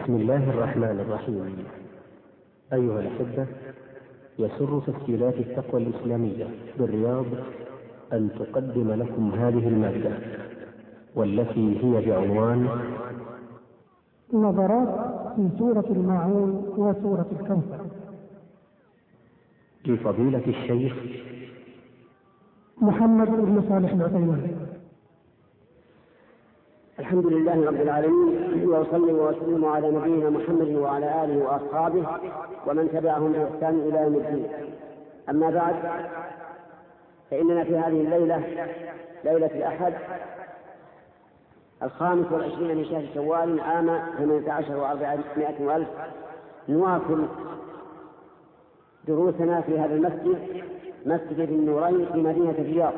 بسم الله الرحمن الرحيم. أيها الأحبة، يسر تسجيلات التقوى الإسلامية بالرياض أن تقدم لكم هذه المادة، والتي هي بعنوان نظرات في سورة الماعون وسورة الكوثر، لفضيلة الشيخ محمد بن صالح العثيمين. الحمد لله رب العالمين، وأصلي وأسلم على نبينا محمد وعلى آله وأصحابه ومن تبعهم بإحسان إلى يوم الدين. أما بعد، فإننا في هذه الليلة، ليلة الأحد 25 من شهر شوال عام 18 و400 وألف، نواصل دروسنا في هذا المسجد، مسجد النورين في مدينة الرياض.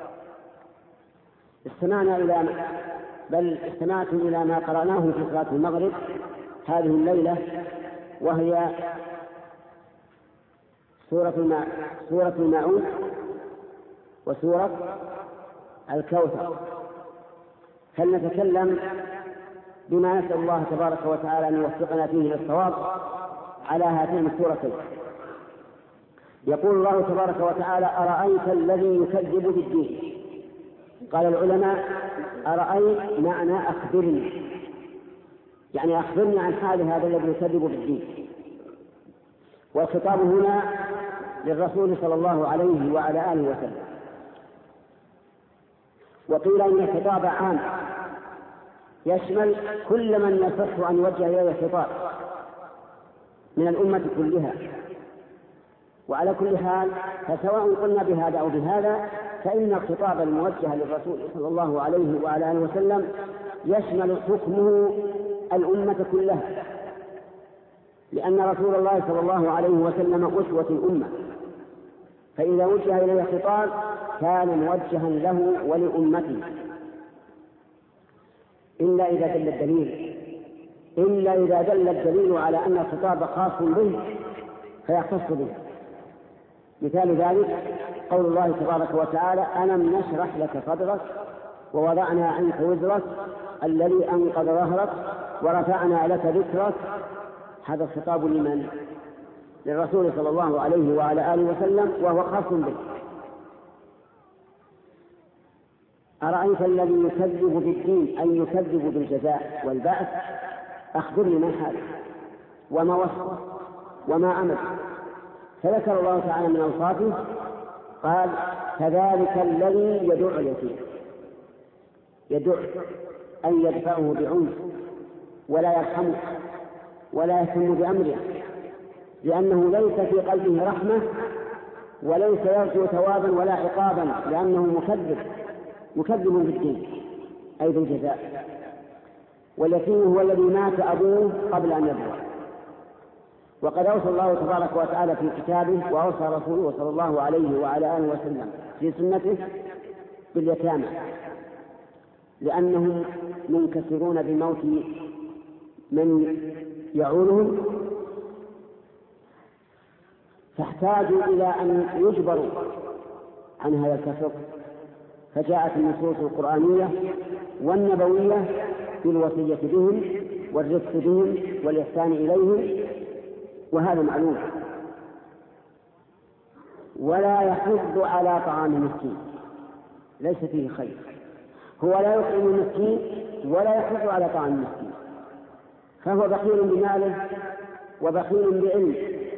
استمعتم إلى ما قرأناه في صلاة المغرب هذه الليلة، وهي سورة الماعون وسورة الكوثر. فلنتكلم بما نسأل الله تبارك وتعالى أن يوفقنا فيه للصواب على هاتين السورتين. يقول الله تبارك وتعالى: أرأيت الذي يكذب بالدين. قال العلماء: أرأيت معنى أخبرني، يعني أخبرني عن حال هذا الذي يكذب بالدين. والخطاب هنا للرسول صلى الله عليه وعلى آله وسلم. وقيل إن الخطاب عام يشمل كل من يصح أن يوجه إليه الخطاب من الأمة كلها. وعلى كل حال، فسواء قلنا بهذا أو بهذا، فإن الخطاب الموجه للرسول صلى الله عليه وعلى آله وسلم يشمل حكمه الأمة كلها، لأن رسول الله صلى الله عليه وسلم أسوة الأمة، فإذا وجه إليه الخطاب كان موجها له ولأمته، إلا إذا دل الدليل على أن الخطاب خاص به فيختص به. مثال ذلك قول الله تبارك وتعالى: ألم نشرح لك صدرك ووضعنا عنك وزرك الذي أنقض ظهرك ورفعنا لك ذكرك. هذا الخطاب لمن؟ للرسول صلى الله عليه وعلى آله وسلم، وهو خاص به. أرأيت الذي يكذب بالدين، أي يكذب بالجزاء والبعث، أخبرني ما حاله وما وصفه وما عمل. فذكر الله تعالى من أوصافه، قال: كذلك الذي يدع اليتيم. يدع أن يدفعه بعنف ولا يرحمه ولا يهتم بأمره، لأنه ليس في قلبه رحمة وليس يرجو ثوابا ولا عقابا، لأنه مكذب بالدين أي بالجزاء. واليتيم هو الذي مات أبوه قبل أن يبلغ. وقد أوصى الله تبارك وتعالى في كتابه، وأوصى رسوله صلى الله عليه وعلى آله وسلم في سنته باليتامى، لأنهم منكسرون بموت من يعولهم، فاحتاجوا إلى أن يجبروا عن هذا الكسر. فجاءت النصوص القرآنية والنبوية بالوصية بهم والرفق بهم والإحسان إليهم، وهذا معلوم. ولا يحض على طعام المسكين، ليس فيه خير. هو لا يطعم المسكين ولا يحض على طعام المسكين، فهو بخيل بماله وبخيل بعلم.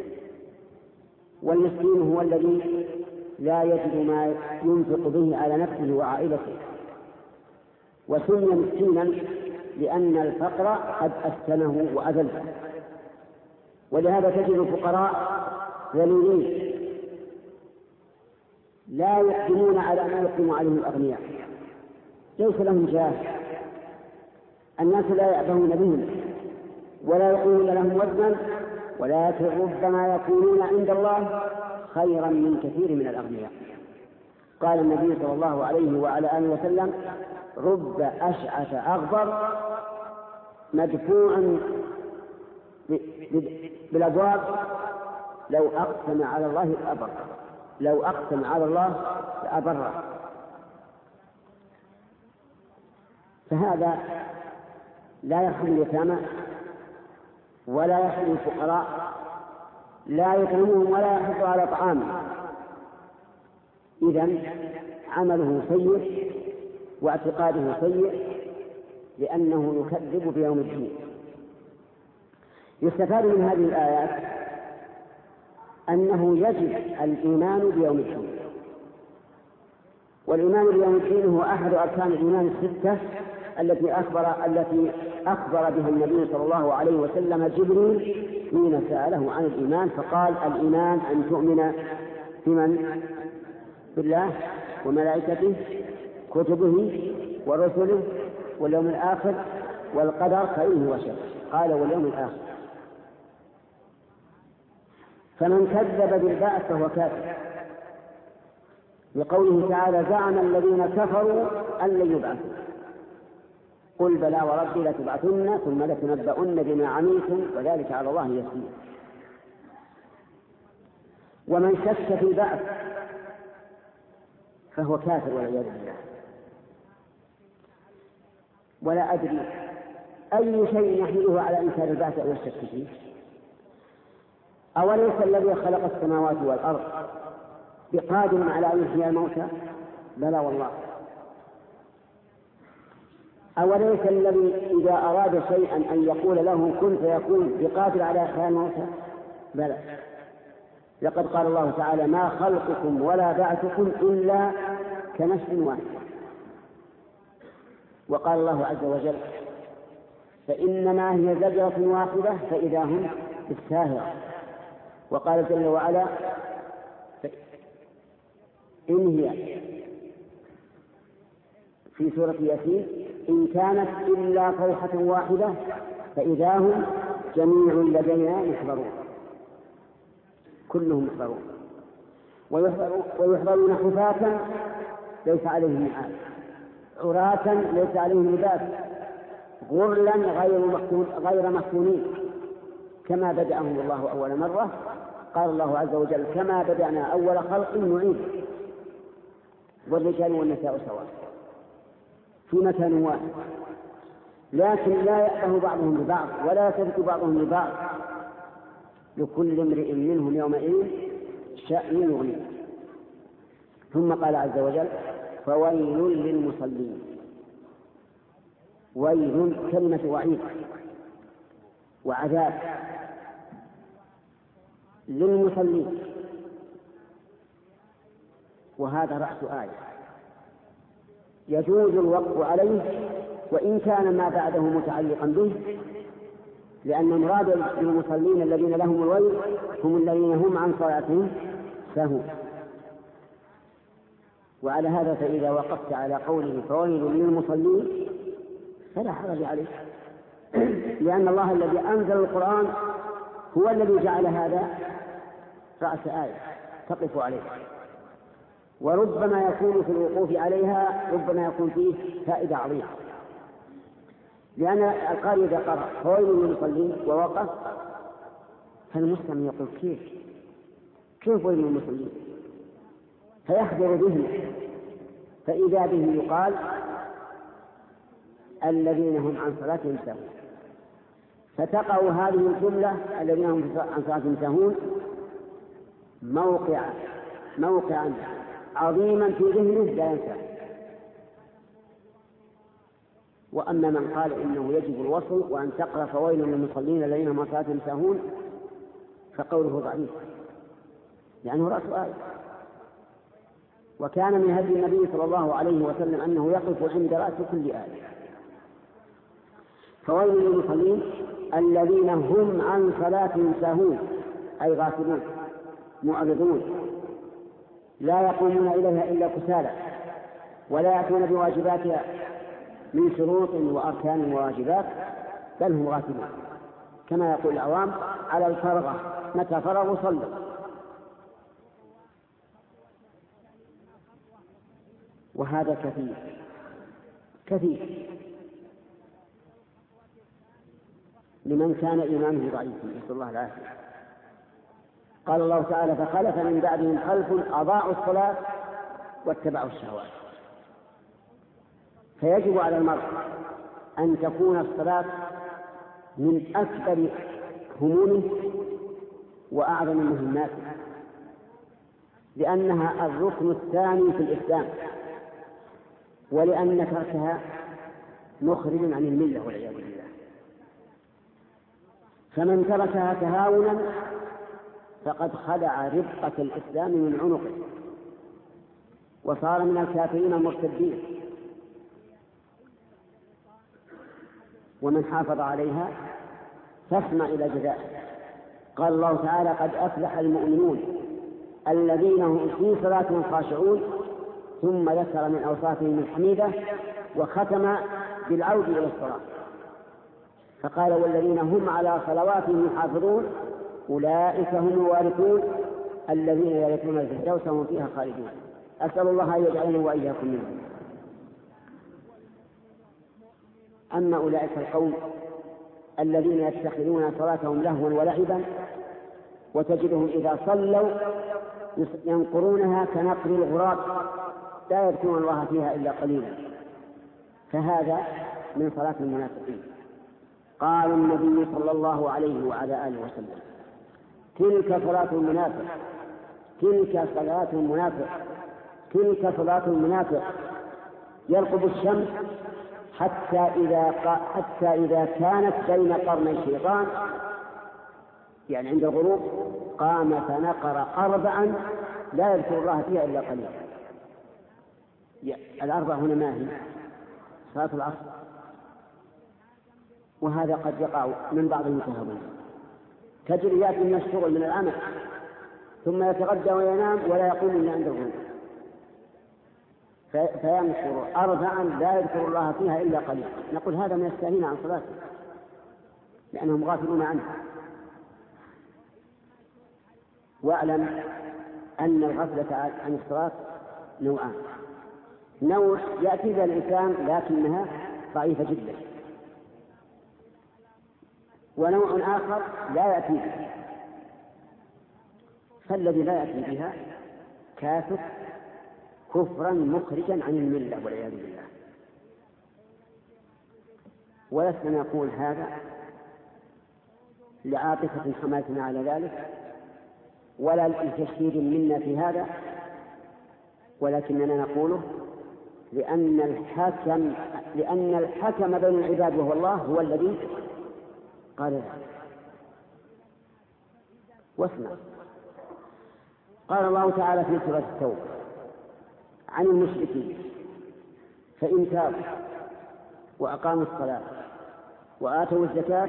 والمسكين هو الذي لا يجد ما ينفق به على نفسه وعائلته، وسمي مسكينا لأن الفقر قد أسكنه وأذله. ولهذا تجد الفقراء ذليلين لا يقدمون على ما يقدم عليه الأغنياء، ليس لهم جاه، الناس لا يأبهون بهم ولا يقولون لهم وزنا، ولكن ربما يكونون عند الله خيرا من كثير من الأغنياء. قال النبي صلى الله عليه وعلى آله وسلم: رب أشعث أغبر مدفوع بالأبواب لو أقسم على الله لأبره. فهذا لا يرحم اليتامى ولا يحل الفقراء لا يطعمهم ولا يحض على طعامهم، إذن عمله سيء واعتقاده سيء لأنه يكذب بيوم الدين. يستفاد من هذه الآيات أنه يجب الإيمان بيوم الدين، والإيمان بيوم الدين هو أحد أركان الإيمان الستة التي أخبر بها النبي صلى الله عليه وسلم جبريل حين سأله عن الإيمان، فقال الإيمان أن تؤمن بمن؟ بالله وملائكته كتبه ورسله واليوم الآخر والقدر خيره وشره، قال واليوم الآخر. فمن كذب بالبعث فهو كافر، لقوله تعالى زعم الذين كفروا أن لن يبعثوا، قل بلى وربي لتبعثن ثم لتنبؤن بما عملتم وذلك على الله يسير. ومن شك في البعث فهو كافر والعياذ بالله. ولا أدري أي شيء يحمله على إنكار البعث أو الشك فيه. أوليس الذي خلق السماوات والأرض بقادر على أن يحيي الموتى؟ بلى والله. أوليس الذي إذا أراد شيئا أن يقول له كن فيكون بقادر على إحياء الموتى؟ بلى. لقد قال الله تعالى ما خلقكم ولا بعثكم إلا كنفس واحد. وقال الله عز وجل فإنما هي زجرة واحدة فإذا هم بالساهرة. وقال جل وعلا إن هي في سورة ياسين إن كانت إلا صيحة واحدة فإذا هم جميع لدينا محضرون، كلهم محضرون ويحضرون حفاة ليس عليهم نعال، عراة ليس عليهم لباس، غرلا غير مفتونين، كما بدأهم الله أول مرة. قال الله عز وجل كما بدأنا أول خلق نعيد، والرجال والنساء سواء في مكان واحد، لكن لا يأبه بعضهم ببعض ولا يثبت بعضهم لبعض، لكل امرئ منهم يومئذ شأن يغنيه. ثم قال عز وجل فويل للمصلين. ويل كلمة وعيد وعذاب للمصلين، وهذا رأس آية يجوز الوقف عليه وإن كان ما بعده متعلقا به، لأن مراد المصلين الذين لهم الويل هم الذين هم عن صلاتهم سهون. وعلى هذا فإذا وقفت على قوله فويل للمصلين فلا حرج عليه، لأن الله الذي أنزل القرآن هو الذي جعل هذا رأس آية تقف عليه. وربما يكون في الوقوف عليها ربما يكون فيه فائدة عظيمة، لأن القارئ إذا قرأ فويل للمصلين ووقف فالمسلم يقول كيف ويل للمصلين، فيحضر ذهنه، فإذا به يقال الذين هم عن صلاتهم سهون، فتقع هذه الجملة الذين هم عن صلاتهم سهون موقعا عظيما في ذهنه لا ينسى. وأما من قال إنه يجب الوصل وأن تقرأ فويل للمصلين الذين هم عن صلاتهم سهون فقوله ضعيف، لأنه رأس آية. وكان من هدي النبي صلى الله عليه وسلم أنه يقف عند رأس كل آية. فويل للمصلين الذين هم عن صلاتهم ساهون أي غافلون معرضون، لا يقومون إليها إلا كسالى، ولا يأتون بواجباتها من شروط وأركان وواجبات، بل هم غافلون، كما يقول العوام على الفرغة متى فرغوا صلوا. وهذا كثير لمن كان إيمانه ضعيفا، نسأل الله العافية. قال الله تعالى فخلف من بعدهم خلف أضاعوا الصلاة واتبعوا الشهوات. فيجب على المرء أن تكون الصلاة من أكبر همومه وأعظم مهماته، لأنها الركن الثاني في الإسلام، ولأن تركها مخرج عن الملة والعياذ بالله. فمن تركها تهاونا فقد خلع ربقة الإسلام من عنقه وصار من الكافرين المرتدين. ومن حافظ عليها فاسمع إلى جزائه. قال الله تعالى: قد أفلح المؤمنون الذين هم في صلاتهم خاشعون، ثم ذكر من أوصافهم الحميدة وختم بالعود إلى الصلاة فقال: والذين هم على صلواتهم يحافظون أولئك هم الوارثون الذين يرثون الفردوس وهم فيها خالدون. أسأل الله أن يجعلنا وإياكم منهم. أما أولئك القوم الذين يتخذون صلاتهم لهوا ولعبا وتجدهم إذا صلوا ينقرونها كنقر الغراب لا يذكرون الله فيها إلا قليلا، فهذا من صلاة المنافقين. قال النبي صلى الله عليه وعلى آله وسلم: تلك صلاة المنافق، تلك صلاة المنافق، تلك صلاة المنافق، يرقب الشمس حتى إذا كانت بين قرني الشيطان، يعني عند الغروب، قام فنقر 4 لا يذكر الله فيها إلا قليلا. الأربع هنا ما هي؟ صلاة العصر، وهذا قد يقع من بعض المتهاونين، تجري يأتي من الشغل من العمل ثم يتغدى وينام ولا يقوم إلا عند الغروب، فينقر 4 لا يذكر الله فيها إلا قليلا. نقول هذا من الساهين عن صلاته لأنهم غافلون عنها. واعلم أن الغفلة عن الصلاة نوعان: نوع يأتي بها الإنسان لكنها ضعيفة جدا، ونوع آخر لا يأتي بها، فالذي لا يأتي بها كافر كفرا مخرجا عن الملة والعياذ بالله. ولسنا نقول هذا لعاطفة حملتنا على ذلك ولا لتشديد منا في هذا، ولكننا نقوله لأن الحكم بين العباد وهو الله هو الذي قال ذلك. واسمع، قال الله تعالى في سورة التوبة عن المشركين: فإن تابوا وأقاموا الصلاة وآتوا الزكاة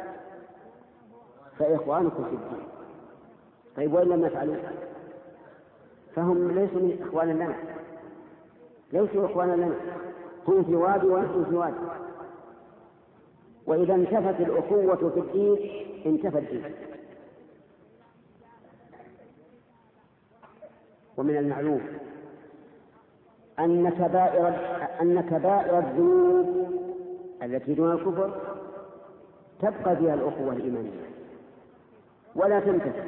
فإخوانكم في الدين. طيب وإن لم يفعلوا فهم ليسوا من إخوانا لنا، ليسوا إخوانا لنا، هم في وادي ونحن في وادي. وإذا انتفت الأخوة في الدين انتفى الدين. ومن المعلوم أن كبائر الذنوب التي دون الكفر تبقى فيها الأخوة الإيمانية ولا تنتهي.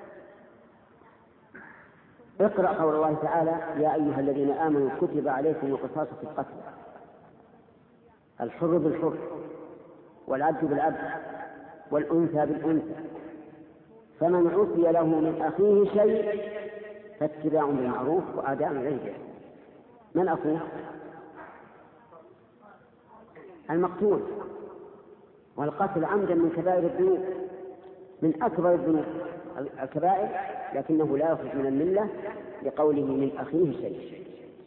اقرأ قول الله تعالى: يا أيها الذين آمنوا كتب عليكم القصاص في القتل، الحر بالحر والعبد بالعبد والأنثى بالأنثى، فمن عفي له من أخيه شيء فاتباع بالمعروف وأداء إليه. من أخوه؟ المقتول. والقتل عمدا من كبائر الذنوب، من أكبر الذنوب الكبائر، لكنه لا يخرج من الملة لقوله من أخيه شيء.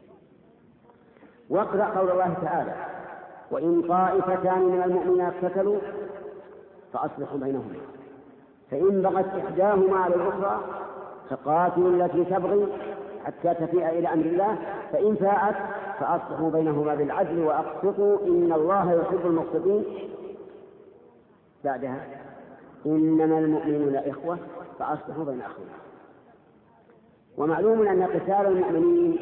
واقرأ قول الله تعالى: وإن طائفتان من المؤمنين اقتتلوا فأصلحوا بينهما، فإن بغت إحداهما على الأخرى فقاتلوا التي تبغي حتى تفيء إلى أمر الله، فإن فاءت فأصلحوا بينهما بالعدل وأقسطوا إن الله يحب المقسطين. بعدها: إنما المؤمنون إخوة فأصلحوا بين أخوهم. ومعلوم أن قتال المؤمنين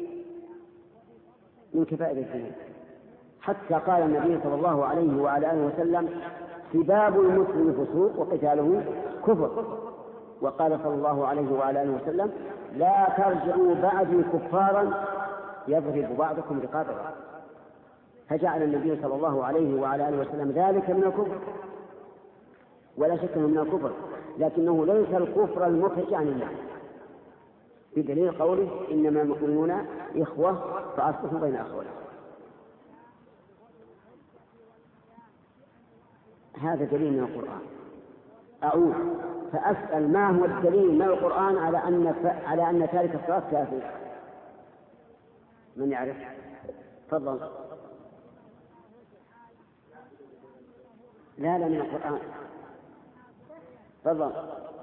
من كبائر الذنوب، حتى قال النبي صلى الله عليه وعلى آله وسلم: سباب المسلم فسوق وقتاله كفر. وقال صلى الله عليه وعلى آله وسلم: لا ترجعوا بعدي كفارا يضرب بعضكم رقاب بعض. فجعل النبي صلى الله عليه وعلى آله وسلم ذلك من الكفر. ولا شك من الكفر، لكنه ليس الكفر المخرج عن الله، بدليل قوله إنما المؤمنون إخوة فأصلحوا بين أخواتهم. هذا دليل من القرآن. أعود فأسأل ما هو الدليل من القرآن على أن تارك الصلاة كافر؟ من يعرف؟ تفضل. لا من القرآن. تفضل.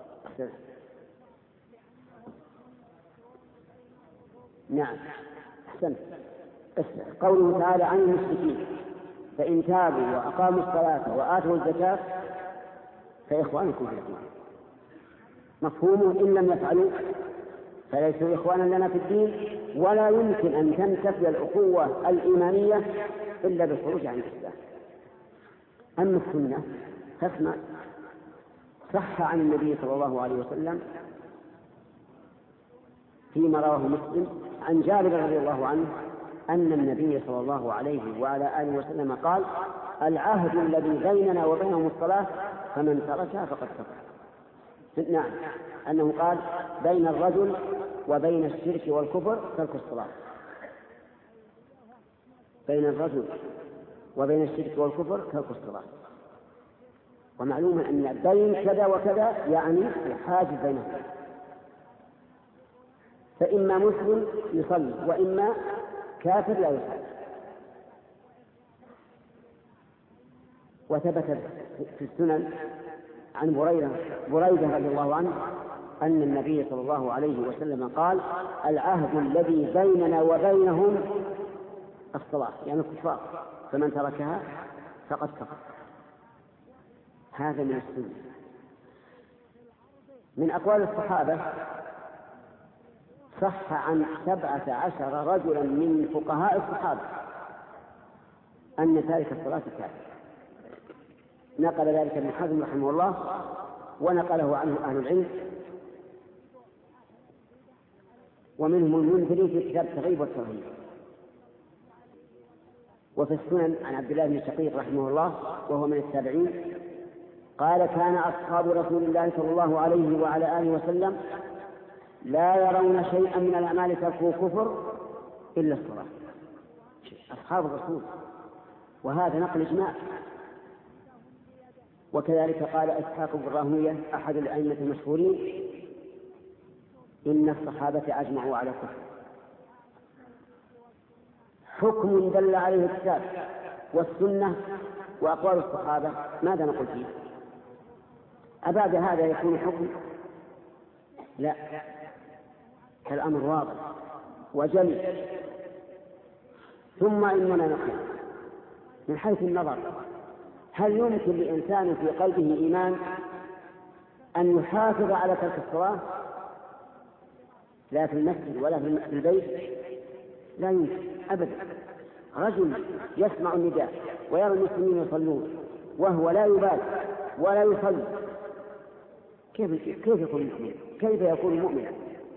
نعم أحسنت. قوله تعالى عن المشركين فإن تابوا وأقاموا الصلاة وآتوا الزكاة فإخوانكم في الدين. مفهومه إن لم يفعلوا فليسوا إخوانا لنا في الدين، ولا يمكن أن تنتفي الأخوة الإيمانية إلا بالخروج عن الإسلام. أما السنة فاسمع. صح عن النبي صلى الله عليه وسلم فيما رواه مسلم عن جابر رضي الله عنه أن النبي صلى الله عليه وعلى آله وسلم قال: العهد الذي بيننا وبينهم الصلاة فمن تركها فقد كفر. نعم، أنه قال: بين الرجل وبين الشرك والكفر ترك الصلاة. بين الرجل وبين الشرك والكفر ترك الصلاة. ومعلوم أن بين كذا وكذا يعني الحاجز بينهم، فإما مسلم يصلي وإما كافر لا يصلي. وثبت في السنن عن بريدة رضي الله عنه أن النبي صلى الله عليه وسلم قال: العهد الذي بيننا وبينهم الصلاة، يعني الكفار، فمن تركها فقد كفر. هذا من السنة. من أقوال الصحابة صح عن 17 رجلا من فقهاء الصحابة أن تارك الصلاة كافر. نقل ذلك ابن حزم رحمه الله، ونقله عنه أهل العلم، ومنهم المنذري في كتاب الترغيب والترهيب. وفي السنن عن عبد الله بن شقيق رحمه الله وهو من التابعين قال: كان أصحاب رسول الله صلى الله عليه وعلى آله وسلم لا يرون شيئا من الأعمال تركه كفر إلا الصلاة. أصحاب الرسول، وهذا نقل إجماع. وكذلك قال إسحاق بن راهويه أحد الأئمة المشهورين: إن الصحابة أجمعوا على كفر. حكم دل عليه الكتاب والسنة وأقوال الصحابة، ماذا نقول فيه؟ أبعد هذا يكون حكم؟ لا، الأمر واضح وجلي. ثم إننا نقول من حيث النظر: هل يمكن لإنسان في قلبه إيمان أن يحافظ على ترك الصلاة لا في المسجد ولا في البيت؟ لا يمكن أبدا. رجل يسمع النداء ويرى المسلمين يصلون وهو لا يبالي ولا يصلي، كيف يكون مؤمن؟ كيف يكون مؤمنا؟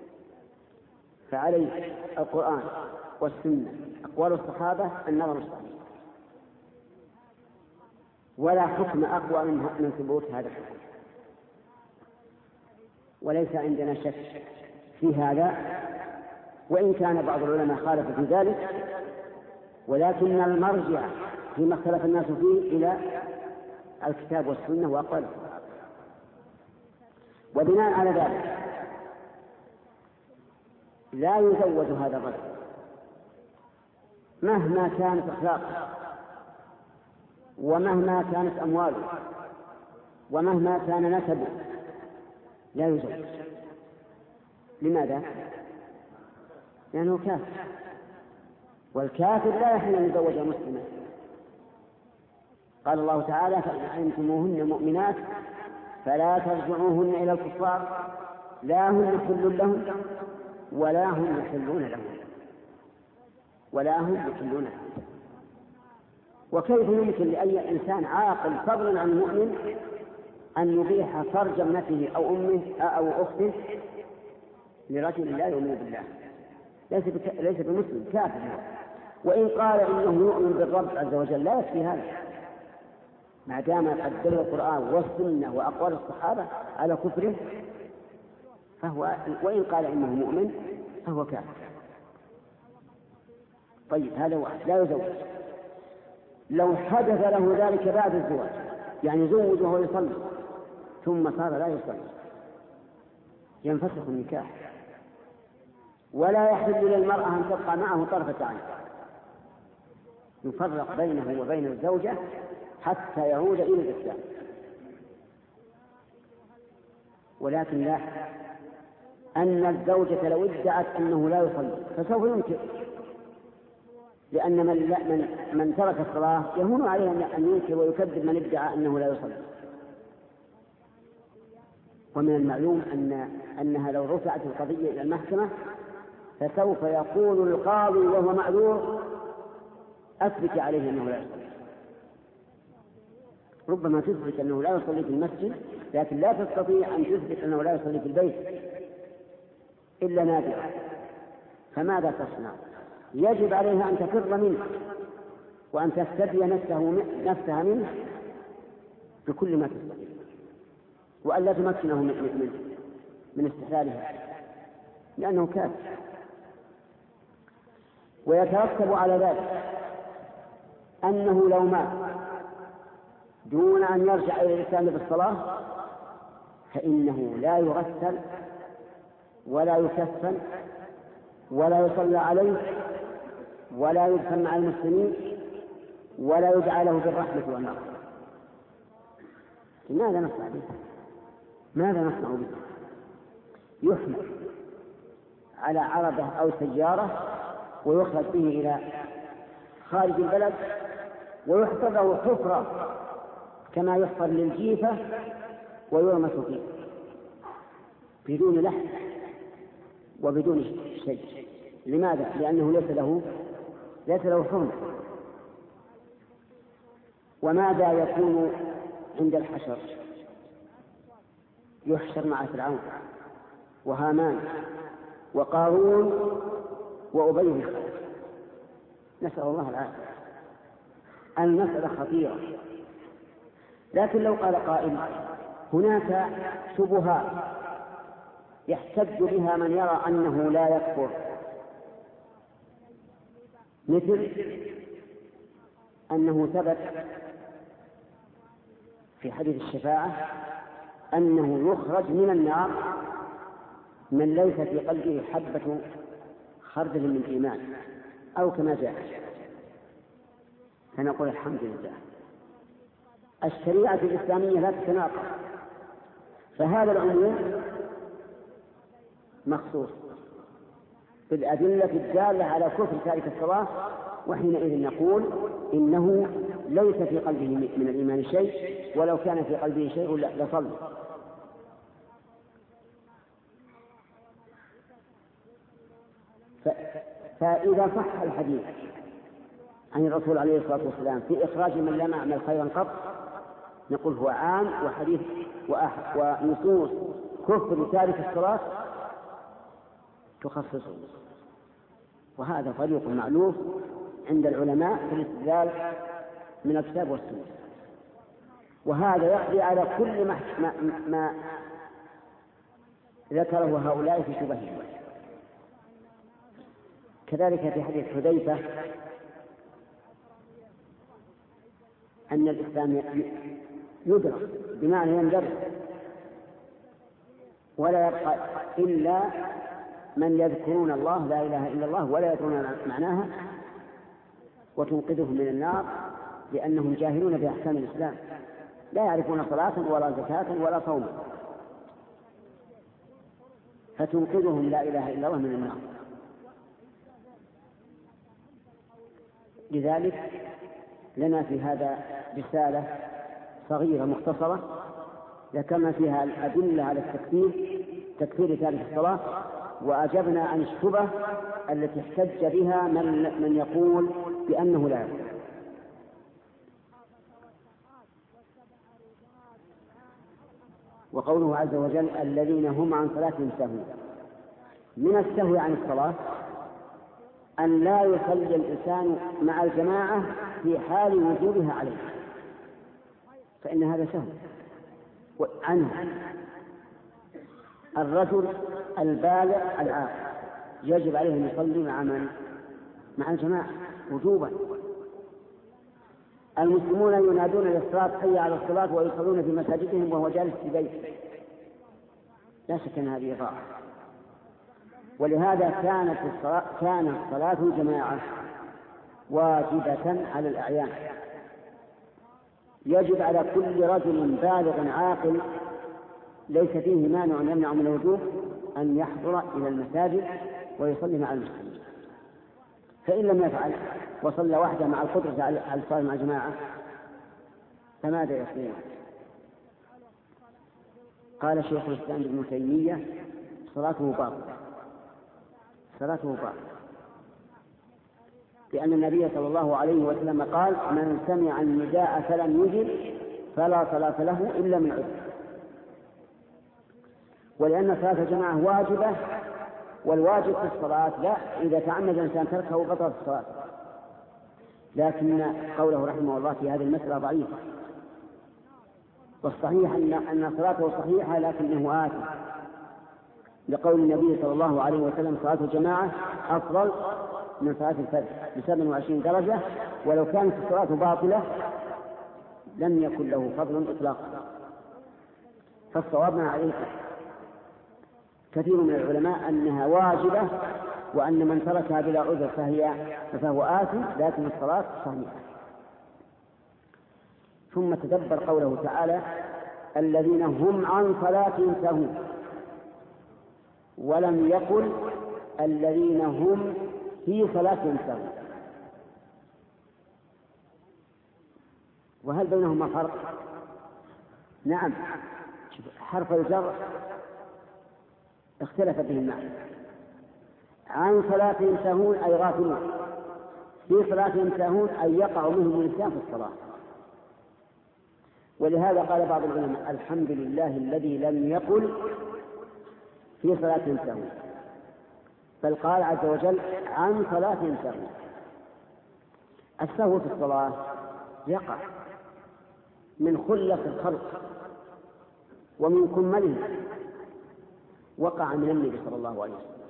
فعليه القرآن والسنة أقوال الصحابة النظر الصحيح، ولا حكم أقوى من ثبوت هذا الحكم. وليس عندنا شك في هذا، وإن كان بعض العلماء خالف في ذلك، ولكن المرجع فيما اختلف الناس فيه إلى الكتاب والسنة وأقوال الصحابة. وبناء على ذلك لا يزوج هذا الرجل مهما كانت أخلاقه ومهما كانت أمواله ومهما كان نسبه، لا يزوج. لماذا؟ لأنه كافر، والكافر لا يحل أن يزوج مسلما. قال الله تعالى: فإن علمتموهن مؤمنات فلا ترجعوهن إلى الكفار لا هن حل لهم ولا هم يحلون لهم. ولا هم يحلون لهم. وكيف يمكن لأي إنسان عاقل فضلا عن المؤمن أن يبيح فرج ابنته أو أمه أو أخته لرجل لا يؤمن بالله؟ ليس بمسلم، كافر. وإن قال إنه يؤمن بالرب عز وجل لا يكفي هذا، ما دام قد دل القرآن والسنة وأقوال الصحابة على كفره فهو وإن قال إنه مؤمن فهو كافر. طيب هذا واحد لا يزوج. لو حدث له ذلك بعد الزواج، يعني زوج وهو يصلي ثم صار لا يصلي، ينفسخ النكاح، ولا يحل للمرأة أن تبقى معه طرفة عين، يفرق بينه وبين الزوجة حتى يعود إلى الإسلام. من لا أن الزوجة لو ادعت أنه لا يصلي فسوف ينكر، لأن من ترك الصلاة يهون عليه أن ينكر ويكذب من ادعى أنه لا يصلي. ومن المعلوم أنها لو رفعت القضية إلى المحكمة فسوف يقول القاضي وهو معذور أثبت عليه أنه لا يصلي. ربما تثبت أنه لا يصلي في المسجد لكن لا تستطيع أن تثبت أنه لا يصلي في البيت إلا نادرا، فماذا تصنع؟ يجب عليها أن تفر منه وأن تستدعي نفسها منه بكل ما تستطيع، وأن لا تمكنه من استحلالها لأنه كافر. ويترتب على ذلك أنه لو مات دون أن يرجع إلى الإسلام بالصلاة فإنه لا يغسل ولا يكفن ولا يصلى عليه ولا يدفن مع المسلمين ولا يدعى له بالرحمة والمغفرة. ماذا نصنع به؟ ماذا نصنع به؟ يحمل على عربة أو سيارة ويخرج به إلى خارج البلد ويحفر له حفرة كما يحفر للجيفة ويرمس فيه بدون لحم وبدون شيء. لماذا؟ لأنه ليس له حرمة. وماذا يكون عند الحشر؟ يحشر مع فرعون وهامان وقارون وأبي بن خلف، نسأل الله العافية. المسألة خطيرة. لكن لو قال قائل هناك شبهات يحتج بها من يرى أنه لا يكفر، مثل أنه ثبت في حديث الشفاعة أنه يخرج من النار من ليس في قلبه حبة خردل من إيمان أو كما جاء، فنقول الحمد لله. الشريعة الإسلامية لا تتناقض، فهذا العموم مخصوص بالأدلة الدالة على كفر تارك الصلاة، وحينئذ نقول إنه ليس في قلبه من الإيمان شيء، ولو كان في قلبه شيء لصلى. فإذا صح الحديث عن الرسول عليه الصلاة والسلام في إخراج من لم يعمل خيرا قط نقول هو عام، وحديث ونصوص كفر تارك الصلاة تخصصه. وهذا طريق معلوف عند العلماء في الاستدلال من الكتاب والسنة، وهذا يقضي على كل ما ذكره هؤلاء في شبههم. كذلك في حديث حذيفة أن الإسلام يدرك بمعنى يندرس، ولا يبقى إلا من يذكرون الله لا إله إلا الله ولا يدرون معناها وتنقذهم من النار لأنهم جاهلون بأحكام الإسلام، لا يعرفون صلاة ولا زكاة ولا صوم، فتنقذهم لا إله إلا الله من النار. لذلك لنا في هذا رسالة صغيرة مختصرة ذكرنا فيها الأدلة على تكفير تارك الصلاة، وأجبنا عن الشبهة التي احتج بها من يقول بأنه لا يكفر. وقوله عز وجل الذين هم عن صلاتهم ساهون، من السهو عن الصلاة أن لا يصلي الإنسان مع الجماعة في حال وجوبها عليه، فإن هذا سهل عنه. الرجل البالغ العاقل يجب عليه أن يصلي مع الجماعة وجوبا. المسلمون ينادون للصلاة حي على الصلاة ويصلون في مساجدهم وهو جالس في بيته، لا شك أن هذه طاعة. ولهذا كانت صلاة الجماعة واجبة على الأعيان. يجب على كل رجل بالغ عاقل ليس فيه مانع يمنع من الوجوب أن يحضر إلى المساجد ويصلي مع المسلمين. فإن لم يفعل وصلى وحده مع القدرة على الصلاة مع الجماعة فماذا يصنع؟ قال شيخ الإسلام ابن تيمية: صلاته باطلة، صلاته باطلة، لأن النبي صلى الله عليه وسلم قال: من سمع النداء فلم يجب فلا صلاة له إلا من عذر. ولأن صلاة الجماعة واجبة، والواجب في الصلاة لا إذا تعمد الإنسان تركه بطلت الصلاة. لكن قوله رحمه الله في هذه المسألة ضعيف، والصحيح أن صلاته صحيحة لكنه آثم، لقول النبي صلى الله عليه وسلم: صلاة الجماعة أفضل من صلاة الفرد ب27 درجة، ولو كانت الصلاة باطلة لم يكن له فضل إطلاقا. فالصواب ما عليه كثير من العلماء أنها واجبة، وأن من تركها بلا عذر فهو آثم، لكن الصلاة صحيحة. ثم تدبر قوله تعالى: الذين هم عن صلاتهم ساهون، ولم يقل الذين هم في صلاتهم ساهون. وهل بينهما فرق؟ نعم، حرف الجر اختلف به المعنى. عن صلاتهم ساهون أي غافلون، في صلاتهم ساهون أي يقع منهم الإنسان في الصلاة. ولهذا قال بعض العلماء: الحمد لله الذي لم يقل في صلاتهم ساهون، بل قال عز وجل: عن صلاتهم ساهون. السهو في الصلاة يقع من خلة الخلق ومن كمله، وقع من النبي صلى الله عليه وسلم.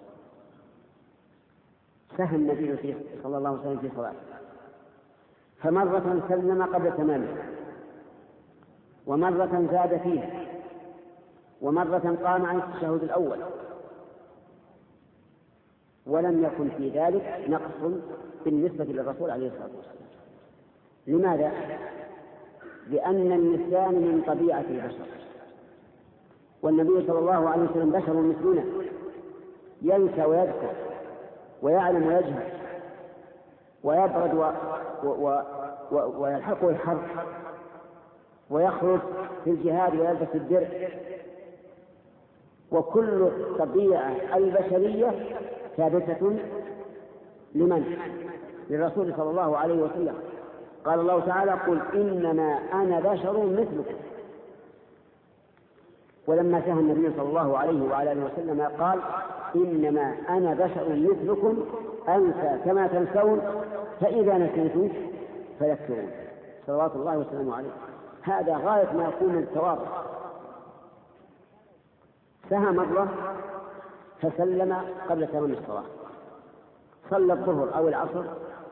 سهى النبي صلى الله عليه وسلم في صلاته، فمرة سلم قبل تمامه، ومرة زاد فيها، ومرة قام عن التشهد الأول، ولم يكن في ذلك نقص بالنسبة للرسول عليه الصلاة والسلام. لماذا؟ لأن النسيان من طبيعة البشر، والنبي صلى الله عليه وسلم بشر مثلنا، ينسى ويذكر ويعلم ويجهل، ويبرد ويلحقه الحرب، ويخرج في الجهاد ويلبس الدرع. وكل الطبيعة البشرية ثابتة لمن؟ للرسول صلى الله عليه وسلم. قال الله تعالى: قل إنما أنا بشر مثلكم. ولما سهى النبي صلى الله عليه وعلى آله وسلم قال: إنما أنا بشر مثلكم أنسى كما تنسون، فإذا نسيت فذكرون. صلوات الله وسلامه عليه. هذا غاية ما يكون من التواضع. سهى مرة فسلم قبل تمام الصلاة، صلى الظهر أو العصر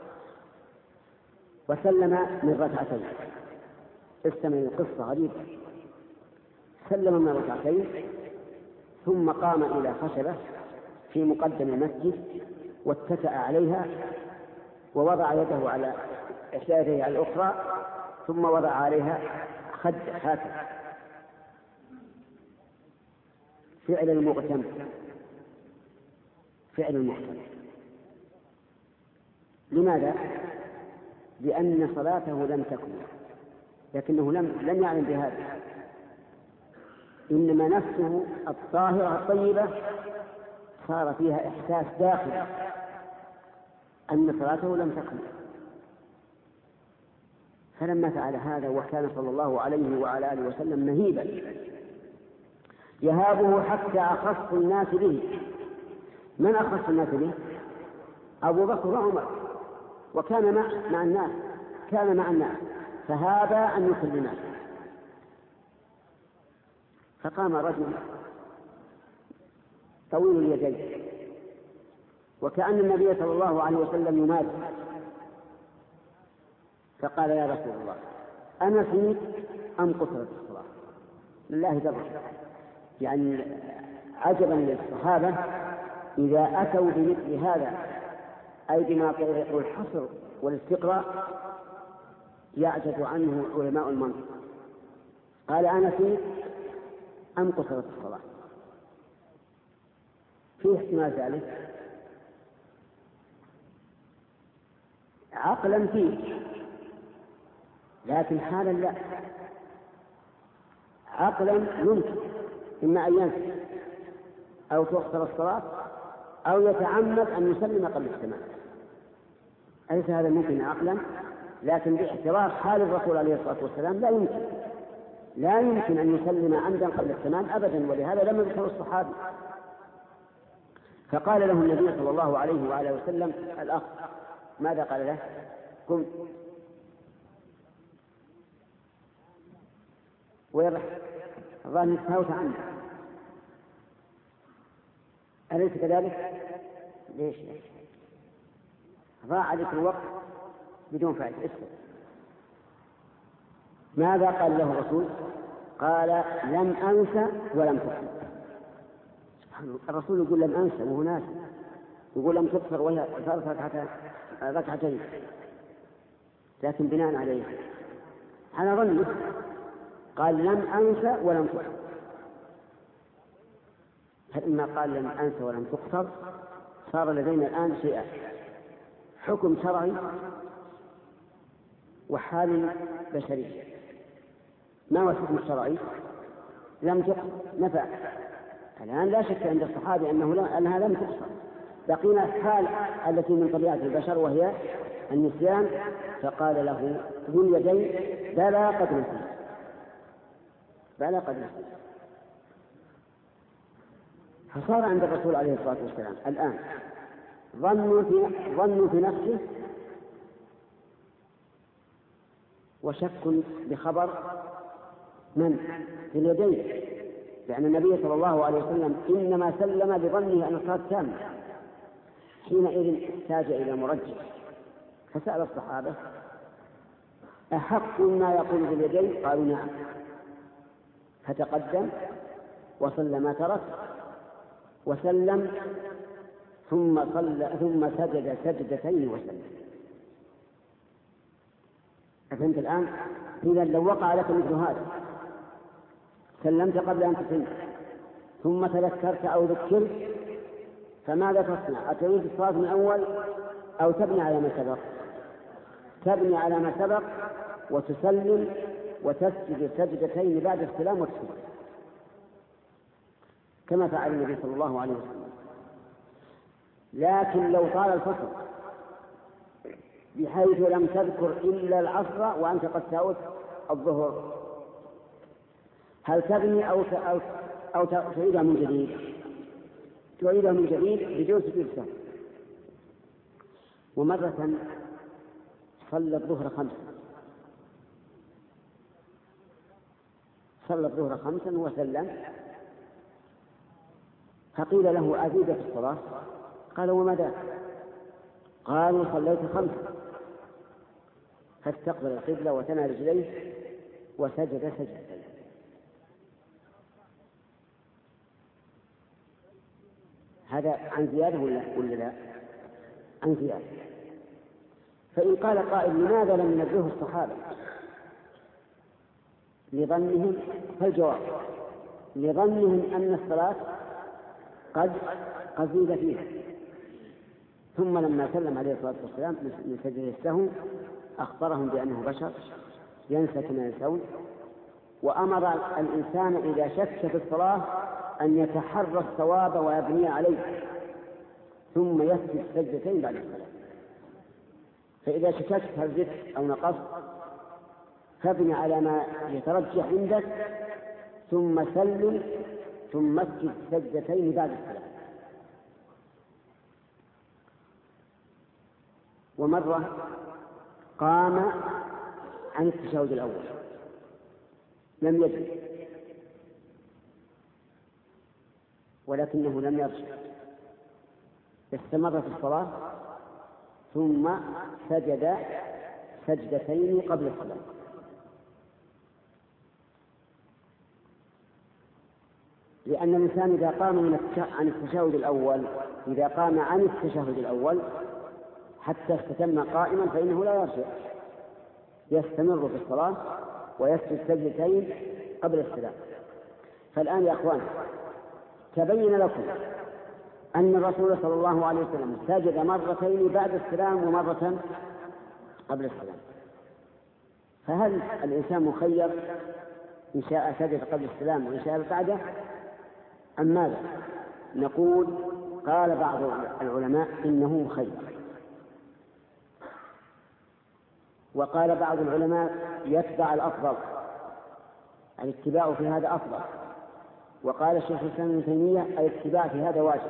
وسلم من ركعتين. استمع القصة غريبة. سلم من ركعتين ثم قام إلى خشبة في مقدم المسجد واتكأ عليها ووضع يده على إحدى يديه على الأخرى، ثم وضع عليها خد هكذا، فعل المغتم. فعل المغتم. لماذا؟ لأن صلاته لم تكمل، لكنه لم يعلم بهذا، إنما نفسه الطاهرة الطيبة صار فيها إحساس داخلي أن صلاته لم تكمل. فلما فعل هذا، وكان صلى الله عليه وعلى آله وسلم مهيبا يهابه حتى أخص الناس به. من أخص الناس به؟ أبو بكر وعمر، وكان مع الناس، كان مع الناس، فهذا أن يسلمه فقام رجل طويل اليدين وكأن النبي صلى الله عليه وسلم ينادي، فقال: يا رسول الله، أنسيت أم قصرت الصلاة؟ لله در. يعني عجبا للصحابة إذا أتوا بمثل هذا، أي بما طريق الحصر والاستقراء، يعجز عنه علماء المنطق. قال: أنسيت أم قصرت الصلاة؟ في احتمال ذلك عقلا فيه، لكن حالا لا. عقلا يمكن إما أن ينسى أو تقصر الصلاة أو يتعمد أن يسلم قبل التمام. أليس هذا ممكن عقلا؟ لكن باعتبار حال الرسول عليه الصلاة والسلام لا يمكن أن يسلم عمدا قبل التمام أبدا، ولهذا لم يذكر الصحابي. فقال له النبي صلى الله عليه وآله وسلم: الأخ. ماذا قال له؟ قم. ويرح الظاهر فوت عنه، أليس كذلك؟ ليش ضاع عليك الوقت بدون فائدة؟ اسكت. ماذا قال له الرسول؟ قال: لم أنسى ولم تقصر. الرسول يقول لم أنسى وهو ناسي، يقول لم تقصر وهي صارت ركعتين، لكن بناء عليه على ظنه قال: لم أنسى ولم تقصر. فلما قال لم أنسى ولم تقصر صار لدينا الآن شيئان: حكم شرعي وحال بشري. ما هو الحكم الشرعي؟ لم تقصر نفع. الآن لا شك عند الصحابة أنها لم تقصر. بقينا الحال التي من طبيعة البشر وهي النسيان، فقال له ذو اليدين: بلى قد نسيت، بلى قد نسيت. فصار عند الرسول عليه الصلاة والسلام الآن ظن في نفسه وشك بخبر من في اليدين، لأن النبي صلى الله عليه وسلم إنما سلم بظنه أن الصلاة تامة. حينئذ احتاج إلى مرجح، فسأل الصحابة: أحق ما يقول باليدين؟ قالوا: نعم. فتقدم وصلى ما ترك وسلم، ثم سجد سجدتين وسلم. أفهمت الآن؟ إذا لو وقع لك مثل هذا، سلمت قبل أن تسلم ثم تذكرت أو ذكرت، فماذا تصنع؟ أتعيد الصلاة من أول أو تبني على ما سبق؟ تبني على ما سبق وتسلم وتسجد سجدتين بعد السلام والتسليم، كما فعل النبي صلى الله عليه وسلم. لكن لو طال الفصل بحيث لم تذكر إلا العصر وأنت قد ساوت الظهر، هل تبني أو تعيدها من جديد؟ تعيدها من جديد بدون سجود سهو. ومرة صلى الظهر 5، صلى الظهر 5 وسلم، فقيل له: أزيد في الصلاة؟ قال: وما ذاك؟ قالوا: صليت 5. فاستقبل القبلة وثنى رجليه وسجد سجدتين. هذا عن زيادة ولا لا؟ عن زيادة. فإن قال قائل: لماذا لم ينبهه الصحابة لظنهم؟ فالجواب: لظنهم أن الصلاة قد زيد فيها. ثم لما سلم عليه الصلاة والسلام من سجده السهو أخبرهم بأنه بشر ينسى كما ينسون، وأمر الإنسان إذا شك في الصلاة أن يتحرى الصواب ويبني عليه ثم يسجد سجدتين بعد الصلاة. فإذا شككت هل زدت أو نقصت فابني على ما يترجح عندك ثم سلم ثم اسجد سجدتين بعد الصلاة. ومرة قام عن التشهد الأول لم يجد، ولكنه لم يرجع، استمر في الصلاة ثم سجد سجدتين قبل السلام. لأن الإنسان إذا قام عن التشهد الأول، إذا قام عن التشهد الأول حتى استتم قائما فإنه لا يرجع، يستمر في الصلاة ويسجد سجدتين قبل السلام. فالآن يا أخوان تبين لكم أن الرسول صلى الله عليه وسلم سجد مرتين بعد السلام ومرة قبل السلام، فهل الإنسان مخير إن شاء سجد قبل السلام وإن شاء بعده أم ماذا؟ نقول قال بعض العلماء إنه مخير، وقال بعض العلماء يتبع الأفضل، الاتباع في هذا أفضل، وقال الشيخ الإسلام ابن تيمية الاتباع في هذا واجب.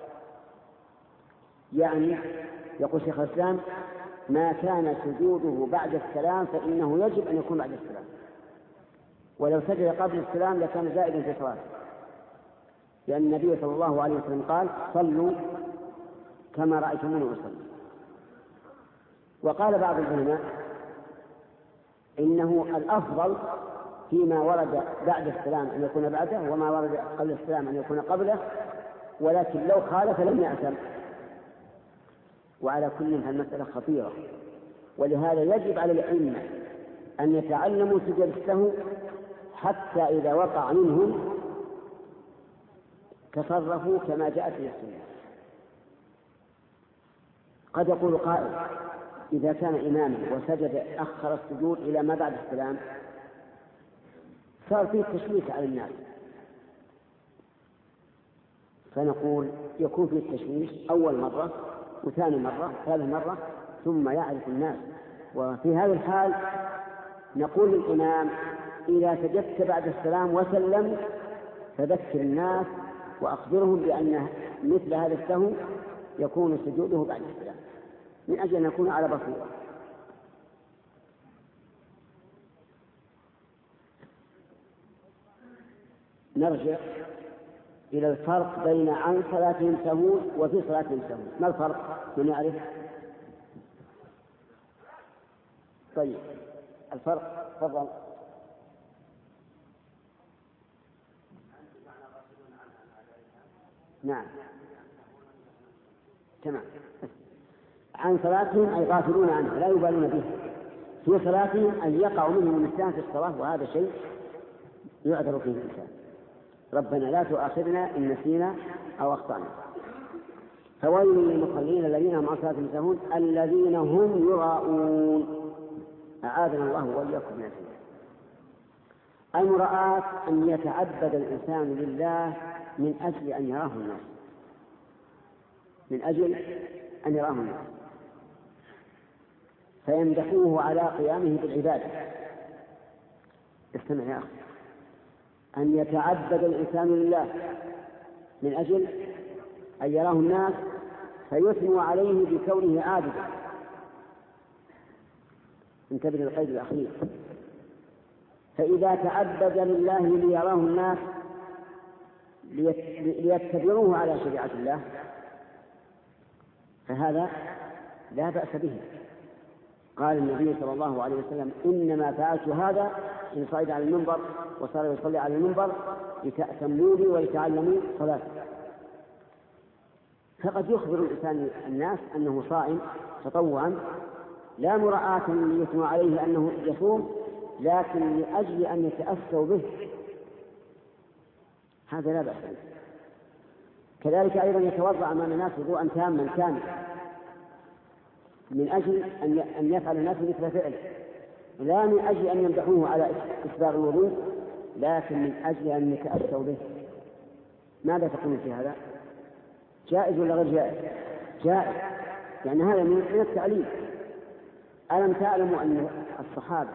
يعني يقول شيخ الإسلام ما كان سجوده بعد السلام فإنه يجب أن يكون بعد السلام، ولو سجد قبل السلام لكان زائدا في صلاته، لأن النبي صلى الله عليه وسلم قال صلوا كما رأيتموني أصلي. وقال بعض العلماء إنه الأفضل فيما ورد بعد السلام أن يكون بعده، وما ورد قبل السلام أن يكون قبله، ولكن لو خالف لم يأثم. وعلى كل المسألة خطيرة، ولهذا يجب على الأئمة أن يتعلموا سجود السهو حتى إذا وقع منهم تصرفوا كما جاءت في السنة. قد يقول قائل إذا كان إماما وسجد أخر السجود إلى ما بعد السلام صار فيه تشويش على الناس، فنقول يكون فيه التشويش أول مرة وثاني مرة ثالث مرة ثم يعرف الناس. وفي هذا الحال نقول للإمام إذا سجدت بعد السلام وسلم فذكر الناس وأخبرهم بأن مثل هذا السهو يكون سجوده بعد السلام من أجل أن يكون على بصيرة. نرجع إلى الفرق بين عن صلاتهم سهون وفي صلاتهم سهون. ما الفرق؟ من يعرف؟ طيب الفرق تفضل. نعم تمام. عن صلاتهم أي غافلون عنها لا يبالون بها، في صلاتهم أن يقع منهم النسيان في الصلاة، وهذا شيء يعذر فيه الإنسان. ربنا لا تؤاخذنا إن نسينا أو أخطأنا. فويل للمصلين الذين هم عن صلاتهم ساهون الذين هم يراءون، أعاذنا الله وإياكم من ذلك. المراءة أن يتعبد الإنسان لله من أجل أن يراه الناس، من أجل أن يراه الناس فيمدحوه على قيامه بالعبادة. استمع يا أخي، أن يتعبد الإنسان لله من أجل أن يراه الناس فيثنوا عليه بكونه عابدا. انتبه للقيد الأخير. فإذا تعبد لله ليراه الناس ليتبعوه على شريعة الله فهذا لا بأس به. قال النبي صلى الله عليه وسلم إنما فعلت هذا إن صعد على المنبر وصار يصلي على المنبر لتأتموا لي ولتعلموا صلاتي. فقد يخبر الإنسان الناس أنه صائم تطوعا لا مراءة ليثنوا عليه أنه يصوم، لكن لأجل أن يتأسوا به، هذا لا بأس به. كذلك أيضا يتوضأ أمام الناس وضوءا تاما كاملا من أجل أن يفعل الناس مثل فعله، لا من أجل أن يمدحوه على إسباغ الوضوء، لكن من أجل أن يتأسوا به. ماذا تقول في هذا؟ جائز ولا غير جائز؟ جائز، يعني هذا من التعليم. ألم تعلموا أن الصحابة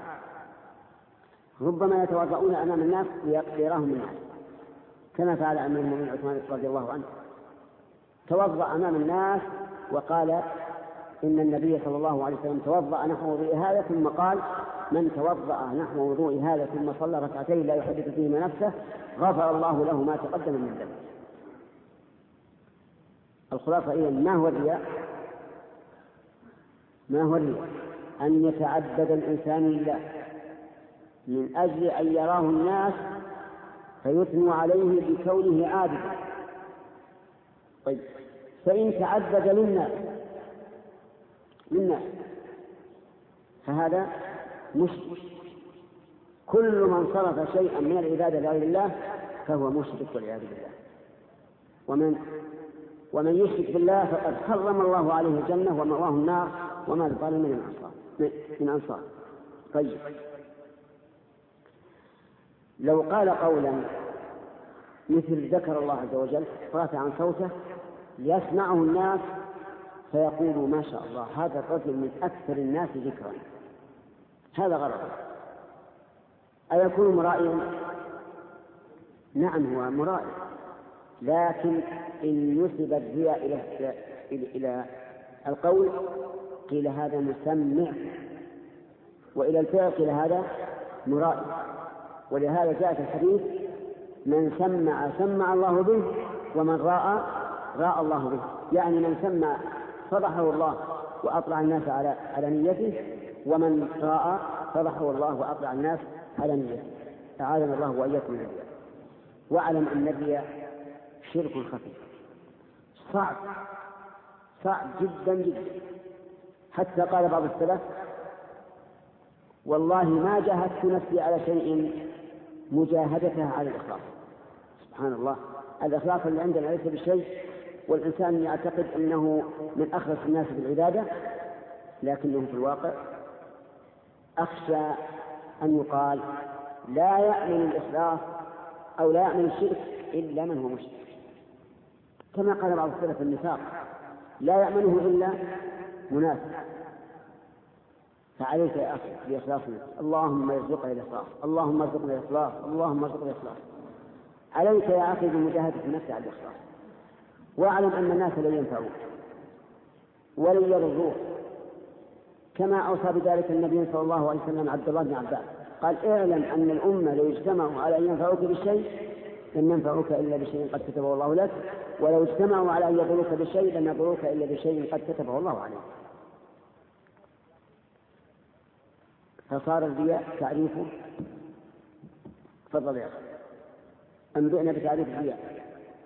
ربما يتوضؤون أمام الناس ليراهم الناس، كما فعل أمير المؤمنين عثمان رضي الله عنه، توضأ أمام الناس وقال إن النبي صلى الله عليه وسلم توضأ نحو وضوء هذا، ثم قال من توضأ نحو وضوء هذا ثم صلى ركعتين لا يحدث فيهما نفسه غفر الله له ما تقدم من ذنبه. الخلاصة إذن ما هو الرياء؟ ما هو الرياء؟ أن يتعبد الإنسان لله من أجل أن يراه الناس فيثنوا عليه بكونه عابدا. طيب، فإن تعبد للناس فهذا مشرك. كل من صرف شيئا من العبادة لغير الله فهو مشرك والعياذ بالله. ومن يشرك بالله فقد حرم الله عليه الجنة ومأواه النار وما للظالمين من أنصار. طيب، لو قال قولا مثل ذكر الله عز وجل رافعا عن صوته ليسمعه الناس فيقولوا ما شاء الله هذا الرجل من أكثر الناس ذكرا، هذا غرض، أيكون مرائيا؟ نعم هو مرائي، لكن إن نسب الرياء إلى القول قيل هذا مسمع، وإلى الفعل قيل هذا مرائي. ولهذا جاء في الحديث من سمع الله به ومن راى الله به، يعني من سمع فضحه الله وأطلع الناس على نيته، ومن راى فضحه الله وأطلع الناس على نيته. أعاذنا الله وإياكم من الرياء. واعلم أن الرياء شرك خفي صعب جدا جدا، حتى قال بعض السلف والله ما جاهدت نفسي على شيء مجاهدتها على الإخلاص. سبحان الله، الإخلاص اللي عندنا ليس بشيء، والإنسان يعتقد أنه من أخلص الناس بالعبادة، لكنه في الواقع أخشى أن يقال لا يأمن الإخلاص أو لا يأمن الشرك إلا من هو مشرك، كما قال بعض السلف النفاق لا يأمنه إلا منافق. فعليك يا أخي بإخلاص نفسك، اللهم ارزقنا الإخلاص، اللهم ارزقنا الإخلاص، اللهم ارزقنا الإخلاص. عليك يا أخي بمجاهدة النفس على الإخلاص. واعلم أن الناس لن ينفعوك ولن يضروك، كما أوصى بذلك النبي صلى الله عليه وسلم عبد الله بن عباس قال اعلم أن الأمة لو اجتمعوا على أن ينفعوك بشيء لن ينفعوك إلا بشيء قد كتبه الله لك، ولو اجتمعوا على أن يضروك بشيء لن يضروك إلا بشيء قد كتبه الله عليك. فصار الرياء تعريفه، تفضل يا أخي أنبئنا بتعريف الرياء.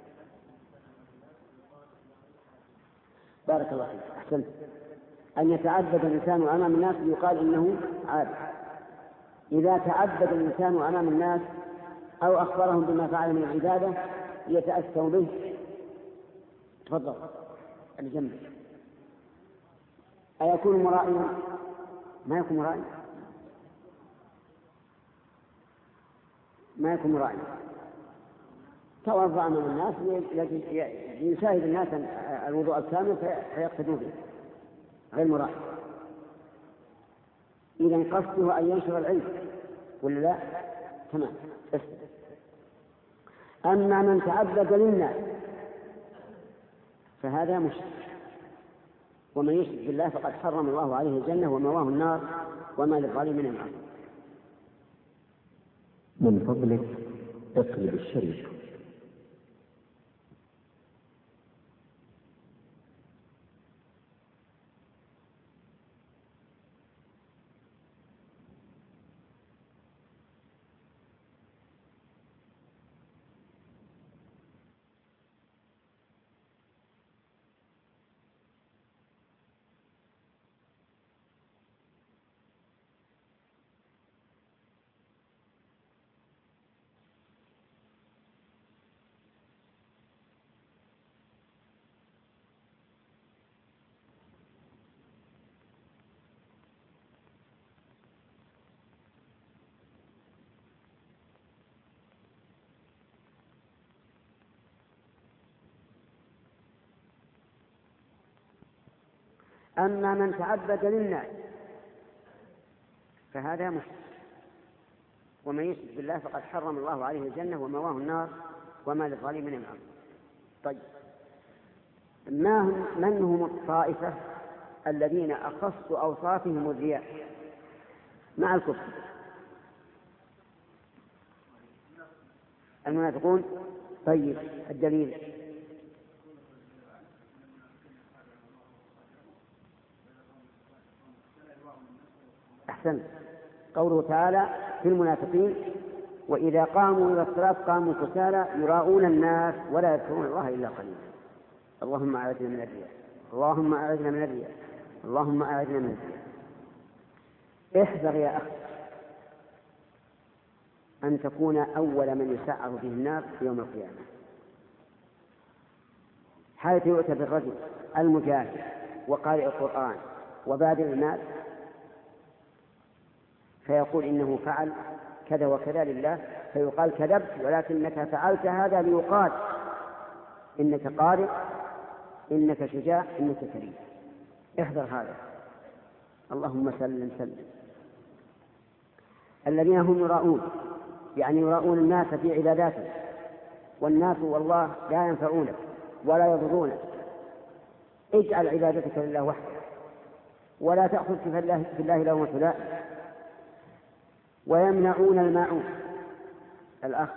بارك الله فيك، أحسنت. أن يتعبد الإنسان أمام الناس يقال إنه عابد. إذا تعبد الإنسان أمام الناس أو أخبرهم بما فعل من العبادة يتأثر به. تفضل الجنب. أيكون مرائيا؟ ما يكون مرائيا، ما يكون مرائيا. توضأ أمام الناس يشاهد الناس الوضوء الكامل فيقتدوا به، غير مرائي. إذا قصده أن ينشر العلم ولا لا؟ تمام. أما من تعبد للناس فهذا مشرك، ومن يشرك بالله فقد حرم الله عليه الجنة ومأواه النار وما للظالمين من أنصار. من فضلك اقلب الشريط. أما من تعبد للناس فهذا مشرك، ومن يشرك بالله فقد حرم الله عليه الجنة ومأواه النار وما للظالمين من أنصار. طيب، من هم الطائفة الذين أخص أوصافهم الرياء مع الكفر؟ المنافقون. طيب، الدليل أحسن. قوله تعالى في المنافقين: وإذا قاموا إلى الصلاة قاموا كسالى يراءون الناس ولا يذكرون الله إلا قليلا. اللهم أعذنا من الرياء، اللهم أعذنا من الرياء، اللهم أعذنا من الرياء. احذر يا أخي أن تكون أول من يسعر به النار يوم القيامة، حيث يؤتى بالرجل المجاهد وقارئ القرآن وباذل المال فيقول إنه فعل كذا وكذا لله، فيقال كذبت ولكنك فعلت هذا ليقال إنك قارئ، إنك شجاع، إنك كريم. احذر هذا. اللهم سلم سلم. الذين هم يراءون يعني يراءون الناس في عباداته، والناس والله لا ينفعونك ولا يضرونك. اجعل عبادتك لله وحده ولا تأخذ في الله لومة لائم. ويمنعون الماعون. الأخ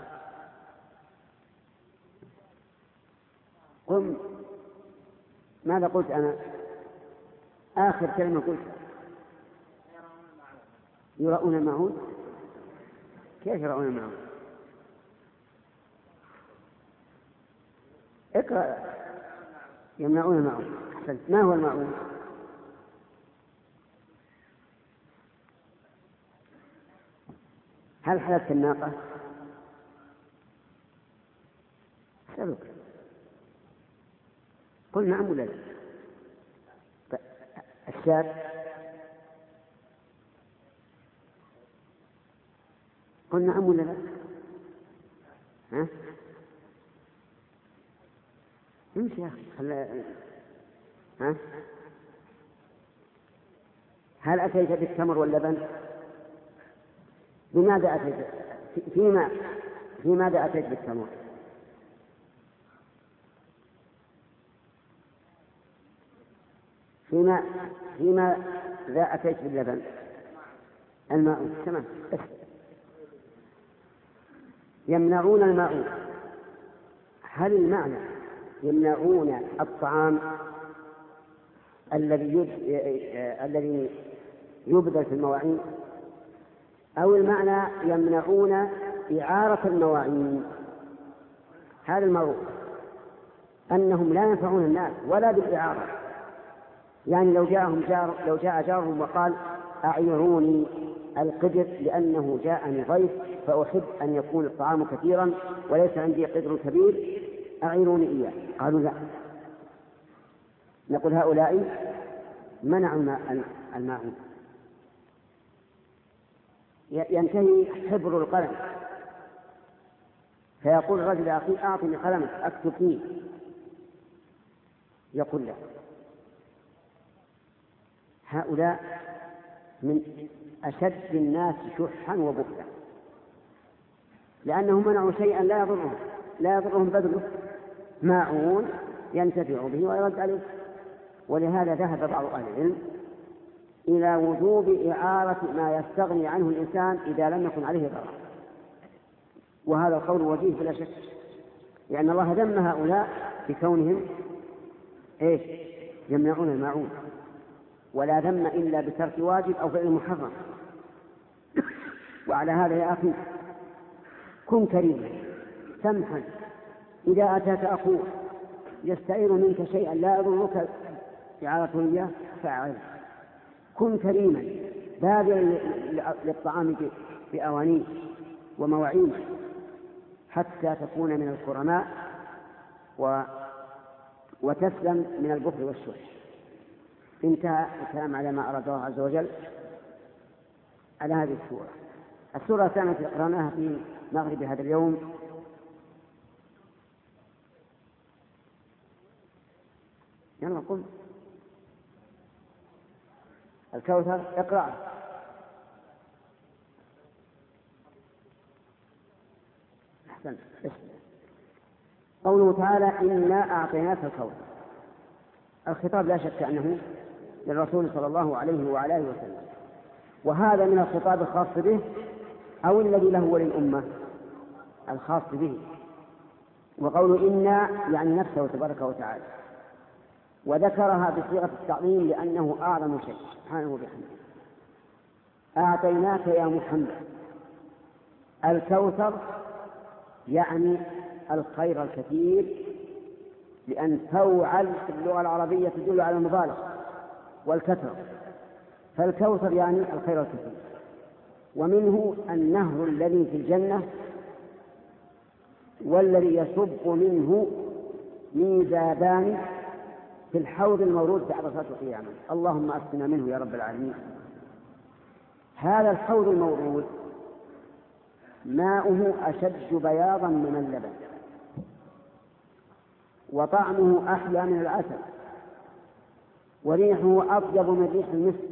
قم. ماذا قلت أنا؟ آخر كلمة قلت يراءون الماعون. كيف يراءون الماعون؟ اقرأ. يمنعون الماعون. أحسنت. ما هو الماعون؟ هل حلبت الناقة؟ سألك. قل نعم ولا لا؟ الشاة؟ قل نعم ولا لا؟ ها؟ امشي يا أخي. ها؟ هل أتيت بالتمر واللبن؟ بماذا أتيت؟ في ماذا أتيت بالتمر؟ فيما ذا أتيت باللبن؟ الماء. تمام. يمنعون الماء. هل المعنى يمنعون الطعام الذي يبذل في المواعين، أو المعنى يمنعون إعارة المواعين؟ هذا المعروف أنهم لا ينفعون الناس ولا بالإعارة. يعني لو جاء جارهم وقال أعيروني القدر لأنه جاءني ضيف فأحب أن يكون الطعام كثيرا وليس عندي قدر كبير، أعيروني إياه. قالوا لا. نقول هؤلاء منعوا الماعون. ينتهي حبر القلم فيقول الرجل يا أخي أعطني قلمك أكتب فيه، يقول له. هؤلاء من أشد الناس شحا وبخلا، لأنهم منعوا شيئا لا يضرهم بذله، ماعون ينتفع به ويرد عليه. ولهذا ذهب بعض أهل العلم إلى وجوب إعارة ما يستغني عنه الإنسان إذا لم يكن عليه ضرر، وهذا القول وجيه بلا شك، لأن الله ذم هؤلاء بكونهم يمنعون الماعون، ولا ذم إلا بترك واجب أو فعل محرم. وعلى هذا يا أخي كن كريما سمحا، إذا أتاك أخوك يستعير منك شيئا لا يضرك إعارته إياه فاعله. كن كريما باذلا للطعام بأوانيه ومواعينه حتى تكون من الكرماء وتسلم من البخل والشح. انتهى الكلام على ما أراد الله عز وجل على هذه السورة. السورة الثانية التي قرأناها في مغرب هذا اليوم يلا قل الكوثر. اقرأ. أحسن. قوله تعالى إنا أعطيناك الكوثر. الخطاب لا شك أنه للرسول صلى الله عليه وعلى آله وسلم، وهذا من الخطاب الخاص به أو الذي له وللأمة الخاص به. وقوله إنا يعني نفسه تبارك وتعالى، وذكرها بصيغة التعظيم لأنه أعظم شيء سبحانه وبحمده. أعطيناك يا محمد الكوثر، يعني الخير الكثير، لأن فوعل في اللغة العربية تدل على المبالغة والكثرة، فالكوثر يعني الخير الكثير. ومنه النهر الذي في الجنة والذي يصب منه ميزابان في الحوض المورود في عرصات القيامة. اللهم أسقنا منه يا رب العالمين. هذا الحوض المورود ماؤه أشد بياضا من اللبن، وطعمه أحلى من العسل، وريحه أطيب من ريح المسك،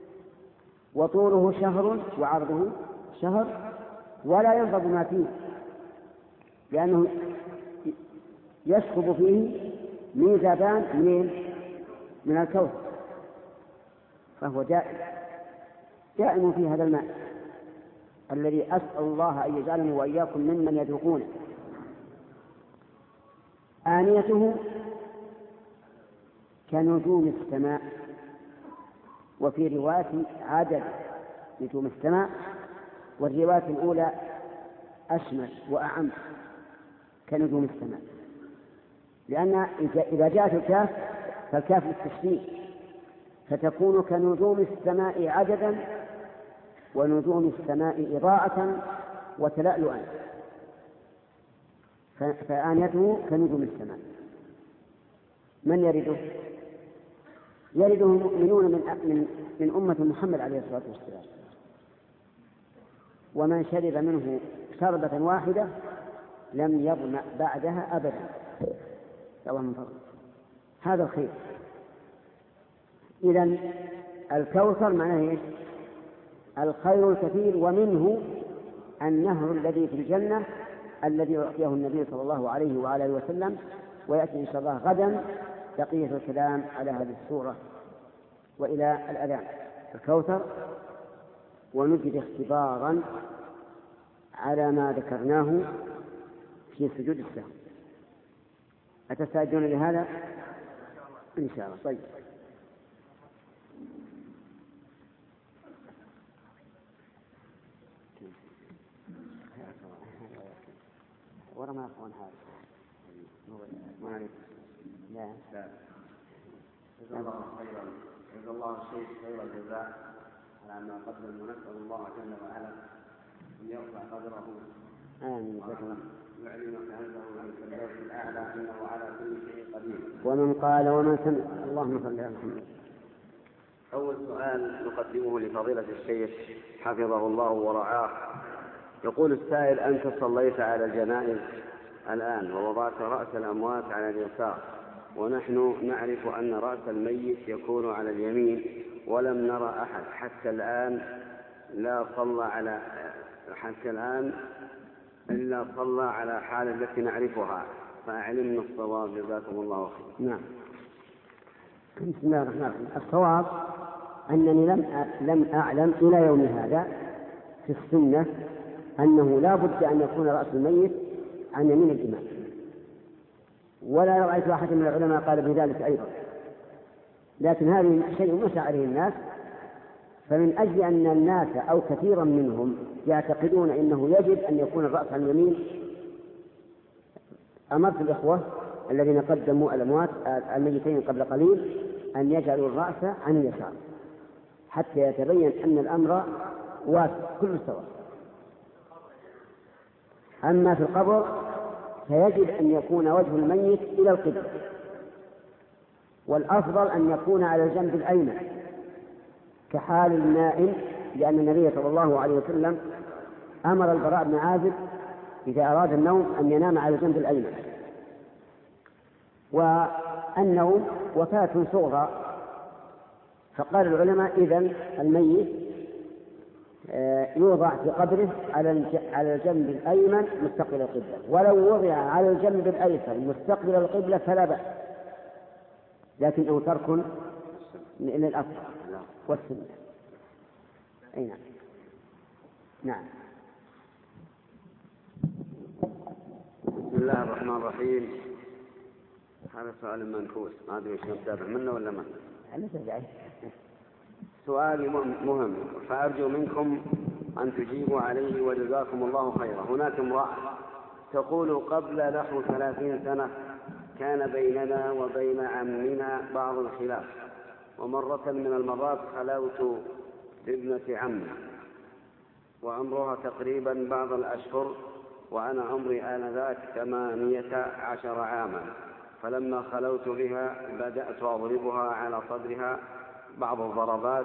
وطوله شهر وعرضه شهر، ولا ينفض ما فيه، لأنه يسكب فيه ميزابان من الكوثر، فهو دائم في هذا الماء الذي أسأل الله أن يجعلني وإياكم ممن يذوقونه. آنيته كنجوم السماء، وفي رواية عدد نجوم السماء، والرواية الأولى أشمل وأعم كنجوم السماء، لأن إذا جاءت الكاف فالكاف للتشبيه، فتكون كنجوم السماء عددا ونجوم السماء إضاءة وتلألؤا، فآنيته كنجوم السماء. من يرده؟ يرده المؤمنون من أمة محمد عليه الصلاة والسلام، ومن شرب منه شربة واحدة لم يظمأ بعدها أبدا. اللهم فضل هذا الخير. إذن الكوثر معناه إيش؟ الخير الكثير، ومنه النهر الذي في الجنة الذي أعطيه النبي صلى الله عليه وعلى آله وسلم، ويأتي إن شاء الله غدا بقية الكلام على هذه السورة وإلى الأذان. الكوثر ونجد اختبارا على ما ذكرناه في سجود السهو. أتستعدون لهذا؟ إن شاء الله. طيب، ورا ما يقوم هذا ما عليك. لا جزا الله خيرا، جزا الله الشيخ خير الجزاء على ما قدم، ونسأل الله جل وعلا أن يرفع قدره. آمين. ويعلمك عنده عن الفردوس الأعلى، إنه على كل شيء قدير. ومن قال ومن سمع. اللهم صل على محمد. أول سؤال نقدمه لفضيلة الشيخ حفظه الله ورعاه. يقول السائل: أنت صليت على الجنائز الآن ووضعت رأس الأموات على اليسار، ونحن نعرف أن رأس الميت يكون على اليمين، ولم نرى أحد حتى الآن إلا صلى على حال التي نعرفها، فأعلمنا الصواب جزاكم الله خير. نعم. بسم الله الرحمن الرحيم. الصواب أنني لم أعلم إلى يوم هذا في السنة أنه لا بد أن يكون رأس الميت عن يمين الإمام، ولا رأيت أحد من العلماء قال بذلك أيضا، لكن هذه شيء مشى عليه الناس، فمن أجل أن الناس أو كثيرا منهم يعتقدون أنه يجب أن يكون الرأس عن اليمين، أمرت الإخوة الذين قدموا الأموات الميتين قبل قليل أن يجعلوا الرأس عن اليسار حتى يتبين أن الأمر واسع كل سواء. أما في القبر فيجب أن يكون وجه الميت إلى القبلة، والأفضل أن يكون على الجنب الأيمن كحال النائم، لأن النبي صلى الله عليه وسلم أمر البراء بن عازب إذا أراد النوم أن ينام على الجنب الأيمن. والنوم وفاة صغرى، فقال العلماء إذن الميت يوضع في قبره على الجنب الأيمن مستقبل القبلة، ولو وضع على الجنب الأيسر مستقبل القبلة فلا بأس، لكنه ترك للأفضل والسنة. أي نعم. نعم. بسم الله الرحمن الرحيم. هذا سؤال منفوس، ما أدري إيش نتابع منه ولا ما. سؤال مهم فأرجو منكم أن تجيبوا عليه وجزاكم الله خيرا. هناك امرأة تقول قبل نحو 30 سنة كان بيننا وبين عمنا بعض الخلاف، ومرة من المرات خلوت بابنة عمي وعمرها تقريبا بعض الأشهر وأنا عمري آنذاك 18 عاما، فلما خلوت بها بدأت أضربها على صدرها بعض الضربات،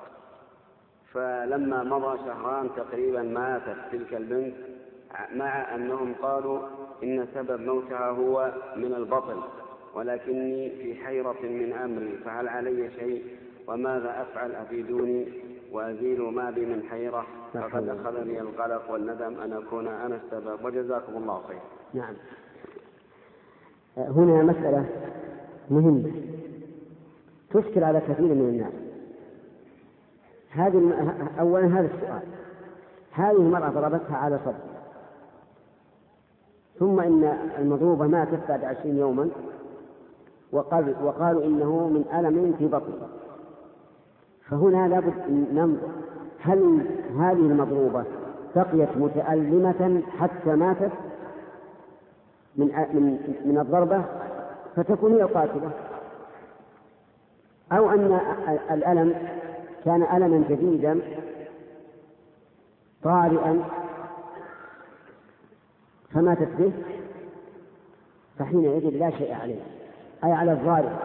فلما مضى شهران تقريبا ماتت تلك البنت، مع أنهم قالوا إن سبب موتها هو من البطن، ولكني في حيرة من أمري، فهل علي شيء وماذا أفعل؟ أفيدوني وأزيل ما بي من حيرة، فقد أخذني القلق والندم أن أكون أنا السبب، وجزاكم الله خير. نعم، هنا مسألة مهمة تشكل على كثير من الناس. أولا هذا السؤال، هذه المرأة ضربتها على صدر، ثم إن المضروبة ماتت بعد 20 يوما، وقالوا إنه من ألم في بطنها. فهنا لابد أن ننظر هل هذه المضروبة بقيت متألمة حتى ماتت من الضربة فتكون هي قاتلة، أو أن الألم كان ألما جديدا طارئا فماتت به، فحينئذ لا شيء عليه، أي على الضارب.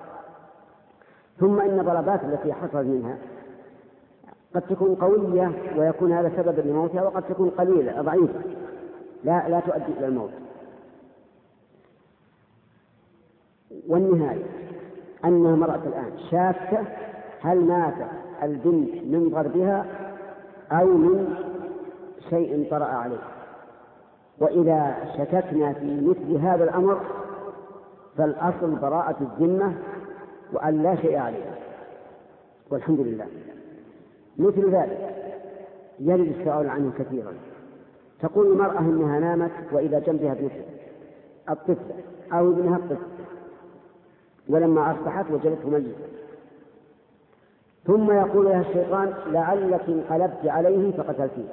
ثم إن الضربات التي حصلت منها قد تكون قوية ويكون هذا سببا لموتها، وقد تكون قليلة ضعيفة لا تؤدي إلى الموت. والنهاية أنها مرأة الآن شاكة هل ماتت البنت من ضربها أو من شيء طرأ عليه. وإذا شككنا في مثل هذا الأمر فالأصل براءة الذمة وأن لا شيء عليه، والحمد لله. مثل ذلك يرد السؤال عنه كثيرا. تقول المرأة إنها نامت وإذا جنبها ابنتها الطفل أو ابنها الطفل، ولما أصبحت وجدته ميتا، ثم يقول لها الشيطان لعلك انقلبت عليه فقتلتيه،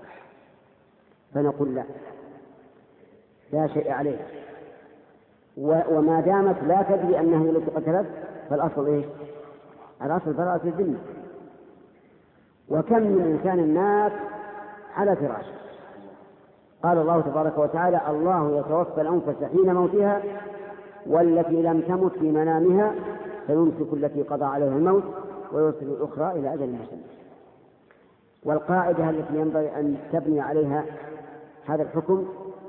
فنقول لا شيء عليه، وما دامت لا تدري أنه التي قتلت فالأصل إيه؟ الأصل براءة الذمة. وكم من إنسان مات على فراشه، قال الله تبارك وتعالى الله يتوفى الأنفس حين موتها والتي لم تمت في منامها فيمسك التي قضى عليها الموت ويرسل الأخرى إلى أجل مسمى. والقاعدة التي ينبغي أن تبني عليها هذا الحكم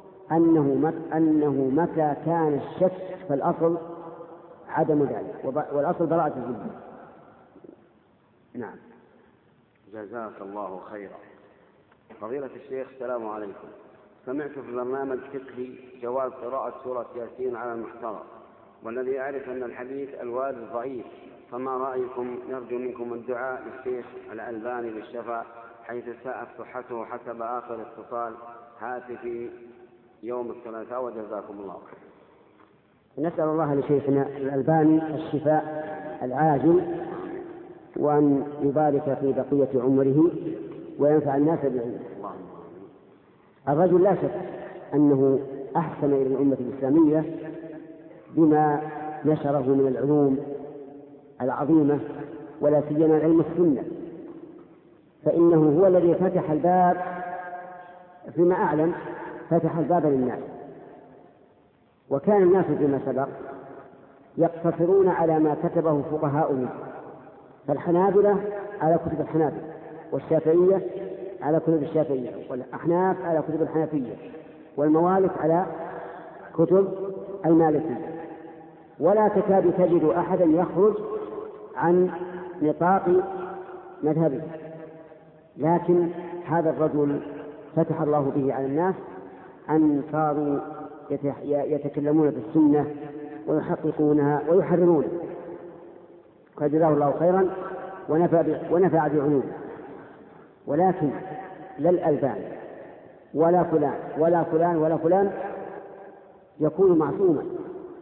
أنه متى كان الشك فالأصل عدم ذلك، والأصل براءة الذمة. نعم. جزاك الله خيرا. فضيلة الشيخ السلام عليكم. سمعت في برنامج فقهي جواز قراءة سورة ياسين على المحتضر، والذي يعرف أن الحديث الوارد ضعيف، فما رأيكم؟ نرجو منكم الدعاء للشيخ الألباني بالشفاء حيث ساءت صحته حسب آخر اتصال هاتفي يوم الثلاثاء، وجزاكم الله خير. نسأل الله لشيخنا الألباني الشفاء العاجل، وأن يبارك في بقية عمره وينفع الناس بعلمه. الرجل لا شك أنه أحسن إلى الأمة الإسلامية بما نشره من العلوم العظيمة، ولا سيما علم السنة، فإنه هو الذي فتح الباب، فيما أعلم فتح الباب للناس. وكان الناس فيما سبق يقتصرون على ما كتبه فقهاؤهم، فالحنابلة على كتب الحنابلة، والشافعية على كتب الشافعية، والأحناف على كتب الحنفية، والموالك على كتب المالكية، ولا تكاد تجد أحدا يخرج عن نطاق مذهبه. لكن هذا الرجل فتح الله به على الناس أن صاروا يتكلمون في السنة ويحققونها ويحررونها، فجزاه الله خيرا ونفع بعلومه. ولكن لا الألباني ولا فلان ولا فلان ولا فلان يكون معصوما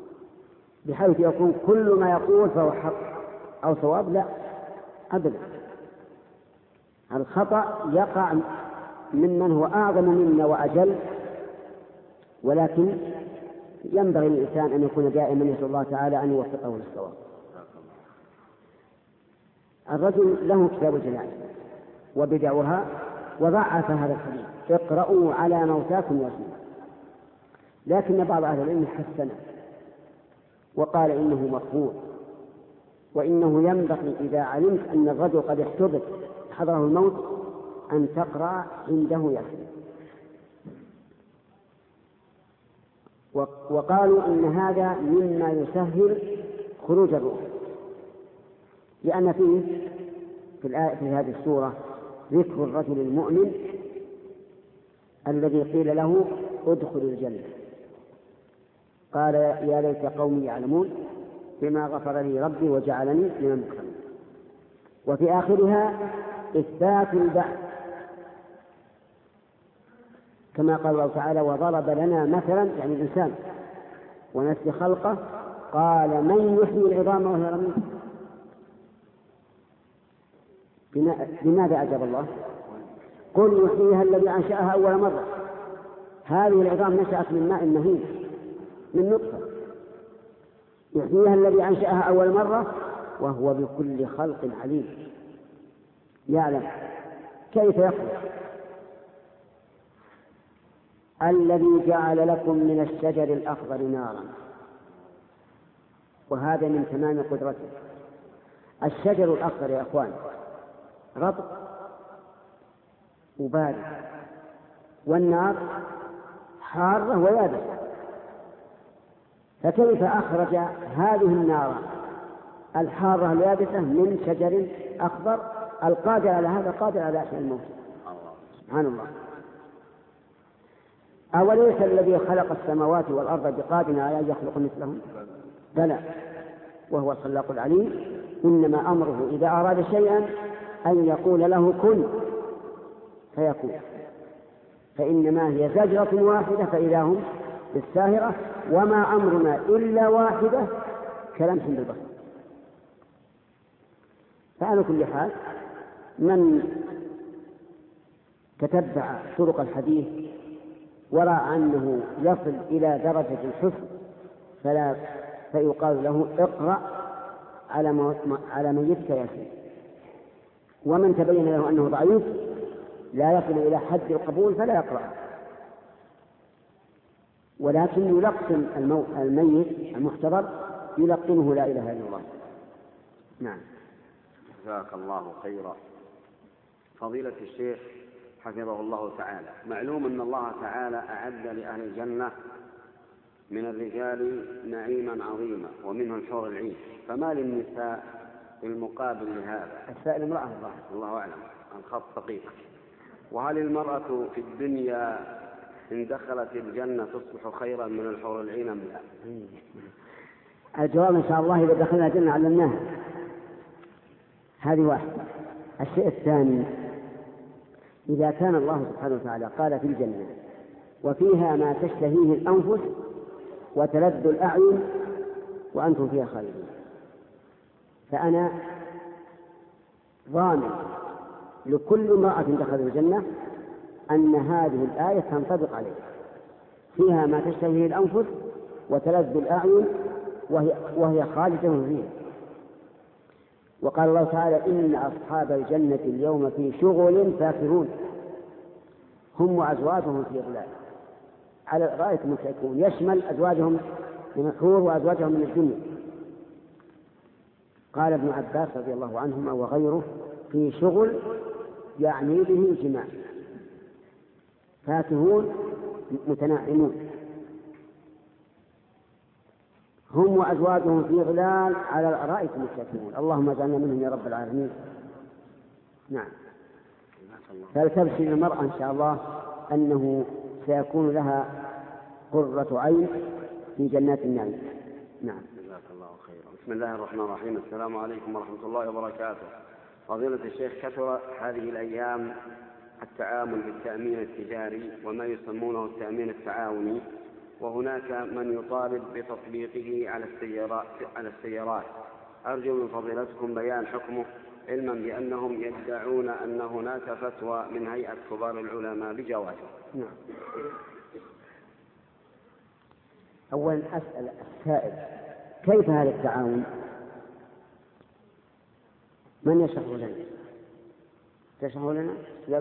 بحيث يكون كل ما يقول فهو حق أو صواب، لا أبدا، الخطأ يقع ممن هو أعظم منا وأجل، ولكن ينبغي للإنسان أن يكون دائما يسأل الله تعالى أن يوفقه للصواب. الرجل له كتاب الجنائز وبدعها وضعف هذا الحديث: اقرأوا على موتاكم ياسين. لكن بعض أهل العلم حسنه وقال إنه مرفوع، وإنه ينبغي إذا علمت أن الرجل قد احتضر حضره الموت أن تقرأ عنده ياسين. وقالوا إن هذا مما يسهل خروج الروح، لأن فيه في هذه السورة ذكر الرجل المؤمن الذي قيل له ادخل الجنة، قال يا ليت قومي يعلمون بما غفر لي ربي وجعلني من المكرمين. وفي آخرها إثبات البعث، كما قال الله تعالى: وضرب لنا مثلا، يعني الإنسان، ونسي خلقه، قال من يحيي العظام وهي رميم. بماذا أجاب الله؟ قل يحييها الذي أنشأها أول مرة. هذه العظام نشأت من ماء مهين، من نطفة. يحييها الذي أنشأها أول مرة وهو بكل خلق عليم، يعلم كيف يخلق. الذي جعل لكم من الشجر الأخضر نارا، وهذا من تمام قدرته. الشجر الأخضر يا أخوان رطب وبارد، والنار حارة ويابسة، فكيف أخرج هذه النار الحارة اليابسة من شجر أخضر؟ القادر على هذا قادر على أحياء الموت، سبحان الله. أوليس الذي خلق السماوات والأرض بقادر على أن يخلق مثلهم؟ بلى، وهو الخلاق العليم. إنما أمره إذا أراد شيئا أن يقول له كن فيكون، فإنما هي زجرة واحدة فإذا هم بالساهرة، وما أمرنا إلا واحدة كلمح بالبصر. فعلى كل حال من تتبع طرق الحديث ورأى أنه يصل إلى درجة الحسن فيقال له اقرأ على ميتك ياسين. ومن تبين له أنه ضعيف لا يصل إلى حد القبول فلا يقرأ، ولكن يلقن الميت المحتضر يلقنه لا إله إلا الله. نعم. جزاك الله خيرا. فضيلة الشيخ حفظه الله تعالى، معلوم أن الله تعالى أعد لأهل الجنة من الرجال نعيما عظيما ومنه الحور العين، فما للنساء المقابل لهذا؟ السائل امرأة، الله أعلم، الخط دقيق. وهل المرأة في الدنيا إن دخلت الجنة تصبح خيرا من الحور العين أم لا؟ الجواب إن شاء الله إذا دخلنا الجنة علمناها. هذه واحدة. الشيء الثاني، إذا كان الله سبحانه وتعالى قال في الجنة وفيها ما تشتهيه الأنفس وتلذ الأعين وأنتم فيها خالدون، فأنا ضامن لكل امرأة دخلت الجنة أن هذه الآية تنطبق عليها. فيها ما تشتهيه الأنفس وتلذ الأعين وهي خالدة فيها. وقال الله تعالى: إن أصحاب الجنة اليوم في شغل فاكهون هم وأزواجهم في ظلال على الأرائك متكئون، يشمل أزواجهم من الحور وأزواجهم من الدنيا. قال ابن عباس رضي الله عنهما وغيره: في شغل يعني به الجماع، فاكهون متناعمون، هم وأزواجهم في ظلال على الأرائك متكئون. اللهم اجعلنا منهم يا رب العالمين. نعم. فلتبشر المرأة إن شاء الله أنه سيكون لها قرة عين في جنات النعيم. نعم. جزاك الله خيرا. بسم الله الرحمن الرحيم. السلام عليكم ورحمة الله وبركاته. فضيلة الشيخ، كثر هذه الأيام التعامل بالتأمين التجاري وما يسمونه التأمين التعاوني، وهناك من يطالب بتطبيقه على السيارات. أرجو من فضيلتكم بيان حكمه علما بأنهم يدعون أن هناك فتوى من هيئة كبار العلماء بجوازه. نعم. أولا أسأل السائل كيف هذا التعاون؟ من يشرح لنا؟ تشرح لنا؟ يلا.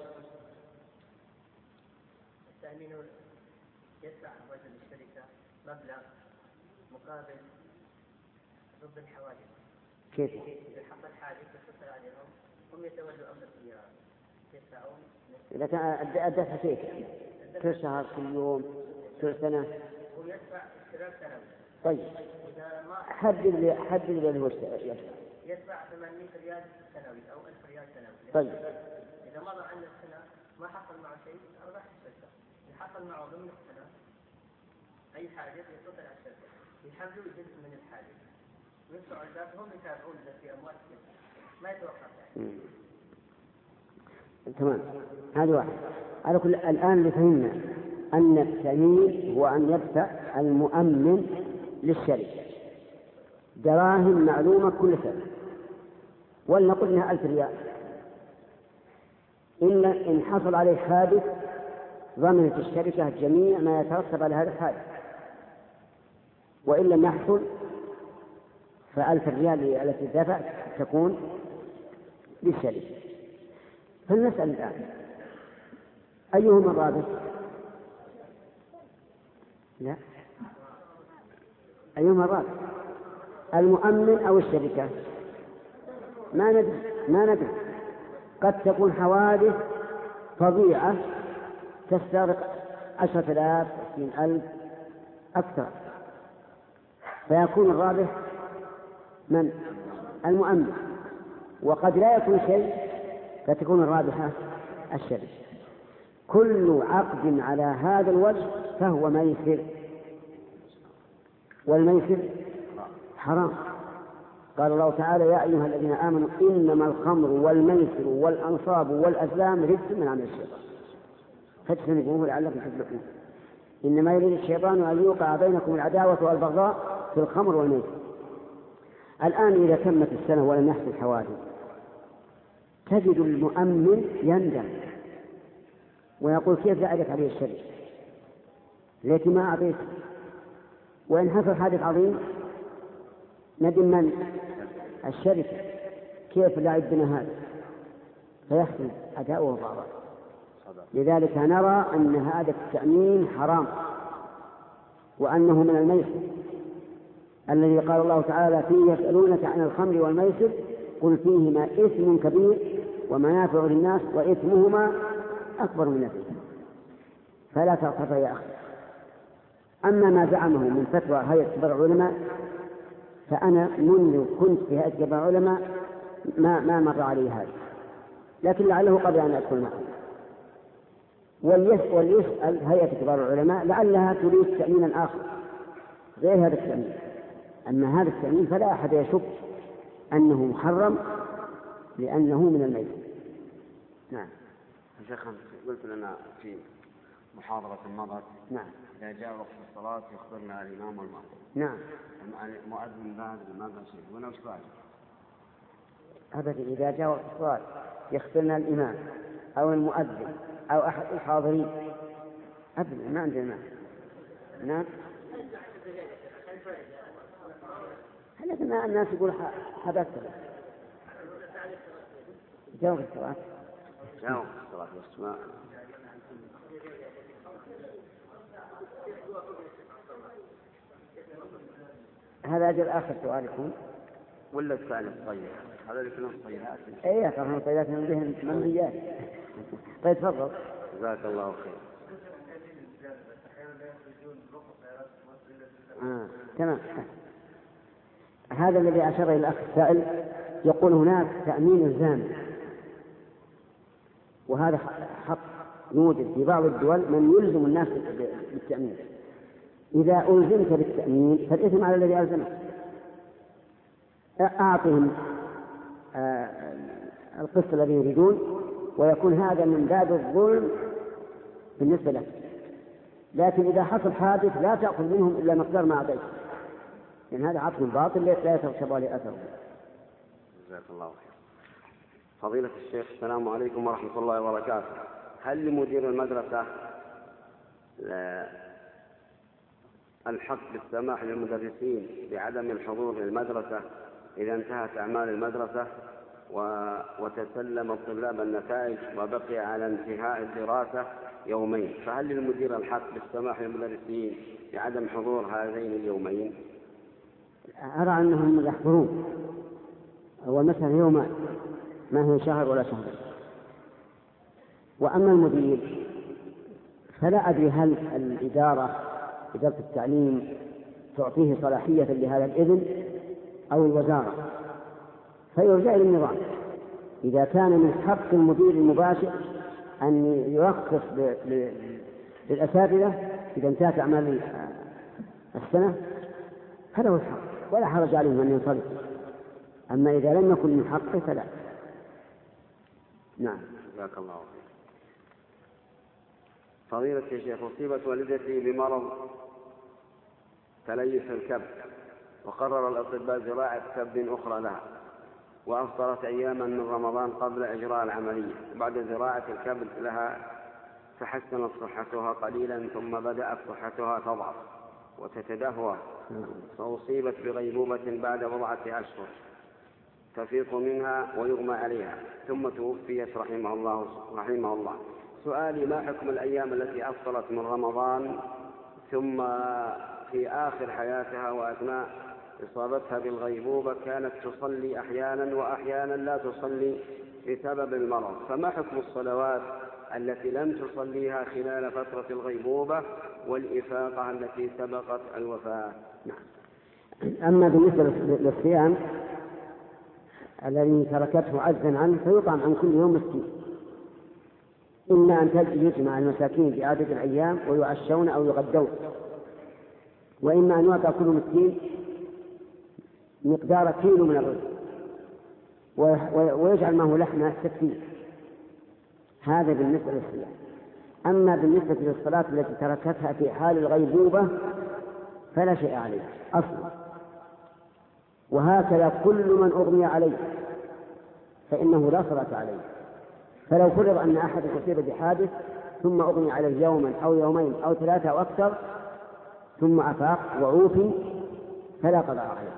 التأمين يدفع رجل الشركة مبلغ مقابل ضد الحوادث. كيف؟ إذا حصل حادث يتصل عليهم هم يتولوا أمر السيارة يدفعون. إذا كان الدفع كيف؟ كل شهر، كل يوم، كل سنة؟ هو يدفع اشتراك سنوي. طيب إذا ما حدد لي هو يدفع 800 ريال سنوي أو 1000 ريال سنوي. طيب إذا مضى عن السنة ما حصل معه شيء أرباح الشركة. إذا حصل معه ضمن السنة أي حادث يتصل على الشركة يحملوا جزء من الحادث ويدفعوا الباقي هم يتابعون في أموال الشركة ما يتوقف يعني. تمام. هذا واحد. على كل الآن اللي فهمنا أن التأمين هو أن يدفع المؤمن للشركة دراهم معلومة كل سنة، ولنقل إنها 1000 ريال. إن حصل عليه حادث ضمنت الشركة جميع ما يترتب على هذا الحادث، وإن لم يحصل ف1000 ريال التي دفع تكون للشركة. فلنسأل الآن أيهما الرابح؟ لا، أيهما الرابح؟ المؤمن أو الشركة؟ ما ندري. قد تكون حوادث فظيعة تستغرق 10,000 20,000 أكثر، فيكون الرابح من؟ المؤمن. وقد لا يكون شيء فتكون الرابحة الشركة. كل عقد على هذا الوجه فهو ميسر، والميسر حرام. قال الله تعالى يا أيها الذين آمنوا إنما الخمر والميسر والأنصاب والأزلام رجس من عمل الشيطان فاجتنبوه لعلكم تفلحون. إنما يريد الشيطان أن يوقع بينكم العداوة والبغضاء في الخمر والميسر. الآن إذا تمت السنة ولم يحصل حوادث تجد المؤمن يندم ويقول كيف زعلت عليه الشركة ليت ما أعطيت. وإن حصل حادث عظيم ندم من؟ الشركة، كيف لا عدنا هذا، فيحصل أداؤه وضعه. لذلك نرى أن هذا التأمين حرام وأنه من الميسر الذي قال الله تعالى فيه يسألونك عن الخمر والميسر قل فيهما إثم كبير ومنافع للناس وإثمهما أكبر من نفعهما فلا تغتر يا أخي. أما ما زعمه من فتوى هيئة كبار العلماء فأنا منذ كنت في هيئة كبار العلماء ما مر علي هذا، لكن لعله قبل أن أدخل معه. وليسأل هيئة كبار العلماء لعلها تريد تأمينا آخر غير هذا التأمين. أما هذا التأمين فلا أحد يشك أنه محرم لأنه من الميت. نعم. شيخ قلت لنا في محاضرة مضت نعم إذا جاء وقت الصلاة يخبرنا الإمام والمؤذن. نعم. المؤذن بعد ما شيء وأنا وش بعد؟ أبدا إذا جاء وقت الصلاة يخبرنا الإمام أو المؤذن أو أحد الحاضرين أبدا ما عندنا. نعم. لكن الناس يقول حدث جاء وقت الصلاة. جاء وقت الصلاة بس ما هذا أجل آخر سؤالكم ولا السؤال الطيب هذا اللي كلهم طيبات. إيه كلهم طيبات من بهم منبيات. طيب تفضل. جزاك الله خير. تمام. هذا الذي أشار إلى الأخ السائل يقول هناك تأمين الزامن، وهذا حق يوجد في بعض الدول من يلزم الناس بالتأمين. إذا ألزمت بالتأمين فالإثم على الذي ألزمك. أعطهم القسط الذي يريدون ويكون هذا من باب الظلم بالنسبة لك. لكن إذا حصل حادث لا تأخذ منهم إلا مقدار ما أعطيت، لأن هذا عطف باطل لا يترتب عليه أثره. جزاك الله خير. فضيلة الشيخ السلام عليكم ورحمة الله وبركاته. هل لمدير المدرسة الحق بالسماح للمدرسين بعدم الحضور للمدرسة إذا انتهت أعمال المدرسة وتسلم الطلاب النتائج وبقي على انتهاء الدراسة يومين، فهل للمدير الحق بالسماح للمدرسين بعدم حضور هذين اليومين؟ أرى أنهم يحضرون، والمسألة يوم ما هي شهر ولا شهر. وأما المدير فلا أدري هل إدارة التعليم تعطيه صلاحية لهذا الإذن أو الوزارة، فيرجع إلى النظام. إذا كان من حق المدير المباشر أن يرخص للأساتذة إذا انتهت أعمال السنة فله الحق ولا حرج عليهم أن ينصرف، أما إذا لم يكن من حقه فلا. نعم. جزاك الله خير. فضيلة الشيخ، أصيبت والدتي بمرض تليف الكبد، وقرر الأطباء زراعة كبد أخرى لها، وأفطرت أياما من رمضان قبل إجراء العملية. بعد زراعة الكبد لها تحسنت صحتها قليلا، ثم بدأت صحتها تضعف وتتدهور، فأصيبت بغيبوبة بعد بضعة أشهر، تفيق منها ويغمى عليها، ثم توفيت رحمه الله. سؤالي: ما حكم الأيام التي أفطرت من رمضان ثم في آخر حياتها وأثناء إصابتها بالغيبوبة كانت تصلي أحيانا وأحيانا لا تصلي بسبب المرض، فما حكم الصلوات التي لم تصليها خلال فترة الغيبوبة والإفاقة التي سبقت الوفاة؟ أما بالنسبة للصيام الذي تركته عجزا عنه فيطعم عن كل يوم مسكين، إما أن يجمع المساكين بعدد الأيام ويعشون أو يغدون، وإما أن يعطى كل مسكين مقدار كيلو من الرز ويجعل معه لحمة تكفيه. هذا بالنسبة للصيام. أما بالنسبة للصلاة التي تركتها في حال الغيبوبة فلا شيء عليه أصلا، وهكذا كل من أغمي عليه فإنه لا صلاة عليه. فلو فرض أن أحد أصيب بحادث ثم أغمي عليه يوما أو يومين أو ثلاثة أو أكثر ثم أفاق وعوفي فلا قضاء عليه،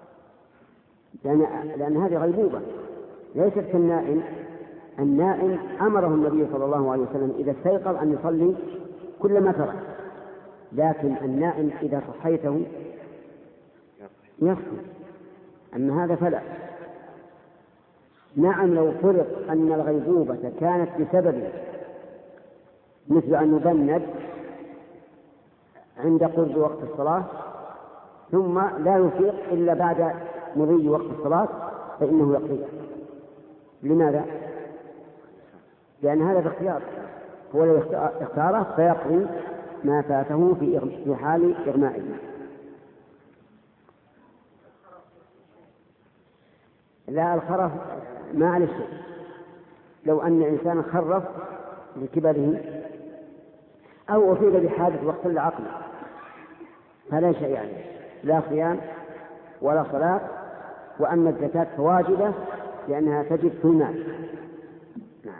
لأن هذه غيبوبة ليست كالنائم. النائم أمره النبي صلى الله عليه وسلم إذا استيقظ أن يصلي كل ما ترك، لكن النائم إذا صحيته يصلي، أما هذا فلا. نعم، لو فرض أن الغيبوبة كانت بسبب مثل أن يبند عند قرب وقت الصلاة ثم لا يفيق إلا بعد مضي وقت الصلاة فإنه يقضي. لماذا؟ لأن هذا باختيار، هو لو اختاره فيقضي ما فاته في حال إغمائه. لا، الخرف ما عليه شيء. لو أن إنسانا خرف لكبره أو أصيب بحادث وقت العقل فلا شيء عليه، لا صيام ولا صلاة. وأما الزكاة فواجبة لأنها تجب في المال. نعم.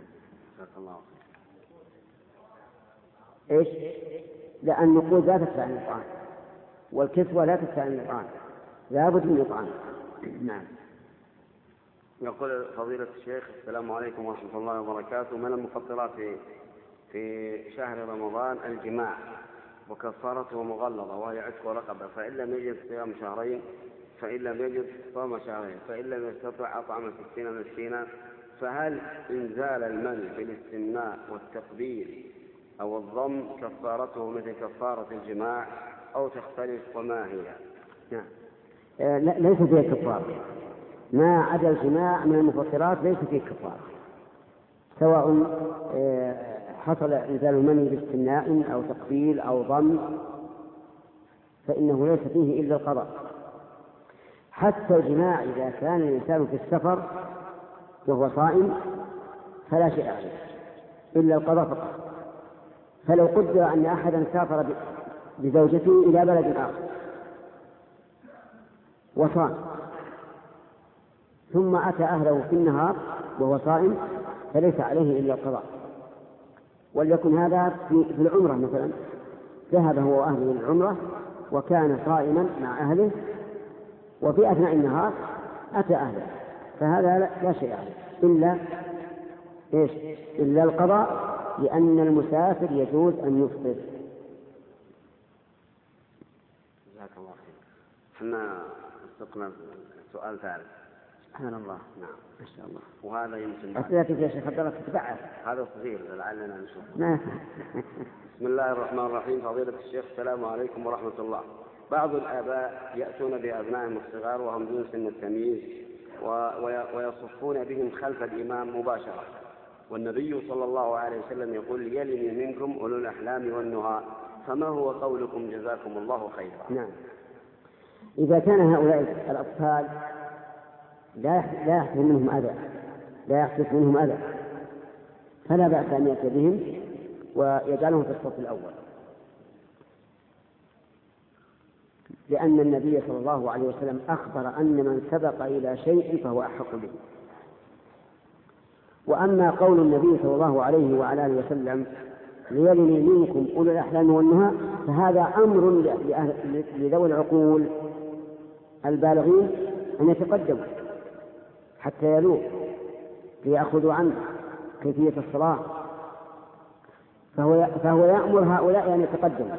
إيش؟ لأن النقود لا تدفع عن الإطعام، والكسوة لا تدفع عن الإطعام، لا بد من الإطعام. نعم. يقول فضيلة الشيخ السلام عليكم ورحمة الله وبركاته: من المفطرات في شهر رمضان الجماع وكفارته مغلظة وهي عتق رقبة، فإن لم يجد صيام شهرين، فإن لم يجد صوم شهرين، فإن لم يستطع أطعم 60 مسكينا. فهل إنزال المني بالاستمناء والتقبيل أو الضم كفارته مثل كفارة الجماع أو تختلف، وما هي؟ نعم. ليس فيه كفارة، ما عدا الجماع من المفطرات ليس فيه كفارة، سواء حصل إنزال المني باستمناء أو تقبيل أو ضم فإنه ليس فيه إلا القضاء. حتى الجماع إذا كان الإنسان في السفر وهو صائم فلا شيء عليه إلا القضاء فقط. فلو قدر أن أحدا سافر بزوجته إلى بلد آخر وصام ثم أتى أهله في النهار وهو صائم فليس عليه إلا القضاء. وليكن هذا في العمرة مثلا، ذهب هو وأهله للعمرة وكان صائما مع أهله وفي أثناء النهار أتى أهله، فهذا لا شيء عليه إلا القضاء، لأن المسافر يجوز أن يفطر. جزاك الله خير. احنا استقنا سؤال ثالث. سبحان الله. نعم ما شاء الله. وهذا يمكن أسئلتك يا شيخ عبد الله تتبعث. هذا صغير لعلنا نشوف. ما بسم الله الرحمن الرحيم. فضيلة الشيخ السلام عليكم ورحمة الله. بعض الآباء يأتون بأبنائهم الصغار وهم دون سن التمييز ويصفون بهم خلف الإمام مباشرة، والنبي صلى الله عليه وسلم يقول يلني منكم أولو الأحلام والنهى، فما هو قولكم جزاكم الله خيرا؟ نعم. إذا كان هؤلاء الأطفال لا يحدث منهم أذى فلا بأس أن يأتي بهم ويجعلهم في الصف الأول، لأن النبي صلى الله عليه وسلم أخبر أن من سبق إلى شيء فهو أحق به. وأما قول النبي صلى الله عليه وعلى آله وسلم ليلني منكم أولو الأحلام والنهى، فهذا أمر لذوي العقول البالغين أن يتقدموا حتى يلوه ليأخذوا عنه كيفية الصلاة، فهو يأمر هؤلاء أن يتقدموا.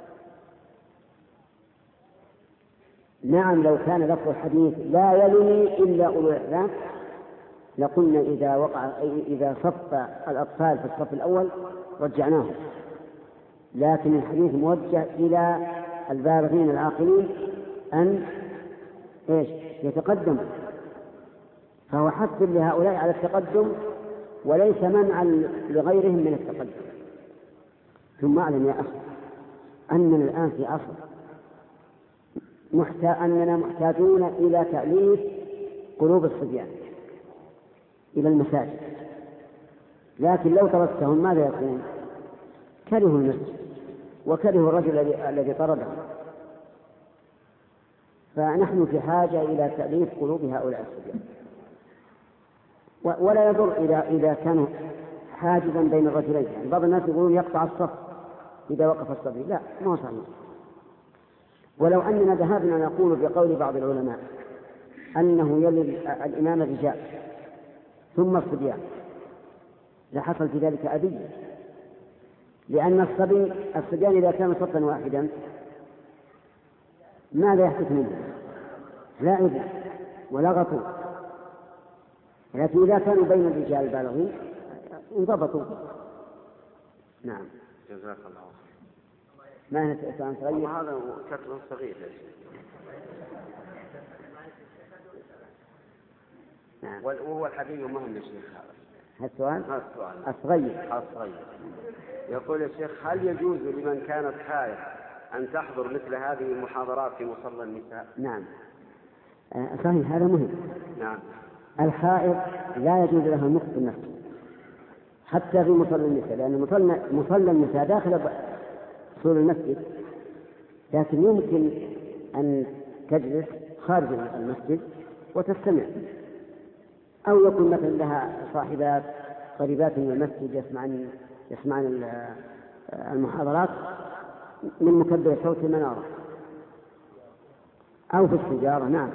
نعم، لو كان لفظ الحديث لا يلني إلا أولو الأحلام لقلنا إذا صف الأطفال في الصف الأول رجعناهم، لكن الحديث موجه إلى البالغين العاقلين أن يتقدموا، فهو حث لهؤلاء على التقدم وليس منعا لغيرهم من التقدم. ثم اعلم يا أخي أننا الآن في عصر أننا محتاجون إلى تأليف قلوب الصبيان إلى المساجد، لكن لو تركتهم ماذا يكون؟ كرهوا المسجد وكرهوا الرجل الذي طردهم. فنحن في حاجة إلى تأليف قلوب هؤلاء الصبيان، ولا يضر إذا كانوا حاجزا بين الرجلين. يعني بعض الناس يقولون يقطع الصف إذا وقف الصبي، لا، ما صحيح. ولو أننا ذهبنا نقول بقول بعض العلماء أنه يلي الإمام الرجال ثم الصبيان لحصل في ذلك أذية، لأن الصبيان إذا كانوا صفا واحدا ماذا يحدث منهم؟ لا إذن ولا غطوا، لكن إذا كانوا بين الرجال البالغين انضبطوا. نعم. جزاك الله خير. ما هي سؤال صغير؟ هذا كتب صغير. نعم. وهو الحديث مهم يا شيخ. هذا السؤال الصغير. يقول يا شيخ هل يجوز لمن كانت حائض أن تحضر مثل هذه المحاضرات في مصلى النساء؟ نعم صحيح، هذا مهم. نعم. الحائض لا يجوز لها النصف في المسجد حتى في مصلى النساء، لأن مصلى النساء داخل صور المسجد، لكن يمكن أن تجلس خارج المسجد وتستمع، أو يكون مثلا لها صاحبات قريبات من المسجد يسمعن المحاضرات من مكبر صوت المنارة أو في السجارة. نعم،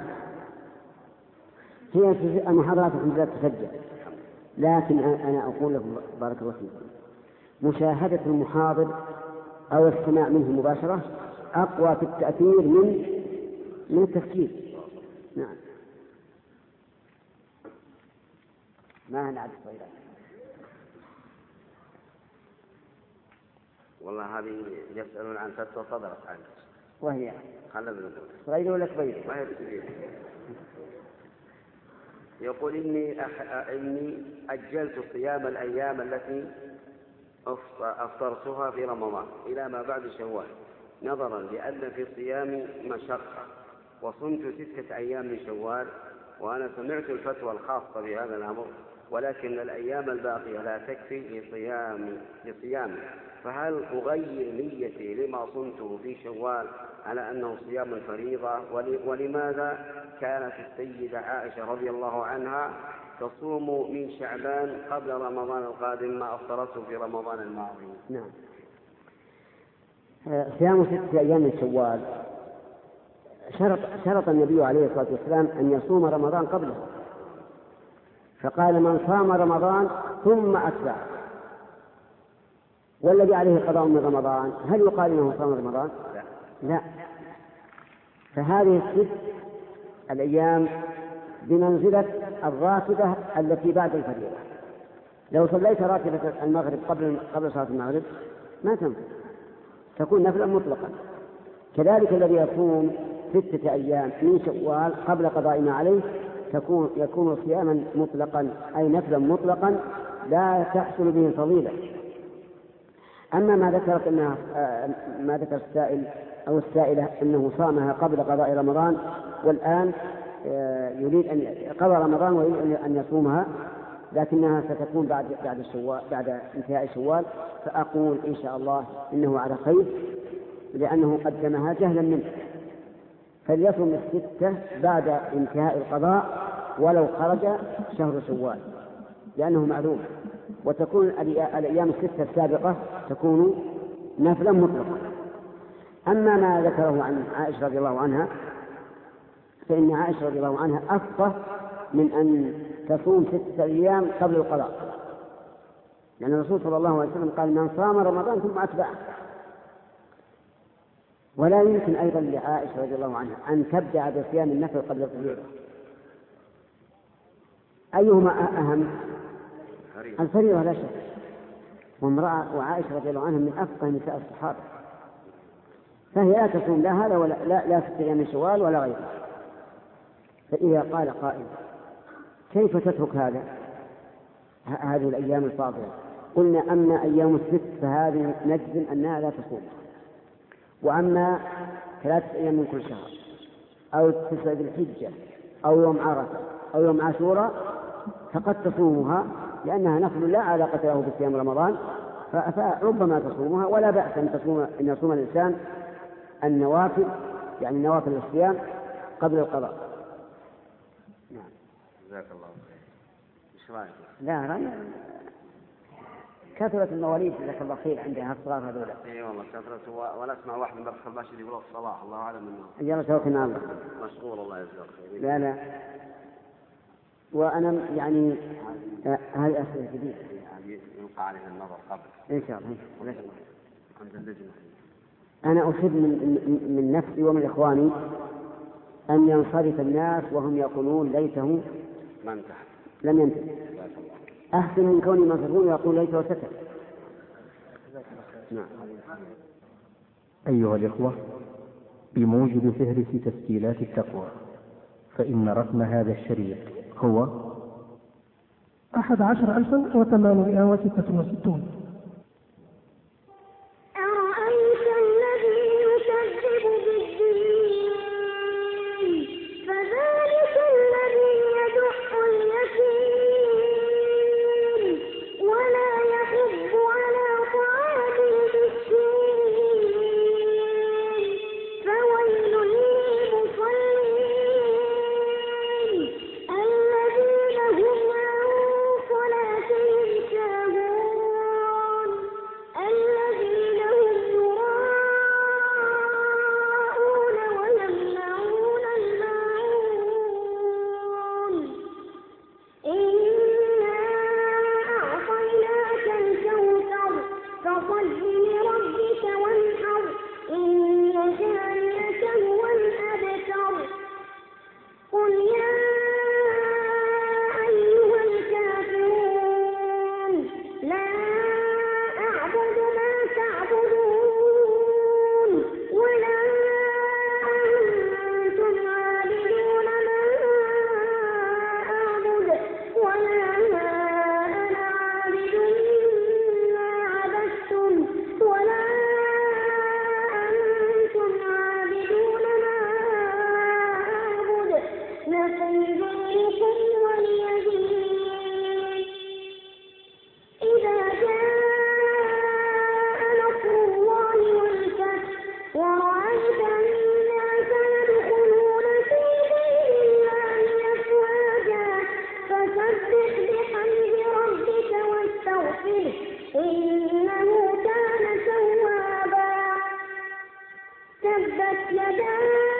هي المحاضرات الحمد لله تسجل، لكن أنا أقول لكم بارك الله فيكم مشاهدة المحاضر أو السماع منه مباشرة أقوى في التأثير من التسجيل. نعم. ما نعد صغيرة والله هذه يسألون عن فتوى صدرت عنك، وهي خلنا بنقول صغيرة ولا كبيرة؟ ما هي كبيرة. يقول إني أجلت صيام الأيام التي أفطرتها في رمضان إلى ما بعد شوال، نظرا لأن في صيام مشقة، وصمت 6 أيام من شوال، وأنا سمعت الفتوى الخاصة بهذا الأمر ولكن الأيام الباقية لا تكفي لصيامه، فهل أغير نيتي لما صمته في شوال على أنه صيام الفريضة؟ ولماذا كانت السيدة عائشة رضي الله عنها تصوم من شعبان قبل رمضان القادم ما أفطرته في رمضان الماضي؟ نعم. صيام 6 أيام من شوال شرط النبي عليه الصلاة والسلام أن يصوم رمضان قبله، فقال من صام رمضان ثم أتبع، والذي عليه قضاء من رمضان هل يقال انه صام رمضان؟ لا. فهذه 6 الأيام بمنزلة الراتبة التي بعد الفريضة. لو صليت راتبة المغرب قبل صلاة المغرب ما تنفع، تكون نفلا مطلقا. كذلك الذي يصوم 6 أيام من شوال قبل قضاء ما عليه يكون صياما مطلقا، أي نفلا مطلقا لا تحصل به الفضيلة. أما ما ذكر السائل أو السائلة أنه صامها قبل قضاء رمضان والآن يريد أن قضى رمضان ويريد أن يصومها، لكنها ستكون بعد انتهاء شوال، فأقول إن شاء الله إنه على خير لأنه قدمها جهلا منه، فليصم 6 بعد انتهاء القضاء ولو خرج شهر شوال لأنه معلوم، وتكون الأيام 6 السابقة تكون نفلا مطلقا. أما ما ذكره عن عائشة رضي الله عنها فإن عائشة رضي الله عنها أفضل من أن تصوم 6 أيام قبل القضاء، لأن الرسول صلى الله عليه وسلم قال من صام رمضان ثم أتبعه. ولا يمكن أيضا لعائشة رضي الله عنها أن تبدأ بصيام النفل قبل الفريضة. أيهما أهم؟ الفريضة لا شك، وعائشة رضي الله عنها من أفقه نساء الصحابة، فهي لا تصوم لا هذا ولا لا 6 أيام من شوال ولا غيره. فإذا قال قائل كيف تترك هذه الأيام الفاضلة؟ قلنا أما أيام 6 فهذه نجزم أنها لا تصوم، وأما 3 أيام من كل شهر أو 9 ذي الحجة أو يوم عرفة أو يوم عاشوراء فقد تصومها لأنها نفل لا علاقة له بصيام رمضان، فربما تصومها ولا بأس أن يصوم الإنسان النوافل، يعني نوافل الصيام قبل القضاء. نعم. جزاك الله خير. ايش رايك؟ لا كثرة المواليد جزاك الله خير عندها الصغار هذول. اي والله كثرة، ولا اسمع واحد من بدخل باشر يقول الصلاة الله اعلم منه. يلا توكلنا على الله. مشغول الله يجزاك خير. لا وأنا يعني هذه أسئلة جديدة يلقى عليها النظر قبل إن شاء الله. عند اللجنة. أنا أحب من نفسي ومن إخواني أن ينصرف الناس وهم يقولون ليته لم ينتهي، أحسن من كوني منصرفون يقول ليته سكت. نعم. أيها الإخوة، بموجب فهرس تسجيلات التقوى فإن رقم هذا الشريط هو 11,866. أرأيت الذي يكذب بالدين فذلك الذي يدع اليتيم ولا يحض على طعام المسكين فويل للمصلين الذين هم عن صلاتهم ساهون يدا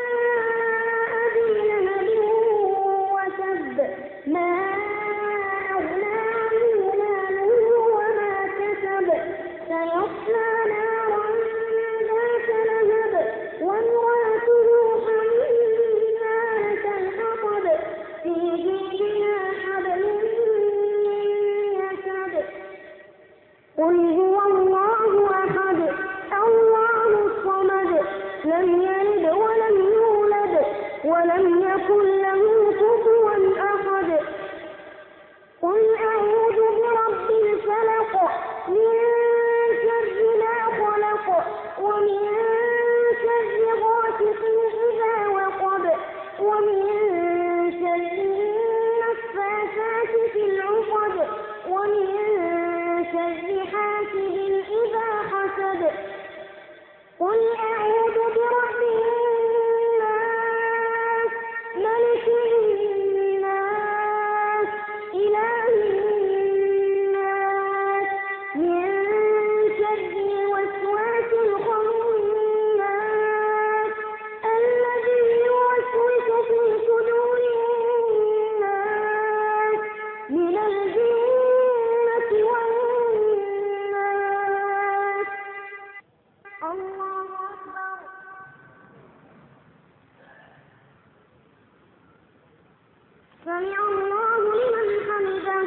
أبي لهب وتب ما أغنى عنه ماله وما كسب سيصلى نارا ذات لهب وامرأته حمالة الحطب في جيدها حبل من مسد قل هو الله أحد الله الصمد لم يلد ولم يولد ولم يكن له كفوا أحد قل أعوذ برب الفلق من شر ما خلق ومن شر غاسق إذا وقب ومن شر النفاثات في العقد ومن شر حاسد إذا حسد قل أعوذ برب الناس ملك الناس إله الناس من شر الوسواس الخناس الذي يوسوس في صدور الناس من الجنة والناس الله أكبر سمع الله لمن حمده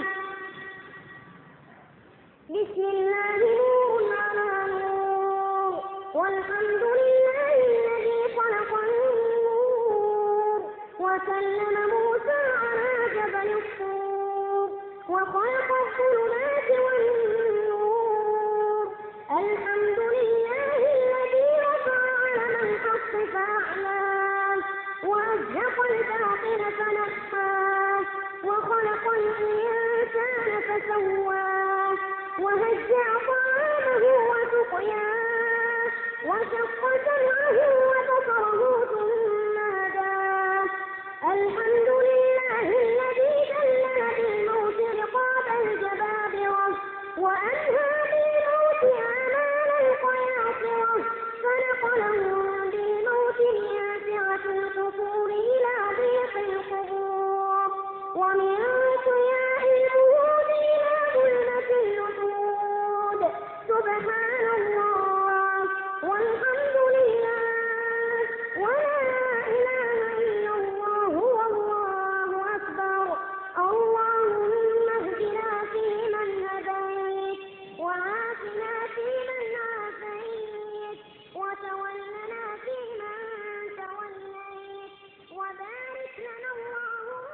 بسم الله نور على نور والحمد لله الذي خلق النور وكلم موسى على جبل الطور وخلق الظلمات والنور الحمد لله الذي رفع علم الحق فأعلاه وأزهق الباطل فنحاه وخلق الإنسان فسواه وهجع طعامه وسقياه وشق سمعه وبصره ثم هداه الحمد لله الذي دلل بالموت رقاب الجبابرة وأنهى بالموت أعمال القياصرة فنقلهم بالموت من سعة القصور إلى ضيق القبور ومن ضياء الوجود إلى ظلمة الوجود سبحان الله والحمد لله ولا إله إلا الله والله أكبر اللهم اهدنا فيمن هديت وعافنا فيمن عافيت وتولنا فيمن توليت وبارك لنا اللهم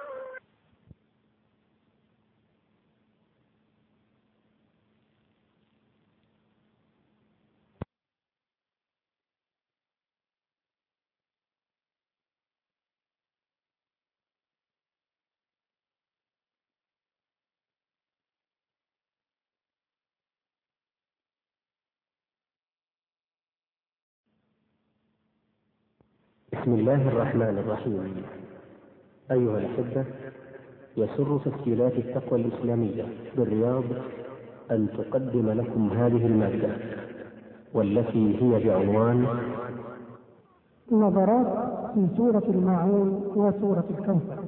بسم الله الرحمن الرحيم. أيها الأحبة، يسر تسجيلات التقوى الإسلامية بالرياض أن تقدم لكم هذه المادة والتي هي بعنوان نظرات في سورة الماعون وسورة الكوثر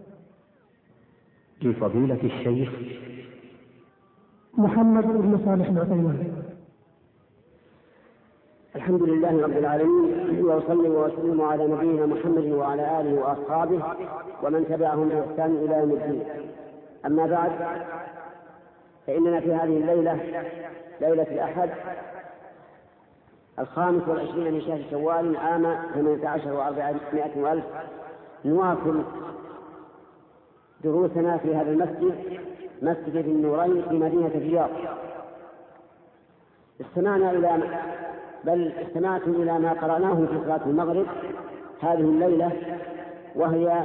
لفضيلة الشيخ محمد بن صالح العثيمين. الحمد لله رب العالمين وأصلي وأسلم على نبينا محمد وعلى آله وأصحابه ومن تبعهم بإحسان إلى يوم الدين. أما بعد، فإننا في هذه الليلة، ليلة الأحد 25 من شهر شوال عام 18 و400 وألف، نواصل دروسنا في هذا المسجد، مسجد النورين في مدينة الرياض. استمعتم إلى ما قرأناه في صلاة المغرب هذه الليلة، وهي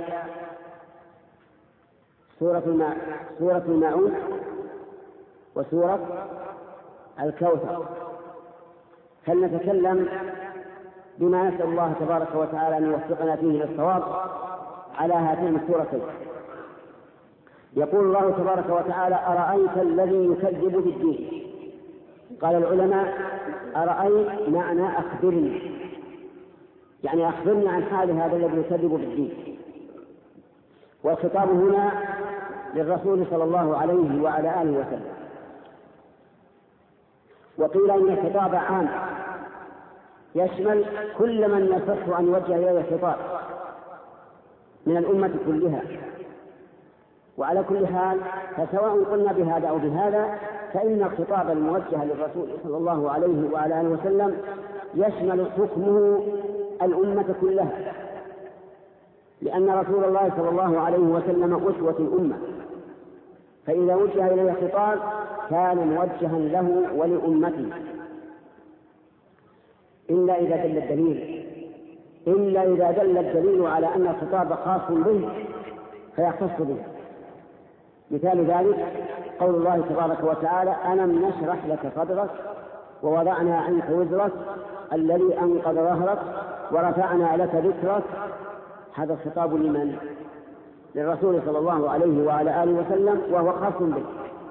سورة الماعون وسورة الكوثر. فلنتكلم بما نسأل الله تبارك وتعالى أن يوفقنا فيه للصواب على هاتين السورتين. يقول الله تبارك وتعالى: أرأيت الذي يكذب بالدين. قال العلماء: أرأيت معنى أخبرني، يعني أخبرني عن حال هذا الذي يكذب بالدين. والخطاب هنا للرسول صلى الله عليه وعلى آله وسلم. وقيل إن الخطاب عام يشمل كل من يصح أن يوجه إليه الخطاب من الأمة كلها. وعلى كل حال فسواء قلنا بهذا أو بهذا فإن الخطاب الموجه للرسول صلى الله عليه وعلى آله وسلم يشمل حكمه الأمة كلها، لأن رسول الله صلى الله عليه وسلم أسوة الأمة، فإذا وجه إليه الخطاب كان موجها له ولأمته، إلا إذا دل الدليل على أن الخطاب خاص به فيختص به. مثال ذلك قول الله تبارك وتعالى: ألم نشرح لك صدرك ووضعنا عنك وزرك الذي أنقض ظهرك ورفعنا لك ذكرك. هذا الخطاب لمن؟ للرسول صلى الله عليه وعلى آله وسلم، وهو خاص به.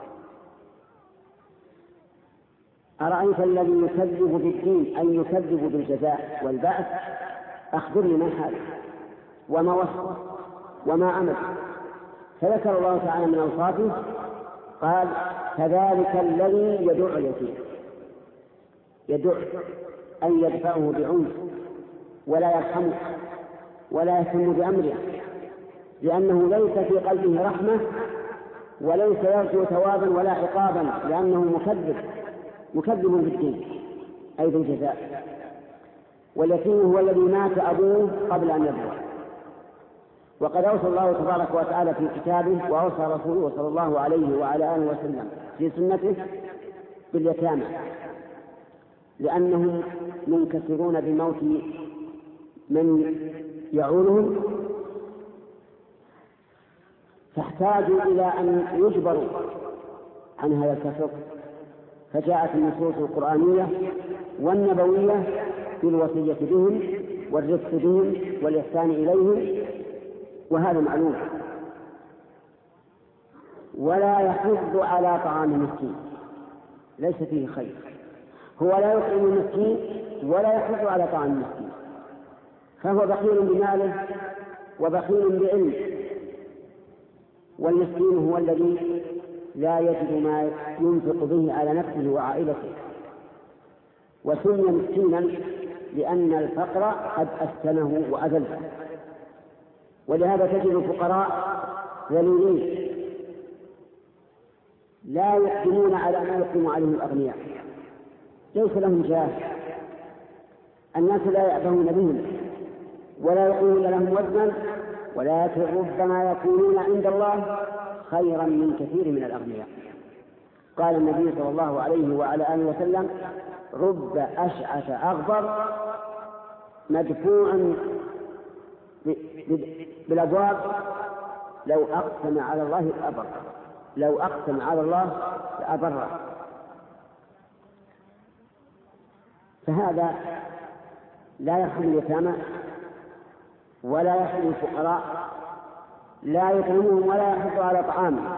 أرأيت الذي يكذب بالدين أن يكذب بالجزاء والبعث أخبرني ما حاله وما وصفه وما أمر. فذكر الله تعالى من أوصافه قال: كذلك الذي يدع اليتيم، يدع أن يدفعه بعنف ولا يرحمه ولا يهتم بأمره، لأنه ليس في قلبه رحمة وليس يرجو ثوابا ولا عقابا، لأنه مكذب بالدين أي بالجزاء. واليتيم هو الذي مات أبوه قبل أن يبلغ. وقد أوصى الله تبارك وتعالى في كتابه وأوصى رسوله صلى الله عليه وعلى آله وسلم في سنته باليتامى، لأنهم منكسرون بموت من يعولهم، فاحتاجوا إلى أن يجبروا عن هذا الكسر، فجاءت النصوص القرآنية والنبوية بالوصية بهم والرفق بهم والإحسان إليهم، وهذا معلوم. ولا يحض على طعام المسكين، ليس فيه خير، هو لا يطعم المسكين ولا يحض على طعام المسكين، فهو بخيل بماله وبخيل بعلمه. والمسكين هو الذي لا يجد ما ينفق به على نفسه وعائلته، وسمي مسكينا لأن الفقر قد أسكنه وأذله. ولهذا تجد الفقراء ذليلين لا يقدمون على ما يقدم عليه الأغنياء، ليس لهم جاه، الناس لا يأبهون بهم ولا يقولون لهم وزنا، ولكن ربما يكونون عند الله خيرا من كثير من الأغنياء. قال النبي صلى الله عليه وعلى آله وسلم: رب أشعث أغبر مدفوع بالأبواب لو أقسم على الله لأبر، لو أقسم على الله لأبر. فهذا لا يرحم اليتامى ولا يرحم الفقراء، لا يطعمهم ولا يحض على طعامهم.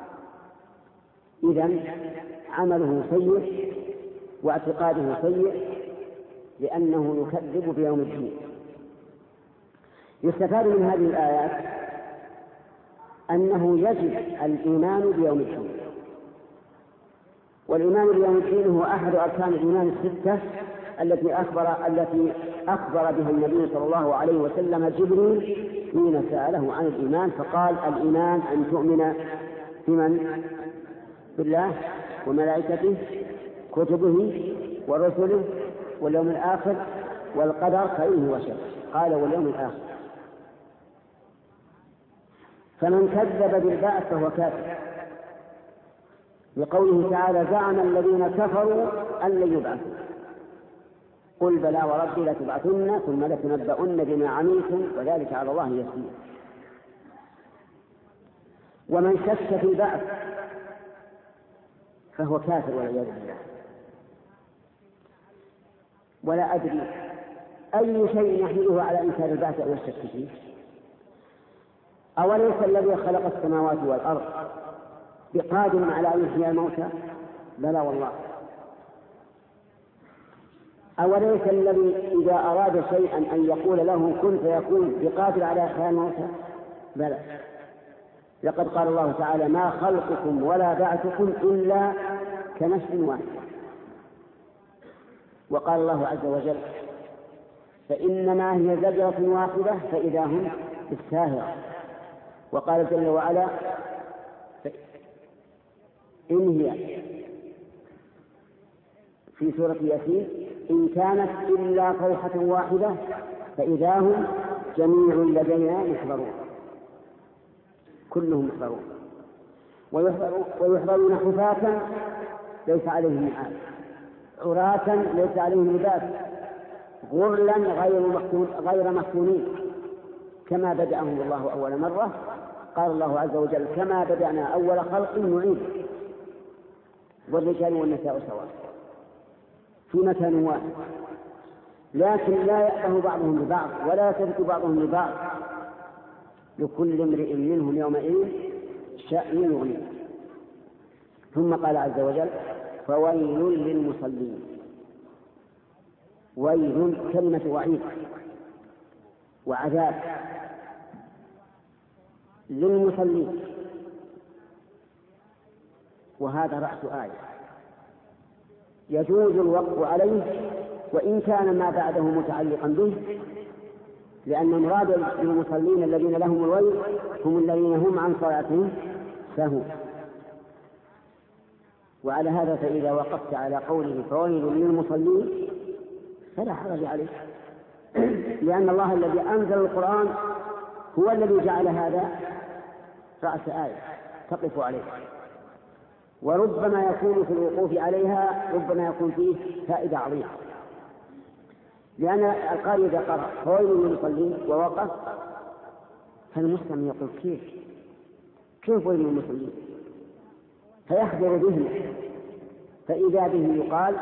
إذن عمله سيء واعتقاده سيء، لأنه يكذب بيوم الدين. يستفاد من هذه الآيات أنه يجب الإيمان بيوم الدين، والإيمان بيوم الدين هو أحد أركان الإيمان الستة التي أخبر بها النبي صلى الله عليه وسلم جبريل حين سأله عن الإيمان، فقال: الإيمان أن تؤمن بمن؟ بالله وملائكته كتبه ورسله واليوم الآخر والقدر خيره وشره. قال: واليوم الآخر. فمن كذب بالبعث فهو كافر، لقوله تعالى: زعم الذين كفروا أن لن يبعثوا، قل بلى وربي لتبعثن ثم لتنبؤن بما عملتم وذلك على الله يسير. ومن شك في البعث فهو كافر والعياذ بالله. ولا أدري أي شيء يحمله على إنكار البعث أو الشك فيه. أوليس الذي خلق السماوات والأرض بقادر على أن يحيي الموتى؟ بلى والله. أوليس الذي إذا أراد شيئا أن يقول له كن فيكون بقادر على إحياء الموتى؟ بلى. لقد قال الله تعالى ما خلقكم ولا بعثكم إلا كنفس واحدة. وقال الله عز وجل فإنما هي زجرة واحدة فإذا هم بالساهرة. وقال جل وعلا إن هي في سورة ياسين إن كانت إلا صيحة واحدة فإذا هم جميع لدينا محضرون. كلهم محضرون ويحضرون حفاة ليس عليهم نعال عراة ليس عليهم لباس غرلا غير مفتونين كما بدأهم الله أول مرة. قال الله عز وجل كما بدأنا أول خلق نعيد والرجال والنساء سواء في مكان واحد لكن لا يأبه بعضهم لبعض ولا يثبت بعضهم لبعض لكل امرئ منهم يومئذ شأن يغنيه. ثم قال عز وجل فويل للمصلين. ويل كلمة وعيد وعذاب للمصلين وهذا رأس آية يجوز الوقف عليه وإن كان ما بعده متعلقا به لأن المراد بالمصلين الذين لهم الويل هم الذين هم عن صلاتهم سهون. وعلى هذا فإذا وقفت على قوله فويل للمصلين فلا حرج عليه لأن الله الذي أنزل القرآن هو الذي جعل هذا رأس آية تقف عليه. وربما يكون في الوقوف عليها ربما يكون فيه فائدة عظيمة لأن القارئ إذا قرأ فويل للمصلين ووقف فالمسلم يقول كيف ويل للمصلين فيحضر ذهنه فإذا به يقال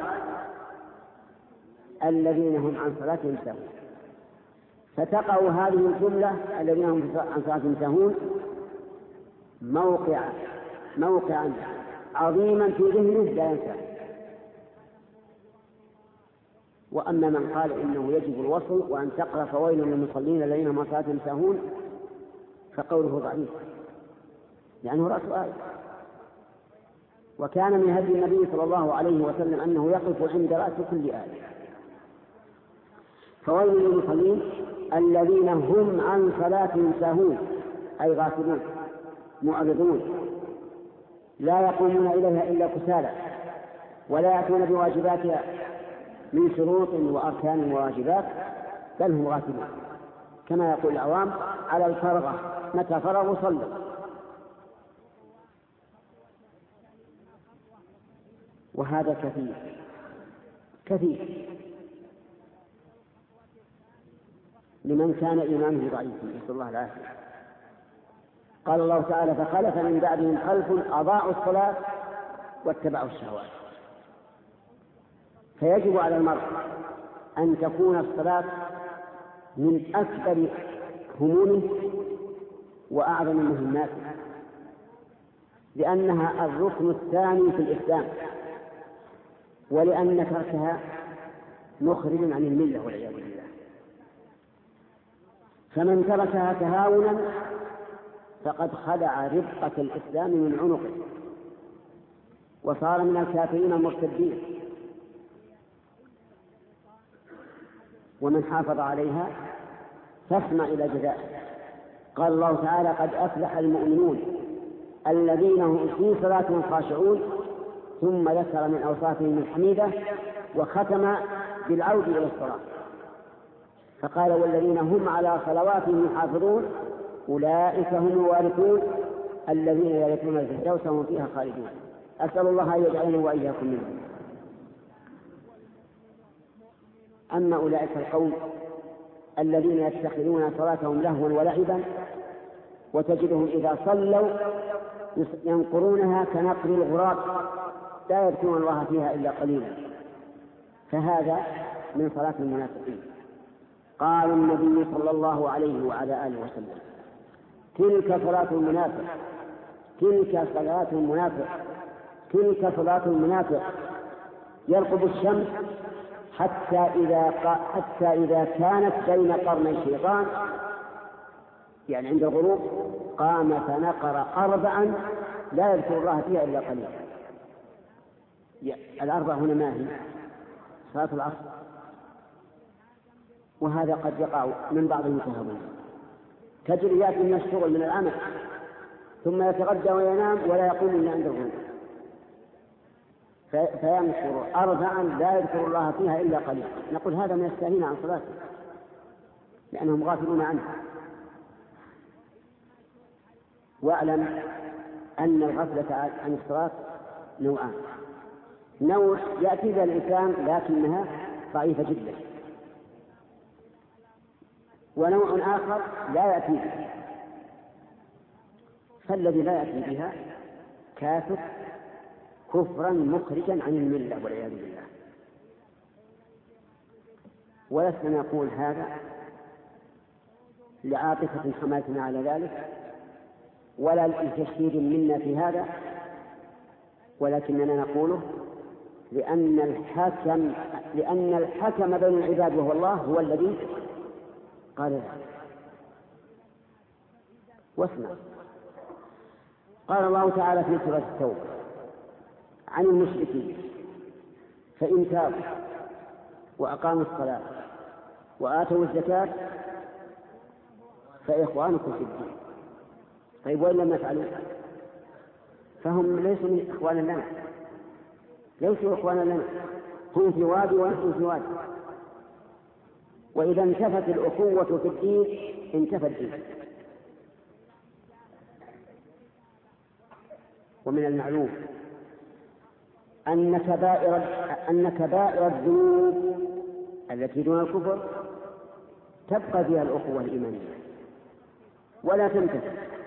الذين هم عن صلاتهم سهون. فتقع هذه الجملة الذين هم عن صلاتهم سهون موقعا عظيما في ذهنه لا ينسى. وأما من قال إنه يجب الوصل وأن تقرأ فويل للمصلين الذين هم عن صلاتهم سهون فقوله ضعيف لأنه رأس آية. وكان من هدي النبي صلى الله عليه وسلم أنه يقف عند رأس كل آية. فويل للمصلين الذين هم عن صلاتهم ساهون أي غافلون معرضون لا يقومون إليها إلا كسالى ولا يأتون بواجباتها من شروط وأركان وواجبات بل هم غافلون كما يقول العوام على الفرغة متى فرغوا صلوا. وهذا كثير لمن كان إيمانه ضعيفا نسأل الله العافية. قال الله تعالى فخلف من بعدهم خلف أضاعوا الصلاة واتبعوا الشهوات. فيجب على المرء أن تكون الصلاة من أكبر همومه وأعظم مهماته لأنها الركن الثاني في الإسلام ولأن تركها مخرج عن الملة والعياذ بالله. فمن تركها تهاونا فقد خلع ربقة الإسلام من عنقه وصار من الكافرين المرتدين. ومن حافظ عليها فاسمع إلى جزائه. قال الله تعالى قد أفلح المؤمنون الذين هم في صلاتهم خاشعون ثم ذكر من أوصافهم الحميدة وختم بالعود إلى الصلاة فقال والذين هم على صلواتهم يحافظون أولئك هم الوارثون الذين يرثون الفردوس وهم فيها خالدون. أسأل الله أن يجعلني وإياكم منهم. أما أولئك القوم الذين يتخذون صلاتهم لهوا ولعبا وتجدهم إذا صلوا ينقرونها كنقر الغراب لا يذكرون الله فيها إلا قليلا فهذا من صلاة المنافقين. قال النبي صلى الله عليه وعلى آله وسلم تلك صلاة المنافق تلك صلاة المنافق تلك صلاة المنافق يرقب الشمس حتى إذا كانت بين قرني الشيطان، يعني عند الغروب، قام فنقر 4 لا يذكر الله فيها إلا قليلا. الأربع هنا ما هي؟ صلاة العصر. وهذا قد يقع من بعض المتهاونين، تجري يأتي من الشغل من العمل ثم يتغدى وينام ولا يقوم إلا عند الغروب، فينقر 4 لا يذكر الله فيها إلا قليلا. نقول هذا من الساهين عن صلاته لأنهم غافلون عنه. واعلم أن الغفلة عن الصلاة نوعان: نوع يأتي بها الإنسان لكنها ضعيفة جدا، ونوع آخر لا يأتي بها، فالذي لا يأتي بها كافر كفرا مخرجا عن الملة والعياذ بالله. ولسنا نقول هذا لعاطفة حماتنا على ذلك ولا لتشديد منا في هذا، ولكننا نقوله لأن الحكم بين العباد وهو الله هو الذي قال ذلك. واسمع، قال الله تعالى في سورة التوبة عن المشركين: فإن تابوا وأقاموا الصلاة وآتوا الزكاة فإخوانكم في الدين. طيب وإن لم يفعلوا فهم ليسوا من إخوانا لنا، ليسوا إخوانا لنا، هم في وادي ونحن في وادي. وإذا انتفت الأخوة في الدين انتفى الدين. ومن المعلوم أن كبائر الذنوب التي دون الكفر تبقى فيها الأخوة الإيمانية ولا تنتهي.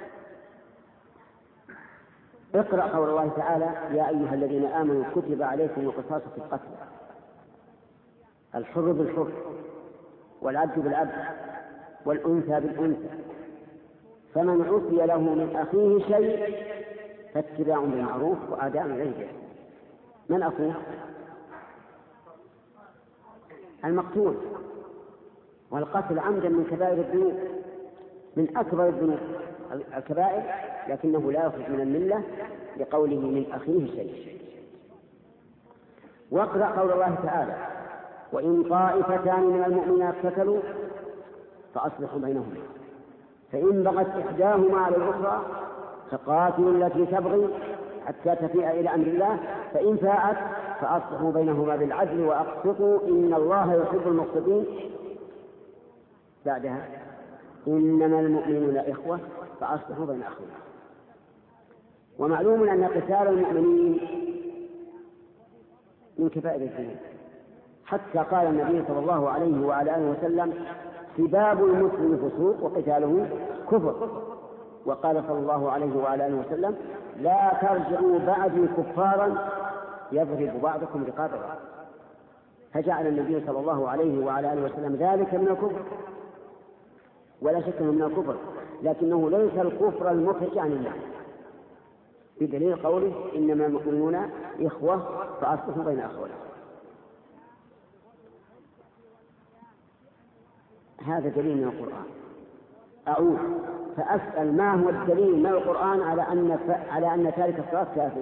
اقرأ قول الله تعالى: يا أيها الذين آمنوا كتب عليكم القصاص في القتل، الحر بالحر والعبد بالعبد والأنثى بالأنثى، فمن عفي له من أخيه شيء فاتباع بالمعروف وأداء إليه. من أخوه؟ المقتول. والقتل عمدا من كبائر الذنوب، من أكبر الذنوب الكبائر، لكنه لا يخرج من الملة لقوله من أخيه شيء. واقرأ قول الله تعالى: وإن طائفتان من المؤمنين اقتتلوا فأصلحوا بينهما، فإن بغت إحداهما على الأخرى فقاتلوا التي تبغي حتى تفيء إلى أمر الله، فإن فاءت فأصلحوا بينهما بالعدل وأقسطوا إن الله يحب المقسطين. بعدها: إنما المؤمنون إخوة فأصلحوا بين أخوهم. ومعلوم أن قتال المؤمنين من كبائر الذنوب، حتى قال النبي صلى الله عليه وعلى آله وسلم: سباب المسلم فسوق وقتاله كفر. وقال صلى الله عليه وعلى آله وسلم: لا ترجعوا بعدي كفارا يضرب بعضكم رقاب بعض. فجعل النبي صلى الله عليه وعلى آله وسلم ذلك من الكفر، ولا شك من الكفر، لكنه ليس الكفر المخرج عن الله، بدليل قوله: إنما المؤمنون إخوة فأصلحوا بين أخواتكم. هذا دليل من القرآن. أعود فأسأل: ما هو الدليل من القرآن على أن تارك الصلاة كافر؟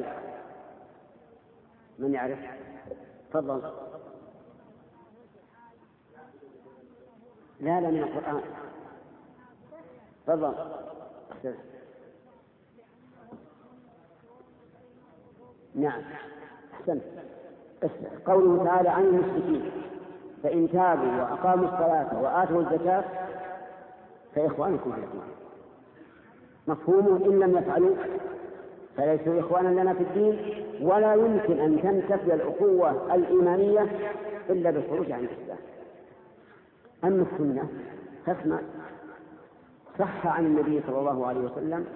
من يعرف؟ تفضل. لا من القرآن. تفضل. نعم أحسنت. قوله تعالى عن المشركين: فإن تابوا وأقاموا الصلاة وآتوا الزكاة فإخوانكم في الدين. مفهومه إن لم يفعلوا فليسوا إخوانا لنا في الدين، ولا يمكن أن تنتفي الأخوة الإيمانية إلا بالخروج عن الإسلام. أما السنة فاسمع: صح عن النبي صلى الله عليه وسلم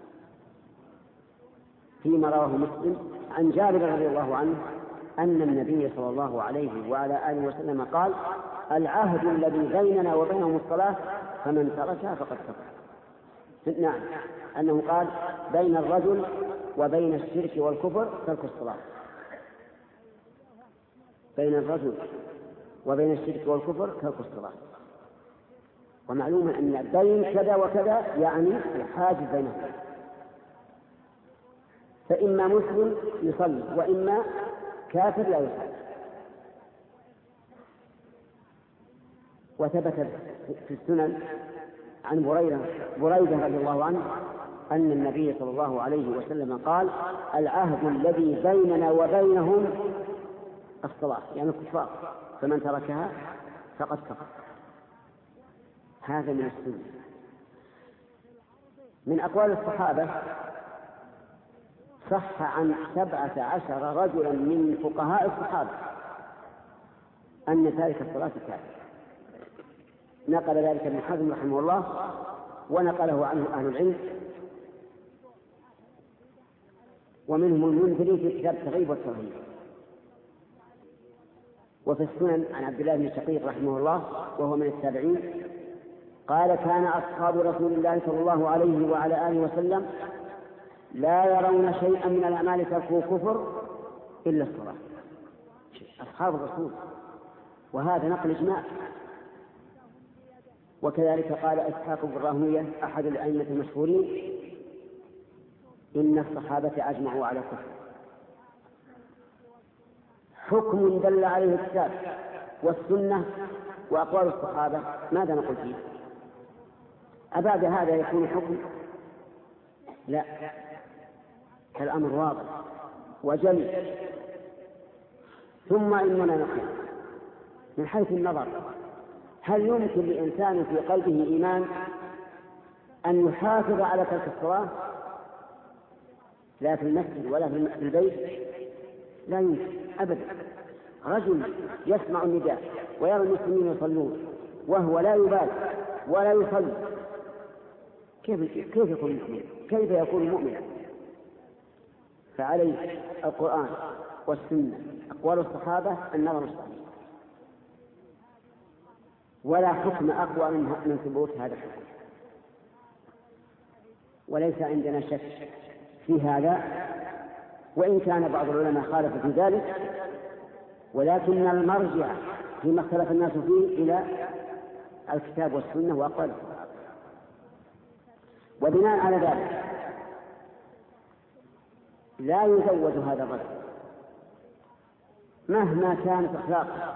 فيما رواه مسلم عن جابر رضي الله عنه أن النبي صلى الله عليه وعلى آله وسلم قال: العهد الذي بيننا وبينهم الصلاة فمن تركها فقد كفر. نعم، أنه قال: بين الرجل وبين الشرك والكفر ترك الصلاة. بين الرجل وبين الشرك والكفر ترك الصلاة. ومعلوم أن بين كذا وكذا يعني الحاجز بينهما، فإما مسلم يصلي وإما كافر لا يصلي. وثبت في السنن عن بريدة رضي الله عنه أن النبي صلى الله عليه وسلم قال: العهد الذي بيننا وبينهم الصلاة، يعني الكفار، فمن تركها فقد كفر. هذا من السنة. من أقوال الصحابة صح عن 17 رجلا من فقهاء الصحابة أن تارك الصلاة كافر. نقل ذلك ابن حزم رحمه الله، ونقله عنه أهل العلم، ومنهم المنذري في كتاب الترغيب والترهيب. وفي السنن عن عبد الله بن شقيق رحمه الله وهو من التابعين قال: كان أصحاب رسول الله صلى الله عليه وعلى آله وسلم لا يرون شيئا من الأعمال تركه كفر إلا الصلاة. أصحاب الرسول، وهذا نقل إجماع. وكذلك قال إسحاق بن راهوية أحد الأئمة المشهورين: إن الصحابة أجمعوا على الكفر. حكم دل عليه الكتاب والسنة وأقوال الصحابة، ماذا نقول فيه؟ أبعد هذا يكون حكم؟ لا، الأمر واضح وجلي. ثم إننا نقول من حيث النظر: هل يمكن لإنسان في قلبه إيمان أن يحافظ على ترك الصلاة لا في المسجد ولا في البيت؟ لا يمكن أبدا. رجل يسمع النداء ويرى المسلمين يصلون وهو لا يبالي ولا يصلي، كيف يكون مؤمن؟ كيف يكون مؤمنا؟ فعليه القرآن والسنة أقوال الصحابة النظر الصحيح، ولا حكم أقوى من ثبوت هذا الحكم. وليس عندنا شك في هذا، وإن كان بعض العلماء خالف في ذلك، ولكن المرجع فيما اختلف الناس فيه إلى الكتاب والسنة وأقوال الصحابة. وبناء على ذلك لا يزوج هذا الرجل مهما كانت أخلاقه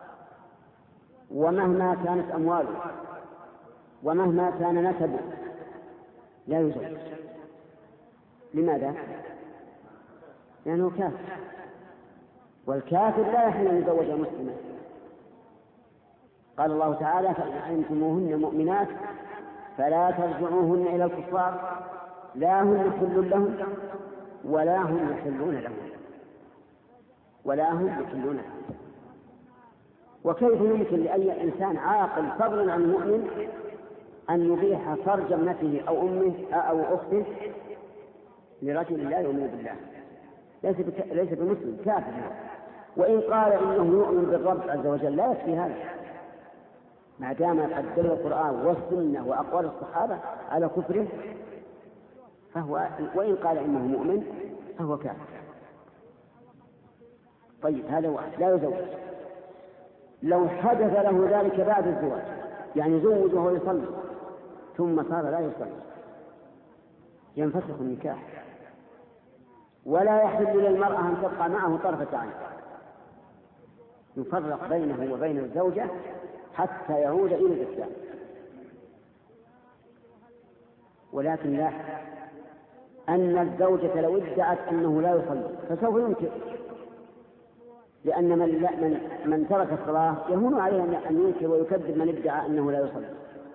ومهما كانت أمواله ومهما كان نسبه، لا يزوج. لماذا؟ لأنه كافر، والكافر لا يحل أن يزوج مسلما. قال الله تعالى: فإن علمتموهن مؤمنات فلا ترجعوهن إلى الكفار لا هم يحل لهم ولا هم يحلون لهم. وكيف يمكن لأي إنسان عاقل فضلا عن المؤمن أن يبيح فرج ابنته أو أمه أو أخته لرجل لا يؤمن بالله؟ ليس بمسلم، كافر. وإن قال إنه يؤمن بالرب عز وجل لا يكفي هذا، ما دام قد دل القرآن والسنة وأقوال الصحابة على كفره، فهو وإن قال إنه مؤمن فهو كافر. طيب، هذا واحد لا يزوج. لو حدث له ذلك بعد الزواج، يعني زوج وهو يصلي ثم صار لا يصلي، ينفسخ النكاح، ولا يحل للمرأة أن تبقى معه طرفة عين، يفرق بينه وبين الزوجة حتى يعود إلى الإسلام. لا أن الزوجة لو ادعت أنه لا يصلي فسوف ينكر، لأن من ترك الصلاة يهون عليه أن ينكر ويكذب من ادعى أنه لا يصلي.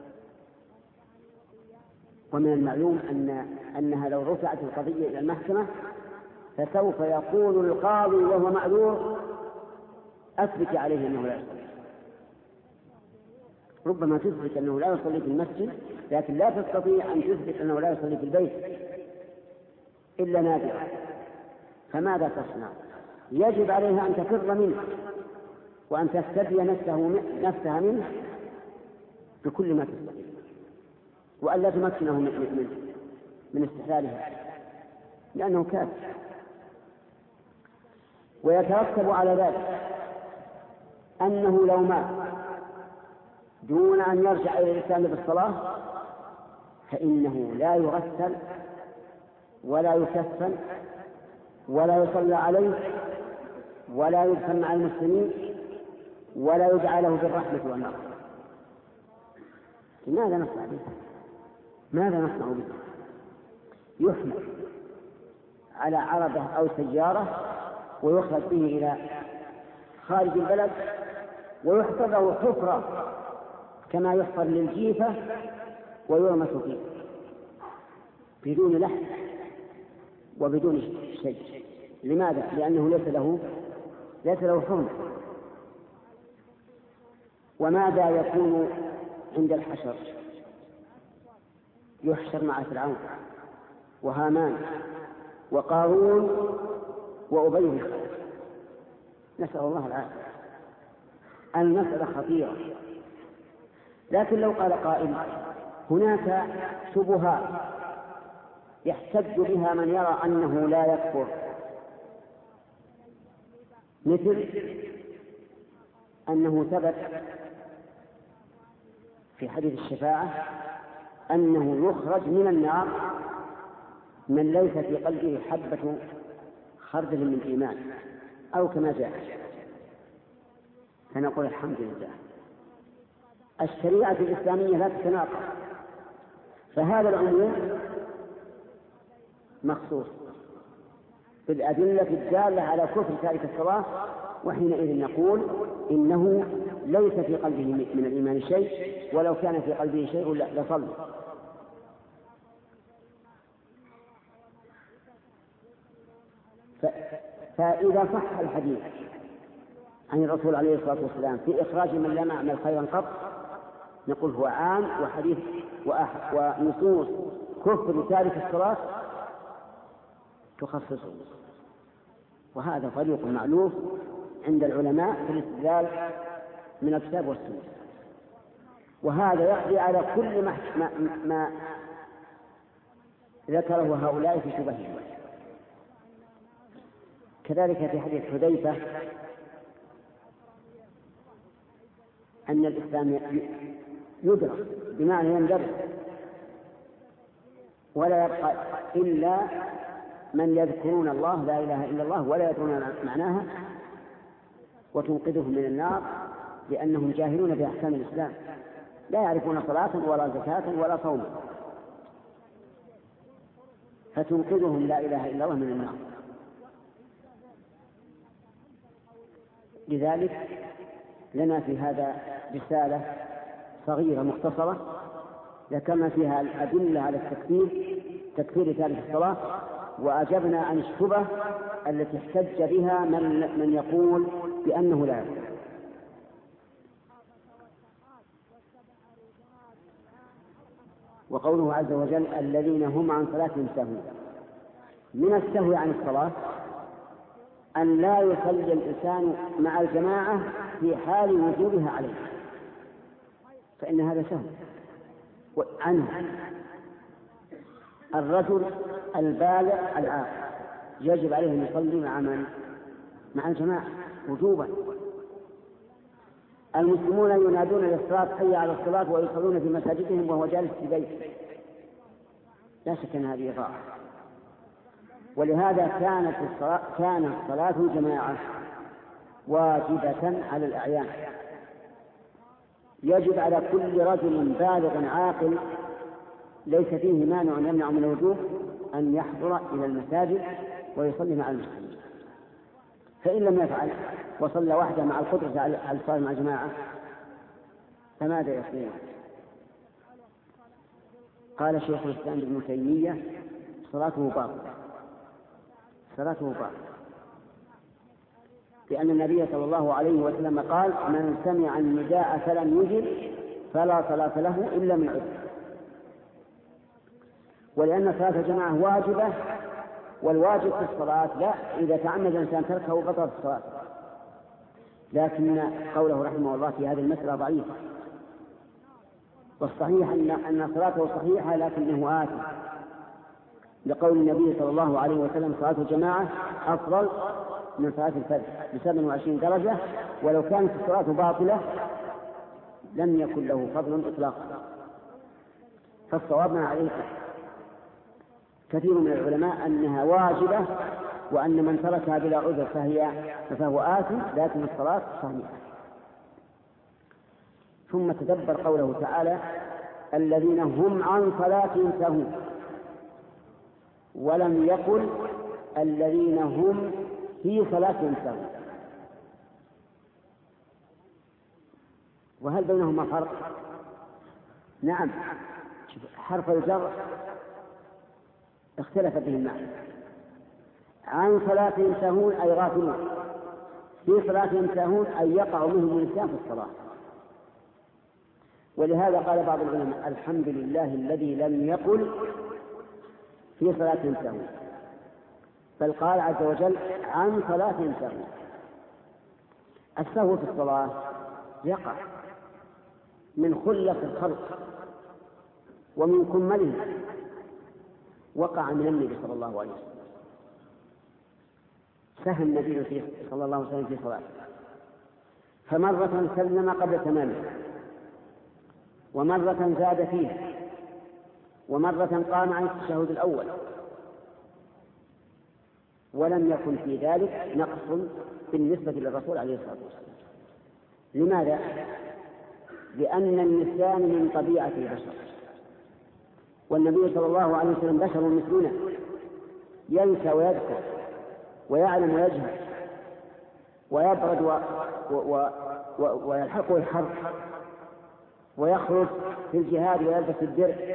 ومن المعلوم أنها لو رفعت القضية إلى المحكمة فسوف يقول القاضي وهو معذور: أثبت عليه أنه لا يصلي. ربما تثبت أنه لا يصلي في المسجد، لكن لا تستطيع أن تثبت أنه لا يصلي في البيت إلا نادرا. فماذا تصنع؟ يجب عليها أن تفر منه وأن تستدي نفسها منه بكل ما تستطيع، وأن لا تمكنه من استحلالها، لأنه كافر. ويترتب على ذلك أنه لو مات دون أن يرجع إلى الإسلام بالصلاة فإنه لا يغسل ولا يكفن ولا يصلى عليه ولا يدفن مع المسلمين ولا يدعى له بالرحمة والمغفرة. ماذا نصنع به؟ ماذا نصنع به؟ يحمل على عربة أو سيارة ويخرج به إلى خارج البلد ويحفر له حفرة كما يحفر للجيفة ويرمس فيه بدون لحم وبدون شيء. لماذا؟ لأنه ليس له حرمة. وماذا يكون عند الحشر؟ يحشر مع فرعون وهامان وقارون وأبي بن خلف، نسأل الله العافية. المسألة خطيرة. لكن لو قال قائل هناك شبهات يحتج بها من يرى أنه لا يكفر، مثل أنه ثبت في حديث الشفاعة أنه يخرج من النار من ليس في قلبه حبة خردل من إيمان أو كما جاء، فنقول الحمد لله. الشريعة الإسلامية لا تتناقض، فهذا العموم مخصوص بالأدلة الدالة على كفر تارك الصلاة، وحينئذ نقول إنه ليس في قلبه من الإيمان شيء، ولو كان في قلبه شيء لصلى. فإذا صح الحديث عن الرسول عليه الصلاة والسلام في إخراج من لم يعمل خيرا قط، نقول هو عام، وحديث ونصوص كفر تارك الصلاة تخصصه. وهذا طريق معلوف عند العلماء في الاستدلال من الكتاب والسنة، وهذا يقضي على كل ما ذكره هؤلاء في شبههم. كذلك في حديث حذيفة أن الإسلام يدرك بمعنى يندرس، ولا يبقى إلا من يذكرون الله لا إله إلا الله ولا يدرون معناها، وتنقذهم من النار لأنهم جاهلون بأحكام الإسلام، لا يعرفون صلاة ولا زكاة ولا صوما، فتنقذهم لا إله إلا الله من النار. لذلك لنا في هذا رسالة صغيرة مختصرة ذكرنا فيها الأدلة على تكفير تارك الصلاة، وأجبنا عن الشبهة التي احتج بها من يقول بأنه لا يكفر. وقوله عز وجل الذين هم عن صلاتهم ساهون، من السهو عن الصلاة أن لا يصلي الإنسان مع الجماعة في حال وجوبها عليه، فإن هذا سهو عنه. الرجل البالغ العاقل يجب عليه أن يصلي مع الجماعة وجوبا. المسلمون ينادون للصلاة حي على الصلاة ويصلون في مساجدهم وهو جالس في بيته، لا شك أن هذه ضاعة. ولهذا كانت صلاة الجماعة واجبة على الأعيان، يجب على كل رجل بالغ عاقل ليس فيه مانع يمنع من الوجوب أن يحضر إلى المساجد ويصلي مع المسلمين. فإن لم يفعل وصلى وحده مع القدرة على الصلاة مع الجماعة فماذا يصنع؟ قال شيخ الإسلام ابن تيمية صلاته باطلة، لأن النبي صلى الله عليه وسلم قال من سمع النداء فلم يجب فلا صلاة له إلا من عذر. ولأن صلاة الجماعة واجبة، والواجب في الصلاة لا إذا تعمد الإنسان تركه بطلت الصلاة. لكن قوله رحمه الله في هذه المسألة ضعيف، والصحيح أن صلاته صحيحة لكنه آثم، لقول النبي صلى الله عليه وسلم صلاة الجماعة أفضل من صلاة الفجر ب27 درجة، ولو كانت الصلاة باطلة لم يكن له فضل إطلاقا. فالصواب ما عليه كثير من العلماء أنها واجبة، وأن من تركها بلا عذر فهو آثم، لكن الصلاة صحيحة. ثم تدبر قوله تعالى: الذين هم عن صلاتهم ساهون، ولم يقل الذين هم في صلاتهم ساهون. وهل بينهما فرق؟ نعم، حرف الجر اختلف به المعنى. عن صلاتهم ساهون أي غافلون، في صلاتهم ساهون أي يقع منهم الإنسان في الصلاة. ولهذا قال بعض العلماء: الحمد لله الذي لم يقل في صلاتهم ساهون، بل قال عز وجل عن صلاتهم ساهون. السهو في الصلاة يقع من خلة الخلق ومن كمله، وقع من النبي صلى الله عليه وسلم. سهى النبي صلى الله عليه وسلم في صلاته، فمرة سلم قبل تمامه، ومرة زاد فيه، ومرة قام عن التشهد الأول، ولم يكن في ذلك نقص بالنسبة للرسول عليه الصلاة والسلام. لماذا؟ لأن النسيان من طبيعة البشر، والنبي صلى الله عليه وسلم بشر مثلنا، ينسى ويذكر ويعلم ويجهل، ويبرد ويلحقه الحرب، ويخرج في الجهاد ويلبس الدرع.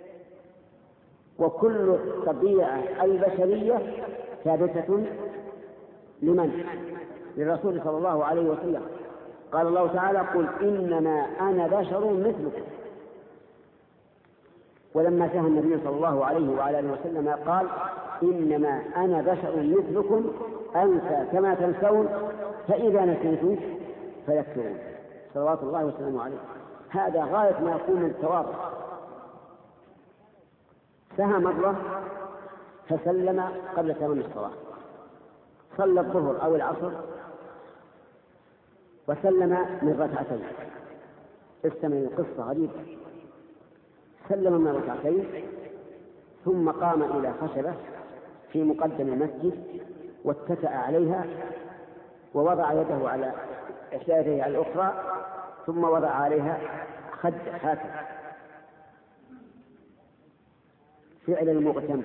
وكل الطبيعة البشرية ثابتة لمن؟ للرسول صلى الله عليه وسلم. قال الله تعالى: قل إنما أنا بشر مثلكم. ولما سهى النبي صلى الله عليه وعلى آله وسلم قال: إنما أنا بشر مثلكم أنسى كما تنسون، فإذا نسيت فذكرون. صلوات الله وسلامه عليه. هذا غاية ما يكون من التواضع. سهى مرة فسلم قبل تمام الصلاة، صلى الظهر أو العصر وسلم من ركعتين. استمع القصة غريبة. سلم من ركعتين ثم قام إلى خشبة في مقدم المسجد واتكأ عليها، ووضع يده على إحدى يديه على الأخرى، ثم وضع عليها خد هكذا، فعل المغتم.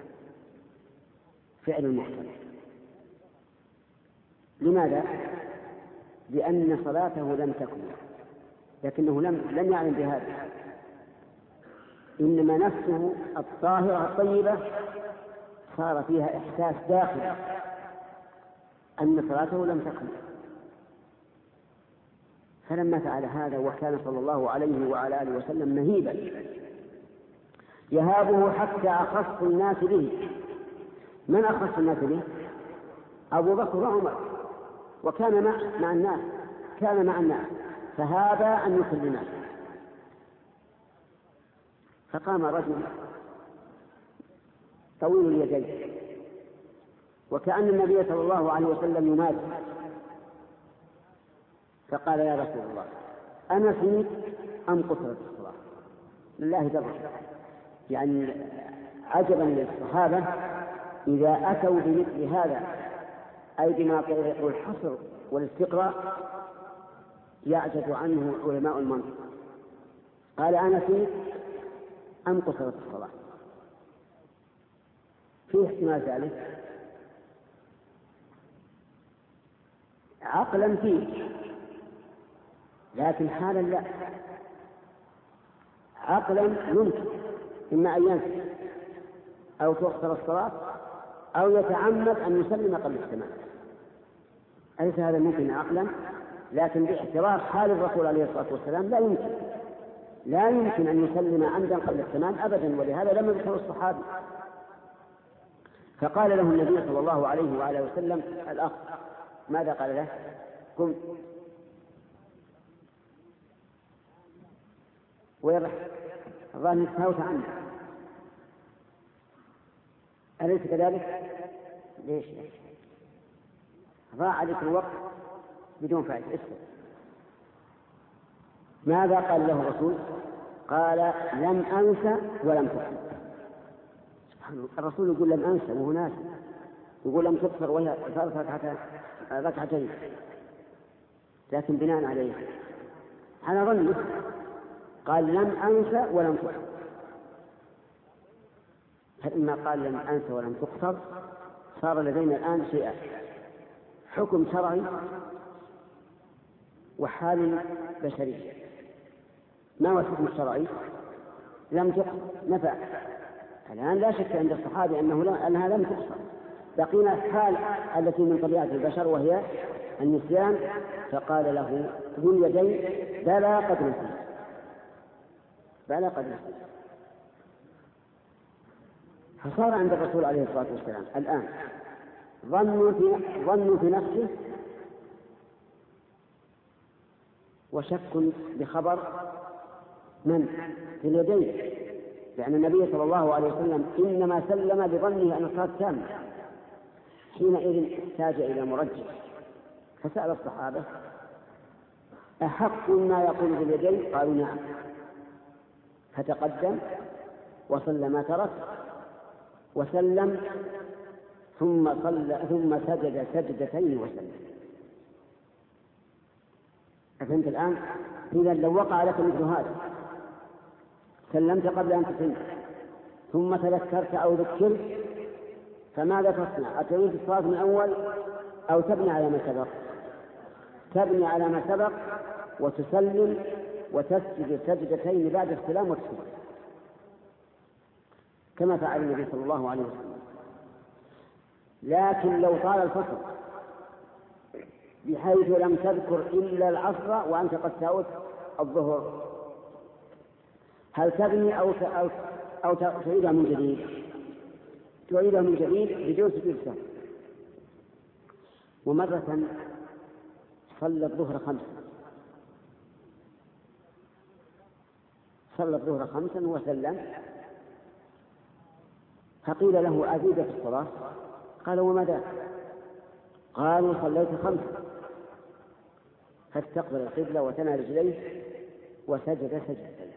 فعل المغتم. لماذا؟ لأن صلاته لم تكمل، لكنه لم يعلم بهذا، إنما نفسه الطاهرة الطيبة صار فيها إحساس داخلي أن صلاته لم تكمل. فلما فعل هذا، وكان صلى الله عليه وعلى آله وسلم مهيبا يهابه حتى أخص الناس به. من أخص الناس به؟ أبو بكر وعمر، وكان مع الناس، كان مع الناس، فهذا أن يسلمه. فقام رجل طويل اليدين، وكأن النبي صلى الله عليه وسلم ينادي، فقال: يا رسول الله، أنسيت أم قصرت الصلاة؟ لله در. يعني عجبا للصحابة إذا أتوا بمثل هذا، أي بما طريق الحصر والاستقراء، يعجز عنه علماء المنطق. قال: أنسيت أم قصرت الصلاة؟ في احتمال ذلك عقلا فيه، لكن حالا لا. عقلا يمكن إما أن ينسى أو تؤخر الصلاة أو يتعمد أن يسلم قبل التمام. أليس هذا ممكن عقلا؟ لكن باعتبار حال الرسول عليه الصلاة والسلام لا يمكن أن يسلم عمدا قبل التمام أبدا، ولهذا لم يذكر الصحابي. فقال له النبي صلى الله عليه وآله وسلم: الأخ. ماذا قال له؟ قم. ويرح الظاهر سهوت عنه. أليس كذلك؟ ليش ضاع عليك الوقت بدون فائدة. اسكت. ماذا قال له الرسول؟ قال لم أنسى ولم تقصر. سبحان الله، الرسول يقول لم أنسى وهو ناسي، يقول لم تقصر وهي صارت ركعتين، لكن بناء عليه على ظنه قال لم أنسى ولم تقصر. فإما قال لم أنسى ولم تقصر صار لدينا الآن شيئان: حكم شرعي وحال بشري. ما هو الحكم الشرعي؟ لم تقصر، نفع. الآن لا شك عند الصحابة أنها لم تقصر. بقينا الحال التي من طبيعة البشر وهي النسيان، فقال له ذو اليدين بلى قد نسيت، بلى قد نسيت. فصار عند الرسول عليه الصلاة والسلام الآن ظن في نفسه وشك بخبر من؟ في اليدين، لأن النبي صلى الله عليه وسلم إنما سلم بظنه أن الصلاة تامة. حينئذ احتاج إلى مرجح، فسأل الصحابة: أحق ما يقول باليدين؟ قالوا نعم. فتقدم وصلى ما ترك وسلم، ثم سجد سجدتين وسلم. أفهمت الآن؟ إذا لو وقع لك مثل هذا، سلمت قبل أن تسلم ثم تذكرت أو ذكرت، فماذا تصنع؟ أتعيد الصلاة من أول أو تبني على ما سبق؟ تبني على ما سبق وتسلم وتسجد سجدتين بعد السلام وتسلم، كما فعل النبي صلى الله عليه وسلم. لكن لو طال الفصل بحيث لم تذكر إلا العصر وأنت قد ساوت الظهر، هل تبني أو تعيدها من جديد؟ تعيدها من جديد بدون سجود سهو. ومرة صلى الظهر 5، صلى الظهر 5 وسلم، فقيل له أزيد في الصلاة؟ قال وما ذاك؟ قالوا صليت 5، فاستقبل القبلة وثنى رجليه وسجد سجدتين.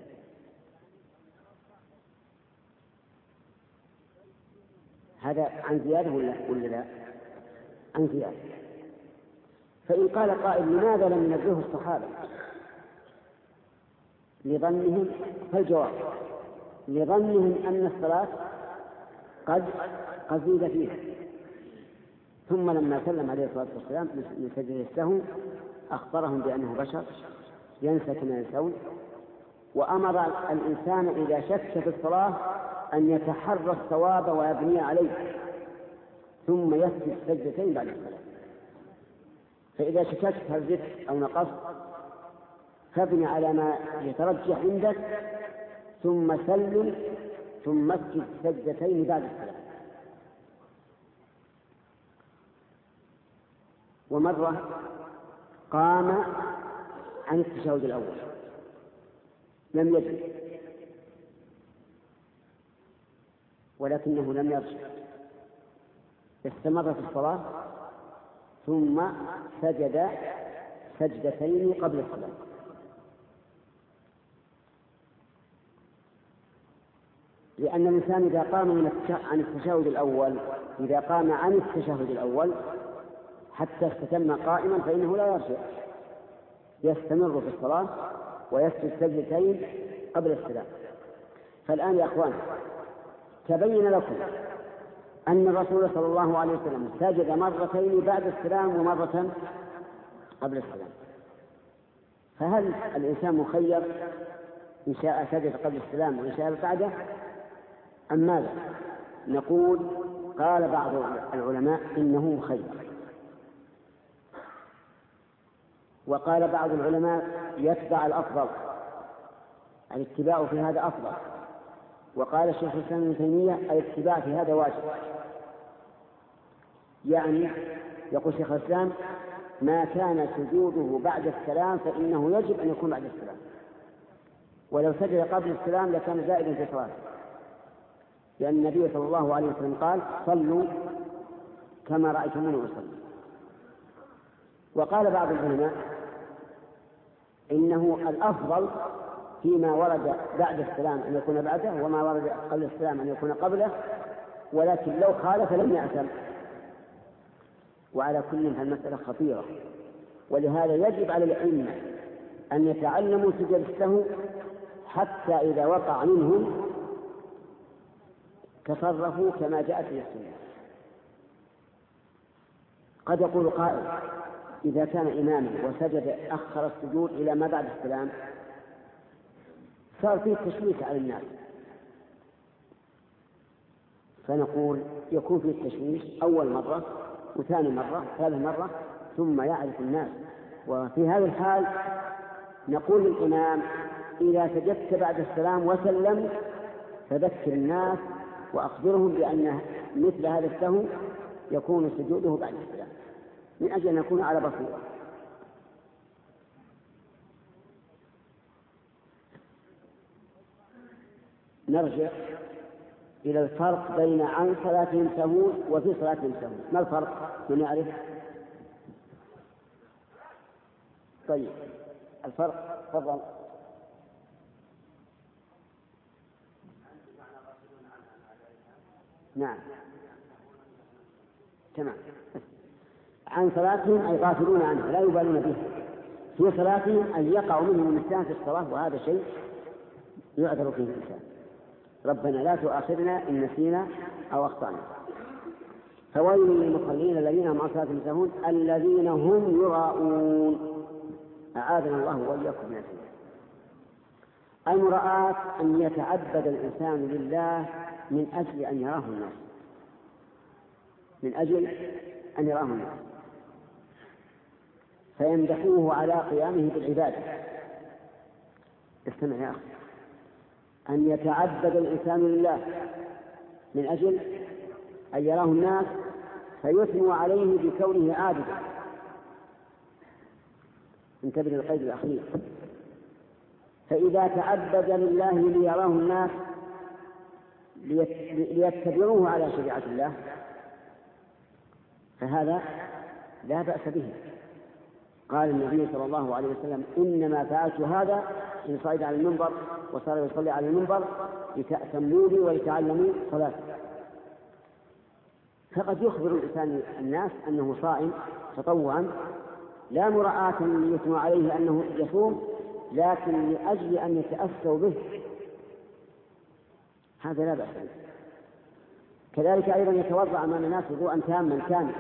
هذا عن زيادة ولا لا؟ عن زيادة. فإن قال قائل لماذا لم ينزه الصحابة لظنهم؟ فالجواب: لظنهم أن الصلاة قد زيد فيها. ثم لما سلم عليه الصلاة والسلام من سجده السهو أخبرهم بأنه بشر ينسى كما ينسون، وأمر الإنسان إذا شك في الصلاة أن يتحرى الصواب ويبني عليه ثم يسجد سجدتين بعد الصلاة. فإذا شككت هل زدت أو نقصت فابني على ما يترجح عندك ثم سلم ثم اسجد سجدتين بعد الصلاة. ومرة قام عن التشهد الأول لم يجد، ولكنه لم يرجع، استمر في الصلاة ثم سجد سجدتين قبل الصلاة. لأن الإنسان إذا قام عن التشهد الأول، إذا قام عن التشهد الأول حتى استتم قائما فإنه لا يرجع، يستمر في الصلاة ويسجد سجدتين قبل السلام. فالآن يا أخوان تبين لكم أن الرسول صلى الله عليه وسلم سجد مرتين بعد السلام ومرة قبل السلام. فهل الإنسان مخير إن شاء سجد قبل السلام وإن شاء بعده أم ماذا؟ نقول قال بعض العلماء إنه مخير، وقال بعض العلماء يتبع الأفضل، الاتباع في هذا أفضل، وقال الشيخ الإسلام ابن تيمية الاتباع في هذا واجب. يعني يقول شيخ الإسلام ما كان سجوده بعد السلام فإنه يجب أن يكون بعد السلام، ولو سجد قبل السلام لكان زائدا في صلاته، لأن النبي صلى الله عليه وسلم قال صلوا كما رأيتموني أصلي. وقال بعض العلماء إنه الأفضل فيما ورد بعد السلام أن يكون بعده، وما ورد قبل السلام أن يكون قبله، ولكن لو خالف لم يأثم. وعلى كل المسألة خطيرة، ولهذا يجب على الأئمة أن يتعلموا سجود السهو حتى إذا وقع منهم تصرفوا كما جاءت في السنة. قد يقول قائل: إذا كان إماما وسجد أخر السجود إلى ما بعد السلام صار فيه تشويش على الناس، فنقول يكون فيه التشويش أول مرة وثاني مرة ثالث مرة ثم يعرف الناس. وفي هذا الحال نقول للإمام: إذا سجدت بعد السلام وسلم فذكر الناس وأخبرهم بأن مثل هذا السهو يكون سجوده بعد السلام، من أجل أن نكون على بصيرة. نرجع إلى الفرق بين عن صلاتهم سهون وفي صلاتهم سهون. ما الفرق؟ من يعرف؟ طيب الفرق تفضل. نعم تمام. عن صلاتهم أي غافلون عنها لا يبالون به. في صلاتهم أن يقع منهم النسيان في الصلاة، وهذا شيء يعذر فيه الإنسان. ربنا لا تؤاخذنا إن نسينا أو أخطأنا. فويل للمصلين الذين هم عن صلاتهم ساهون الذين هم يراءون. أعاذنا الله وإياكم من الرياء. المراءة أن يتعبد الإنسان لله من أجل أن يراه الناس، من أجل أن يراه الناس فيمدحوه على قيامه بالعبادة. استمع يا أخي، أن يتعبد الإنسان لله من أجل أن يراه الناس فيثنوا عليه بكونه عابدا. انتبه للقيد الأخير. فإذا تعبد لله ليراه الناس ليتبعوه على شريعة الله فهذا لا بأس به. قال النبي صلى الله عليه وسلم: إنما فعلت هذا إن صعد على المنبر وصار يصلي على المنبر لتأتموا لي ولتعلموا صلاتي. فقد يخبر الإنسان الناس أنه صائم تطوعا لا مراءة ليثنوا عليه أنه يصوم، لكن لأجل أن يتأسوا به، هذا لا بأس به. كذلك أيضا يتوضأ أمام الناس وضوءا تاما كاملا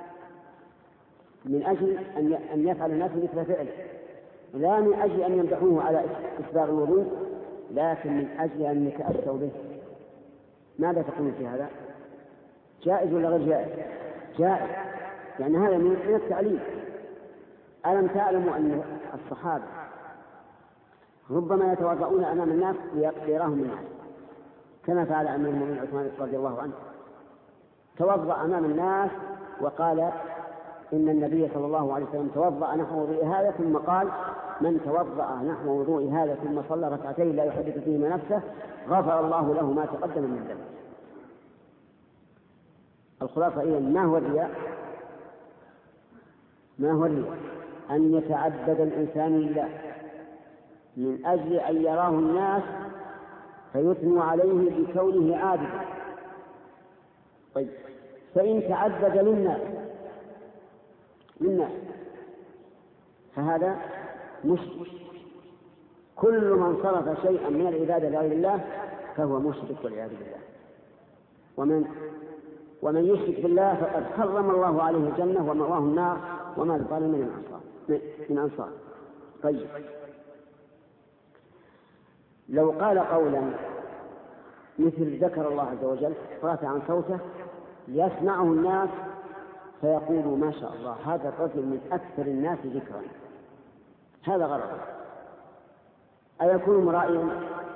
من أجل أن يفعل الناس مثل فعله، لا من أجل أن يمدحوه على إسباغ الوضوء، لكن من أجل أن يتأسوا به. ماذا تقول في هذا؟ جائز ولا غير جائز؟ جائز، يعني هذا من التعليم. ألم تعلموا أن الصحابة ربما يتوضؤون أمام الناس ليراهم الناس، كما فعل أمير المؤمنين عثمان رضي الله عنه، توضأ أمام الناس وقال إن النبي صلى الله عليه وسلم توضأ نحو وضوء هذا، ثم قال: من توضأ نحو وضوء هذا ثم صلى ركعتين لا يحدث فيهما نفسه غفر الله له ما تقدم من ذنبه. الخلاصة إذن ما هو الرياء؟ ما هو الرياء؟ أن يتعبد الإنسان لله من أجل أن يراه الناس فيثنوا عليه بكونه عابدا. طيب، فإن تعبد للناس فهذا مشرك. كل من صرف شيئا من العبادة لغير الله فهو مشرك والعياذ بالله. ومن يشرك بالله فقد حرم الله عليه الجنة ومأواه النار وما للظالمين من أنصار. طيب، لو قال قولا مثل ذكر الله عز وجل فرفع عن صوته ليسمعه الناس فيقولوا: ما شاء الله، هذا الرجل من أكثر الناس ذكرا، هذا غرض. أيكون مرائيا؟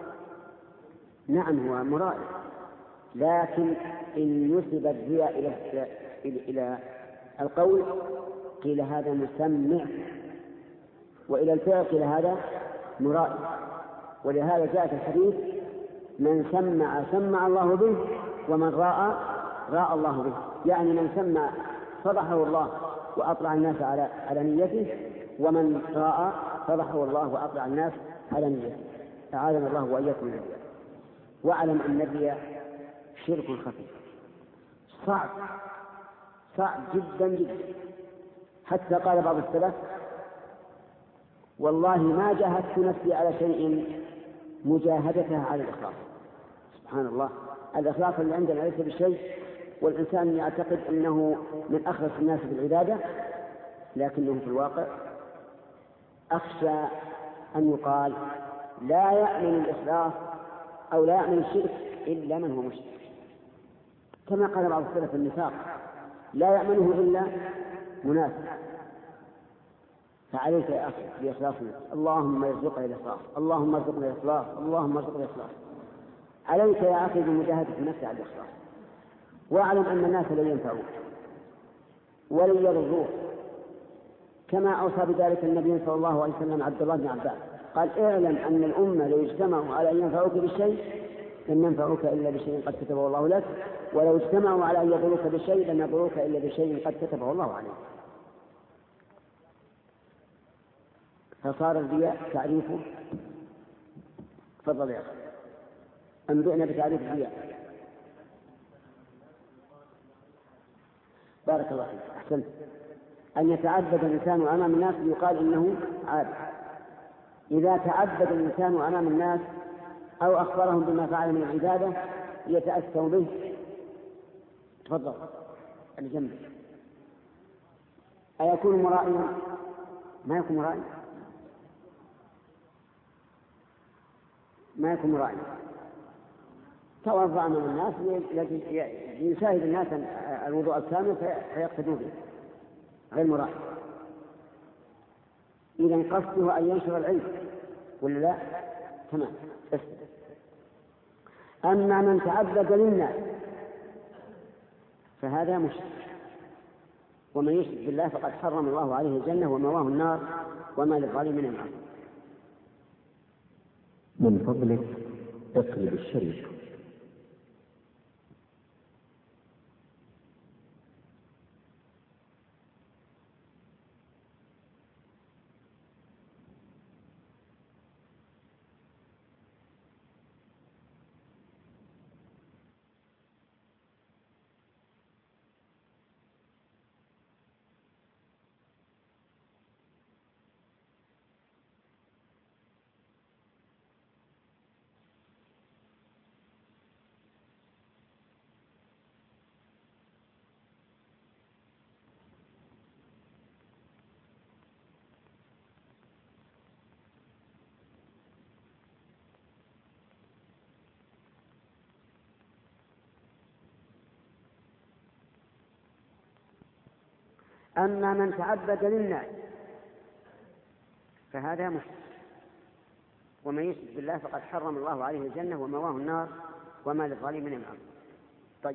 نعم هو مرائي، لكن إن يسب الرياء إلى القول قيل هذا مسمع، وإلى الفعل قيل هذا مرائي. ولهذا جاء في الحديث: من سمع الله به، ومن راى الله به. يعني من سمع فضحه الله وأطلع الناس على نيته، ومن راء فضحه الله وأطلع الناس على نيته. أعاذنا الله وإياكم من الرياء. واعلم أن الرياء شرك خفي صعب جدا جدا، حتى قال بعض السلف: والله ما جاهدت نفسي على شيء مجاهدتها على الإخلاص. سبحان الله، الإخلاص اللي عندنا ليس بشيء، والإنسان يعتقد أنه من أخلص الناس بالعبادة، لكنه في الواقع أخشى أن يقال لا يأمن الإخلاص أو لا يأمن الشرك إلا من هو مشرك، كما قال بعض السلف: النفاق لا يأمنه إلا منافق. فعليك يا أخي بإخلاص نفسك. اللهم ارزقنا الإخلاص، اللهم ارزقنا الإخلاص، اللهم ارزقنا الإخلاص. عليك يا أخي بمجاهدة النفس على الإخلاص. واعلم أن الناس لن ينفعوك ولن يضروك، كما أوصى بذلك النبي صلى الله عليه وسلم عبد الله بن عباس، قال: اعلم أن الأمة لو اجتمعوا على أن ينفعوك بشيء لن ينفعوك إلا بشيء قد كتبه الله لك، ولو اجتمعوا على أن يضروك بشيء لن يضروك إلا بشيء قد كتبه الله عليك. فصار الرياء تعريفه. تفضل يا أخي، أنبئنا بتعريف الرياء. بارك الله فيك، أحسنت. أن يتعبد الإنسان أمام الناس يقال إنه عابد. إذا تعبد الإنسان أمام الناس أو أخبرهم بما فعل من العبادة يتأثر به. تفضل اللي جنبك. أيكون مرائيا؟ ما يكون مرائيا، ما يكون مرائيا. توضأ أمام الناس يشاهد الناس الوضوء الكامل فيقتدوا به، غير مرائي. إذا قصده أن ينشر العلم ولا لا؟ تمام. أما من تعبد للناس فهذا مشرك، ومن يشرك بالله فقد حرم الله عليه الجنة ومأواه النار وما للظالمين من أنصار. من فضلك اقلب الشريك. أما من تعبد للناس فهذا مشرك، ومن يشرك بالله فقد حرم الله عليه الجنة ومأواه النار وما للظالمين من أنصار. طيب،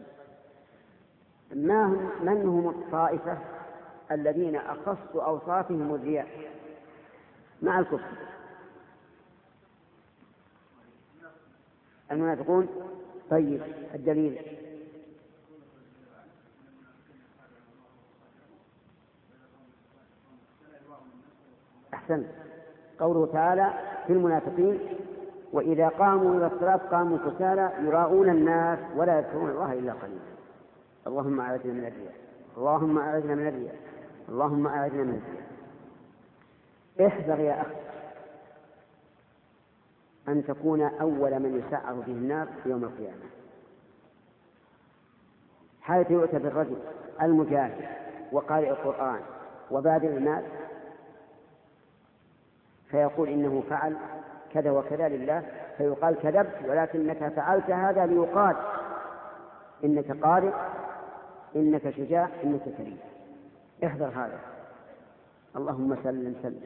من هم الطائفة الذين أخص أوصافهم الرياء مع الكفر؟ المنافقون. طيب، الدليل؟ أحسن. قوله تعالى في المنافقين: وإذا قاموا إلى الصلاة قاموا كسالى يراءون الناس ولا يذكرون الله إلا قليلا. اللهم أعذنا من الرياء، اللهم أعذنا من الرياء، اللهم أعذنا من الرياء. احذر يا أخي أن تكون أول من يسعر به النار في يوم القيامة، حيث يؤتى بالرجل المجاهد وقارئ القرآن وباذل المال فيقول إنه فعل كذا وكذا لله، فيقال كذبت ولكنك فعلت هذا ليقال إنك قارئ، إنك شجاع، إنك كريم. احذر هذا. اللهم سلم سلم.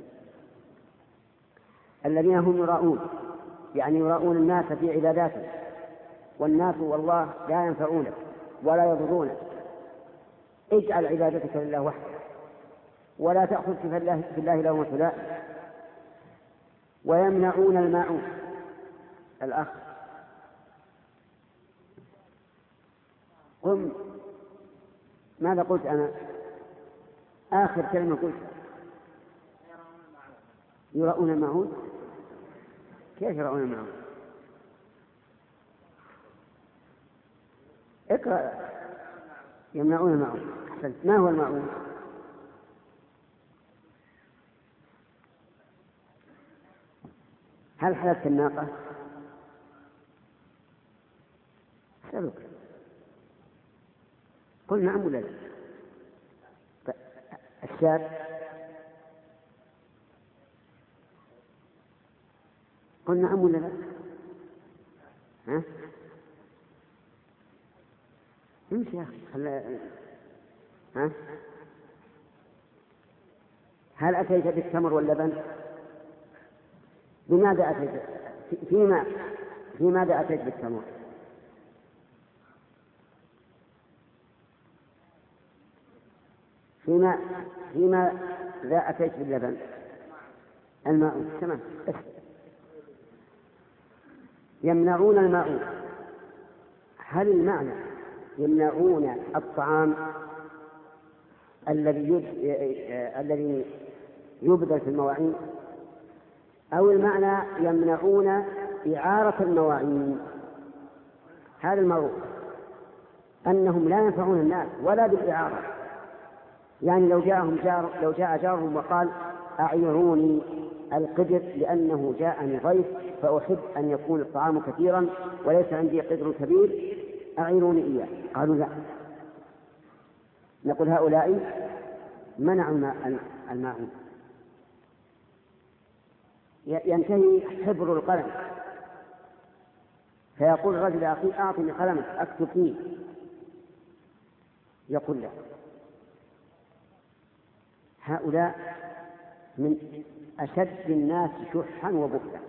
الذين هم يراؤون، يعني يراؤون الناس في عباداتهم، والناس والله لا ينفعونك ولا يضرونك. اجعل عبادتك لله وحده ولا تأخذ في الله لومة لائم. ويمنعون الماعون. الأخ قم، ماذا قلت أنا؟ آخر كلمة قلتها. يراؤون الماعون. كيف يراؤون الماعون؟ اقرأ. يمنعون الماعون. أحسنت. ما هو الماعون؟ هل حلبت الناقة؟ سألوك. قل نعم ولا لا. الشاب قل نعم ولا لا. ها امشي يا أخي. ها هل أتيت بالتمر واللبن؟ بماذا أتيت؟ في ماذا أتيت بالتمر؟ فيما ذا أتيت باللبن. الماء. تمام. يمنعون الماء. هل المعنى يمنعون الطعام الذي يبذل في المواعين، أو المعنى يمنعون إعارة المواعين؟ هذا المعروف أنهم لا ينفعون الناس ولا بالإعارة. يعني لو جاء جارهم وقال أعيروني القدر لأنه جاءني ضيف فأحب أن يكون الطعام كثيرا وليس عندي قدر كبير، أعيروني إياه. قالوا لا. نقول هؤلاء منعوا الماء. ينتهي حبر القلم فيقول الرجل أخي أعطني قلمك أكتب فيه، يقول لا. هؤلاء من أشد الناس شحا وبخلا،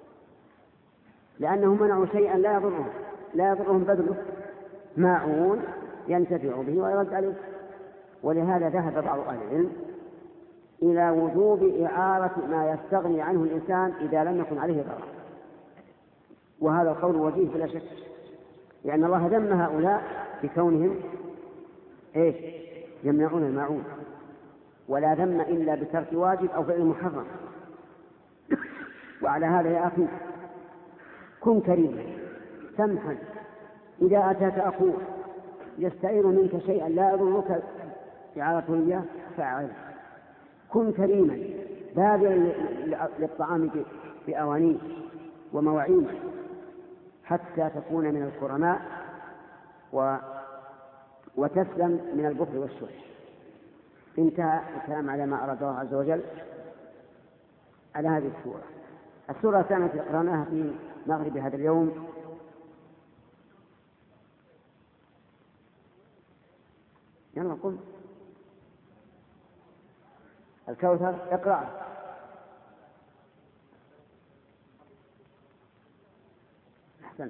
لأنهم منعوا شيئا لا يضرهم بذله. ماعون ينتفع به ويرد عليه. ولهذا ذهب بعض أهل العلم إلى وجوب إعارة ما يستغني عنه الإنسان إذا لم يكن عليه ضرر، وهذا القول وجيه بلا شك، لأن الله ذم هؤلاء بكونهم يمنعون الماعون، ولا ذم إلا بترك واجب أو فعل محرم. وعلى هذا يا أخي كن كريما سمحا. إذا أتاك أخوك يستعير منك شيئا لا يضرك إعارته إياه فاعله. كن كريما بادرا للطعام بأوانيه ومواعينه حتى تكون من الكرماء وتسلم من البخل والشح. انتهى الكلام على ما أراد الله عز وجل على هذه السورة. السورة الثانية قرأناها في مغرب هذا اليوم. يلا قل الكوثر. اقرأ. أحسن.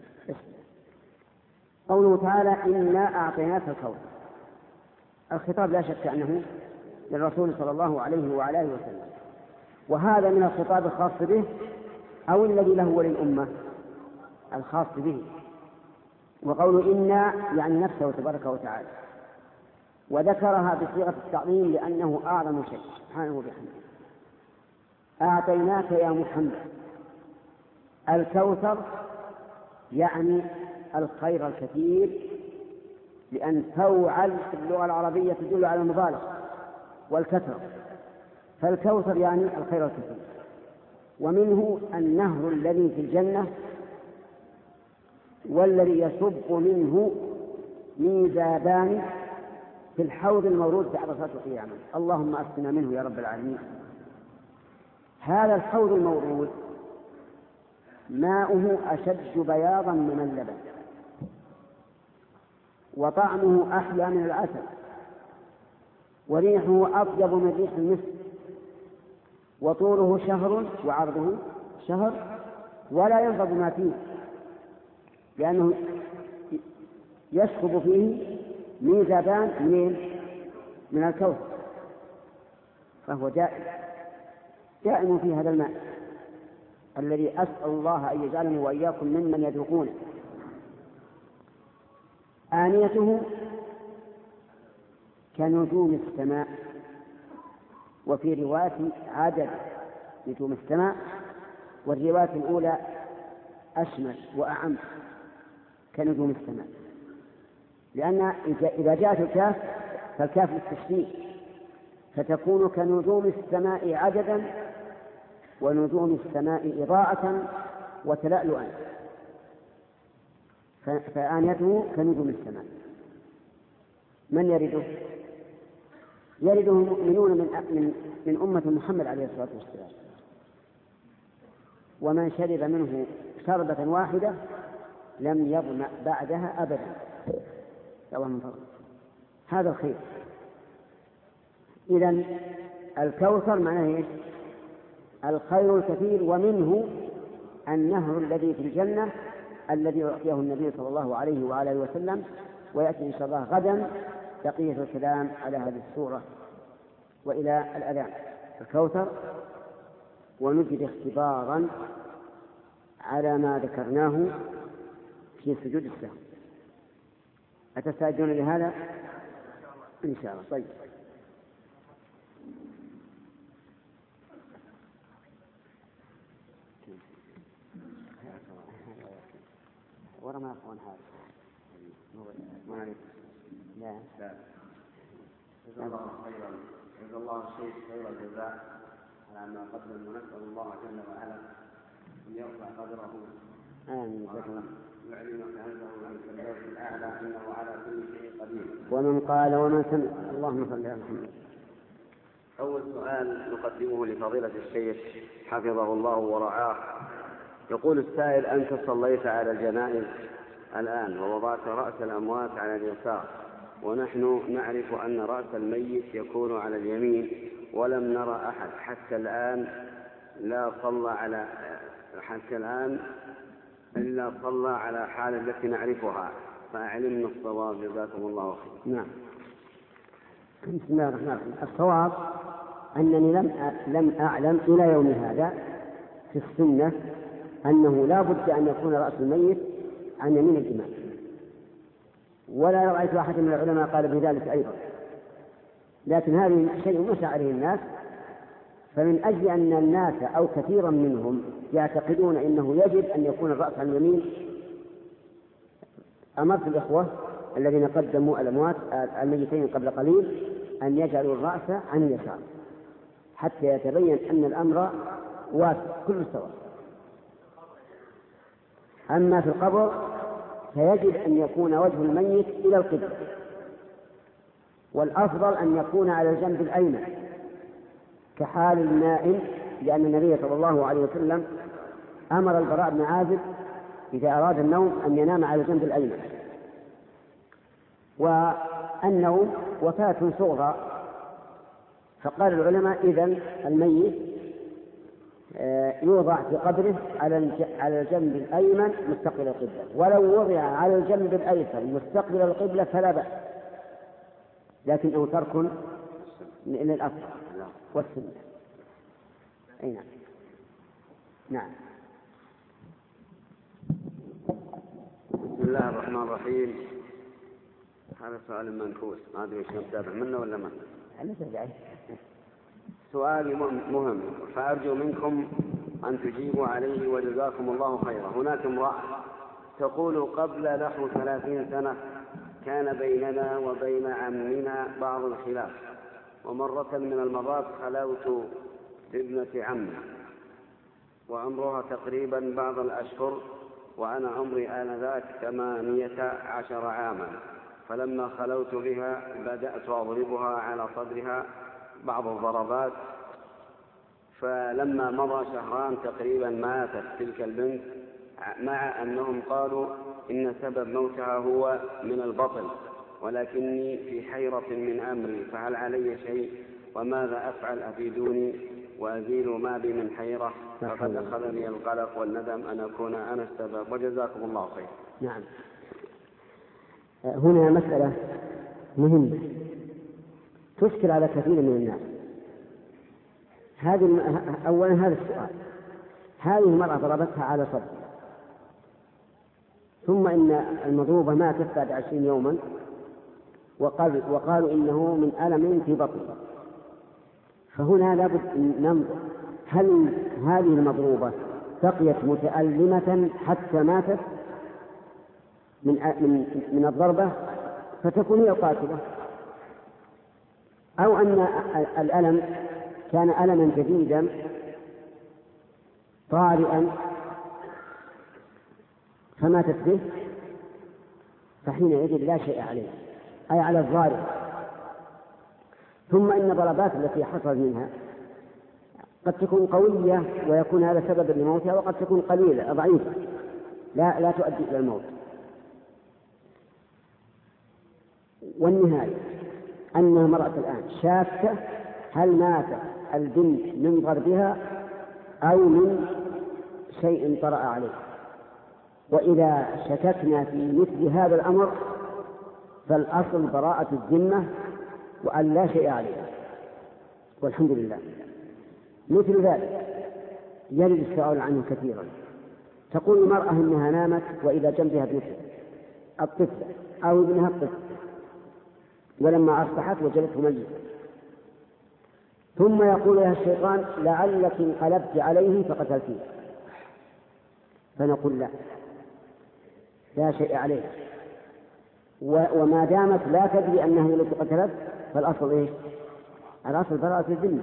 قوله تعالى إنا أعطيناك الكوثر. الخطاب لا شك أنه للرسول صلى الله عليه وعلى آله وسلم، وهذا من الخطاب الخاص به أو الذي له وللأمة الخاص به. وقوله إنا يعني نفسه تبارك وتعالى، وذكرها بصيغة التعظيم لأنه أعظم شيء سبحانه وبحمده. أعطيناك يا محمد الكوثر، يعني الخير الكثير، لأن توعل في اللغة العربية تدل على المبالغة والكثرة، فالكوثر يعني الخير الكثير. ومنه النهر الذي في الجنة والذي يصب منه ميزابان في الحوض المورود في عرصات القيامة. اللهم أسقنا منه يا رب العالمين. هذا الحوض المورود ماؤه أشد بياضا من اللبن، وطعمه أحلى من العسل، وريحه أطيب من ريح المسك، وطوله شهر وعرضه شهر، ولا ينفض ما فيه، لأنه يسكب فيه ميزابان من الكوثر، فهو دائم في هذا الماء الذي أسأل الله أن يجعلني وإياكم ممن يذوقونه. آنيته كنجوم السماء وفي رواية عدد نجوم السماء، والرواية الأولى أشمل وأعم كنجوم السماء، لأن إذا جاءت الكاف فالكاف للتشبيه، فتكون كنجوم السماء عددا ونجوم السماء إضاءة وتلألؤا، فآنيته كنجوم السماء. من يرده؟ يرده المؤمنون من أمة محمد عليه الصلاة والسلام، ومن شرب منه شربة واحدة لم يظمأ بعدها أبدا. من فضل هذا الخير. إذن الكوثر معناه إيش؟ الخير الكثير، ومنه النهر الذي في الجنة الذي أعطيه النبي صلى الله عليه وعلى آله وسلم، ويأتي إن شاء الله غدا بقية الكلام على هذه السورة وإلى الأذان. الكوثر ونجد اختبارا على ما ذكرناه في سجود السهو. أتستعدون لهذا؟ إن شاء الله. طيب، ورا ما أخوان هذا ما عليك. لا جزا الله خيرا، جزا الله الشيخ خير الجزاء على ما قدم، ونسأل الله جل وعلا أن يرفع قدره آمين. ويعلمك أنه من الفردوس الأعلى إنه على كل شيء قدير. ومن قال ومن سمع. اللهم صل على محمد. أول سؤال نقدمه لفضيلة الشيخ حفظه الله ورعاه. يقول السائل: أنت صليت على الجنائز الآن ووضعت رأس الأموات على اليسار، ونحن نعرف أن رأس الميت يكون على اليمين، ولم نرى أحد حتى الآن إلا صلى على حال التي نعرفها، فأعلمنا الصواب جزاكم الله خير. نعم. بسم الله الرحمن الرحيم. الصواب أنني لم أعلم إلى يوم هذا في السنة أنه لا بد أن يكون رأس الميت عن يمين الإمام، ولا رأيت أحد من العلماء قال بذلك أيضا، لكن هذا شيء مشى عليه الناس، فمن أجل أن الناس أو كثيرا منهم يعتقدون أنه يجب أن يكون الرأس عن اليمين، أمرت الإخوة الذين قدموا الأموات الميتين قبل قليل أن يجعلوا الرأس عن اليسار حتى يتبين أن الأمر واسع كل سواء. أما في القبر فيجب أن يكون وجه الميت إلى القبلة، والأفضل أن يكون على الجنب الأيمن كحال النائم، لأن النبي صلى الله عليه وسلم أمر البراء بن عازب إذا أراد النوم أن ينام على الجنب الأيمن. والنوم وفاة صغرى، فقال العلماء إذن الميت يوضع في قبره على الجنب الأيمن مستقبل القبلة، ولو وضع على الجنب الأيسر مستقبل القبلة فلا بأس، لكنه ترك للأفضل والسنة. أي نعم. نعم. بسم الله الرحمن الرحيم. هذا سؤال منكوس، ما أدري وش نتابع منه ولا ما. سؤال مهم، فأرجو منكم أن تجيبوا عليه وجزاكم الله خيرا. هناك امرأة تقول: قبل نحو 30 سنة كان بيننا وبين عمنا بعض الخلاف، ومرة من المرات خلوت بابنة عمي وعمرها تقريبا بعض الأشهر، وأنا عمري آنذاك 18 عاما، فلما خلوت بها بدأت أضربها على صدرها بعض الضربات، فلما مضى شهران تقريبا ماتت تلك البنت، مع أنهم قالوا إن سبب موتها هو من البطن، ولكني في حيرة من أمري، فهل علي شيء؟ وماذا أفعل؟ أفيدوني وأزيل ما بي من حيرة، فقد أخذني القلق والندم أن أكون أنا السبب، وجزاكم الله خير. نعم. هنا مسألة مهمة تشكل على كثير من الناس. أولا هذا السؤال: هذه المرأة ضربتها على صدرها، ثم إن المضروبة ماتت بعد 20 يوما، وقالوا إنه من ألم في بطنها، فهنا لابد أن ننظر هل هذه المضروبة بقيت متألمة حتى ماتت من الضربة فتكون هي القاتلة، أو أن الألم كان ألما جديدا طارئا فماتت به، فحينئذ لا شيء عليه أي على الضارب. ثم إن الضربات التي حصلت منها قد تكون قوية ويكون هذا سببا لموتها، وقد تكون قليلة ضعيفة لا تؤدي إلى الموت. والنهاية أن المرأة الآن شاكة هل ماتت البنت من ضربها أو من شيء طرأ عليه، وإذا شككنا في مثل هذا الأمر فالأصل براءة الذمة وأن لا شيء عليها، والحمد لله. مثل ذلك يرد السؤال عنه كثيرا. تقول المرأة إنها نامت وإذا جنبها ابنتها الطفلة أو ابنها الطفل، ولما أصبحت وجدته ميتا، ثم يقول لها الشيطان لعلك انقلبت عليه فقتلتيه، فنقول لا شيء عليه، وما دامت لا تدري أنها التي قتلت فالأصل إيش؟ الأصل براءة الذمة.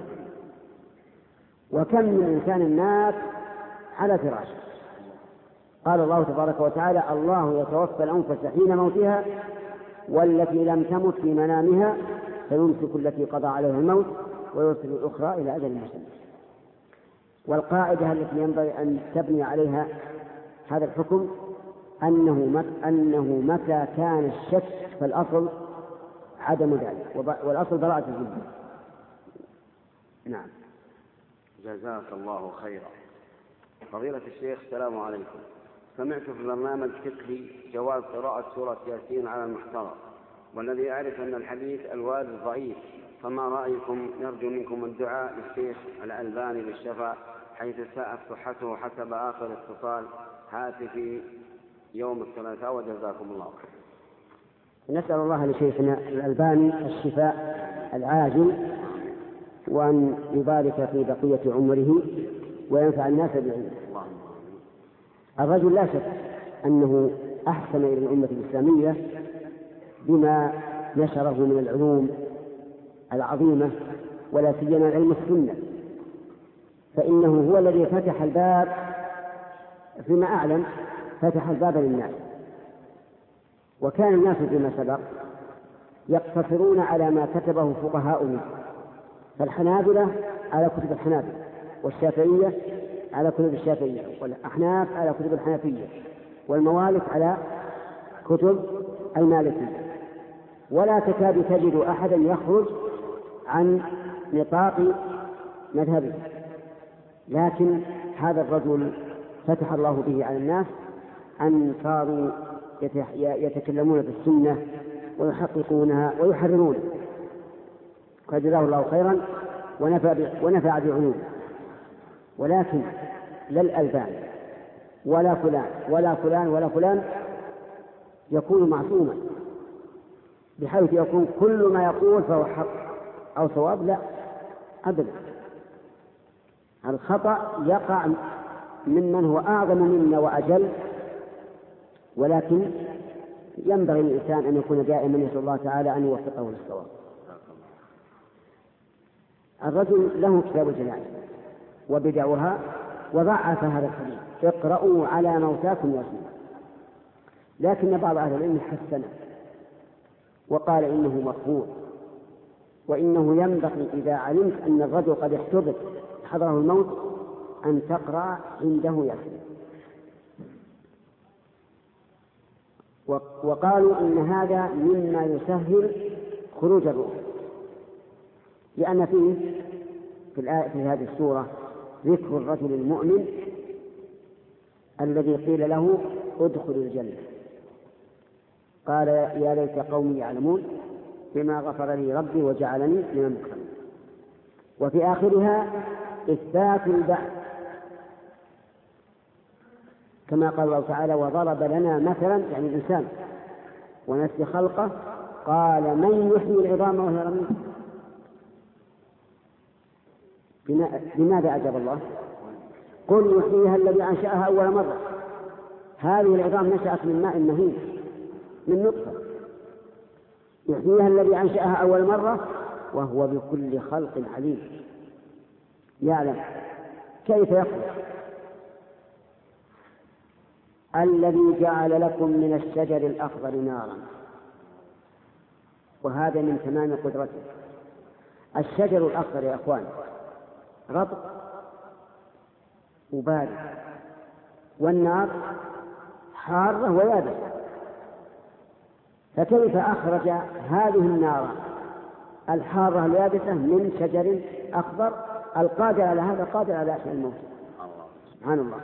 وكم من إنسان مات على فراشه، قال الله تبارك وتعالى الله يتوفى الأنفس حين موتها والتي لم تمت في منامها فيمسك التي قضى عليها الموت ويرسل الأخرى إلى أجل مسمى. والقاعدة التي ينبغي أن تبني عليها هذا الحكم أنه متى كان الشك فالأصل عدم ذلك، والأصل براءة الذمة. نعم. جزاك الله خيرا. فضيلة الشيخ السلام عليكم. سمعت في برنامج فقهي جواز قراءة سورة ياسين على المحتضر، والذي يعرف أن الحديث الوارد ضعيف، فما رأيكم؟ نرجو منكم الدعاء للشيخ الألباني للشفاء حيث ساءت صحته حسب آخر اتصال هاتفي يوم الثلاثاء، وجزاكم الله خير. نسأل الله لشيخنا الألباني الشفاء العاجل، وأن يبارك في بقية عمره وينفع الناس بعلمه. الرجل لا شك أنه أحسن إلى الأمة الإسلامية بما نشره من العلوم العظيمة، ولا سيما علم السنة، فإنه هو الذي فتح الباب فيما أعلم، فتح الباب للناس. وكان الناس فيما سبق يقتصرون على ما كتبه فقهاؤهم، فالحنابلة على كتب الحنابلة، والشافعية على كتب الشافعية، والأحناف على كتب الحنفية، والموالك على كتب المالكية، ولا تكاد تجد أحدا يخرج عن نطاق مذهبه. لكن هذا الرجل فتح الله به على الناس أن صاروا يتكلمون في السنة ويحققونها ويحررونها، فجزاه الله خيرا ونفع بعلومه. ولكن لا الألباني ولا فلان ولا فلان ولا فلان يكون معصوما بحيث يكون كل ما يقول فهو حق أو صواب، لا أبدا. الخطأ يقع ممن هو أعظم منا وأجل، ولكن ينبغي للإنسان أن يكون دائما يسأل الله تعالى أن يوفقه للصواب. الرجل له كتاب الجنائز وبدعها وضعف هذا الحديث اقرأوا على موتاكم ياسين، لكن بعض أهل العلم حسنه وقال إنه مقبول، وإنه ينبغي إذا علمت أن الرجل قد احتضر حضره الموت أن تقرأ عنده ياسين. وقالوا إن هذا مما يسهل خروج الروح، لأن فيه في هذه السورة ذكر الرجل المؤمن الذي قيل له ادخل الجنة، قال يا ليت قومي يعلمون بما غفر لي ربي وجعلني من المكرمين. وفي آخرها إثبات البعث كما قال الله تعالى وضرب لنا مثلا يعني الإنسان ونسي خلقه قال من يحيي العظام وهي رميم. لماذا أجاب الله؟ قل يحييها الذي أنشأها أول مرة. هذه العظام نشأت من ماء مهين، من نطفة. يحييها الذي أنشأها أول مرة وهو بكل خلق عليم، يعلم كيف يخلق. الذي جعل لكم من الشجر الأخضر نارا، وهذا من تمام قدرته. الشجر الأخضر يا أخوان رطب وبارد، والنار حارة ويابسة، فكيف أخرج هذه النار الحارة اليابسة من شجر أخضر؟ القادر على هذا قادر على إحياء الموتى، سبحان الله.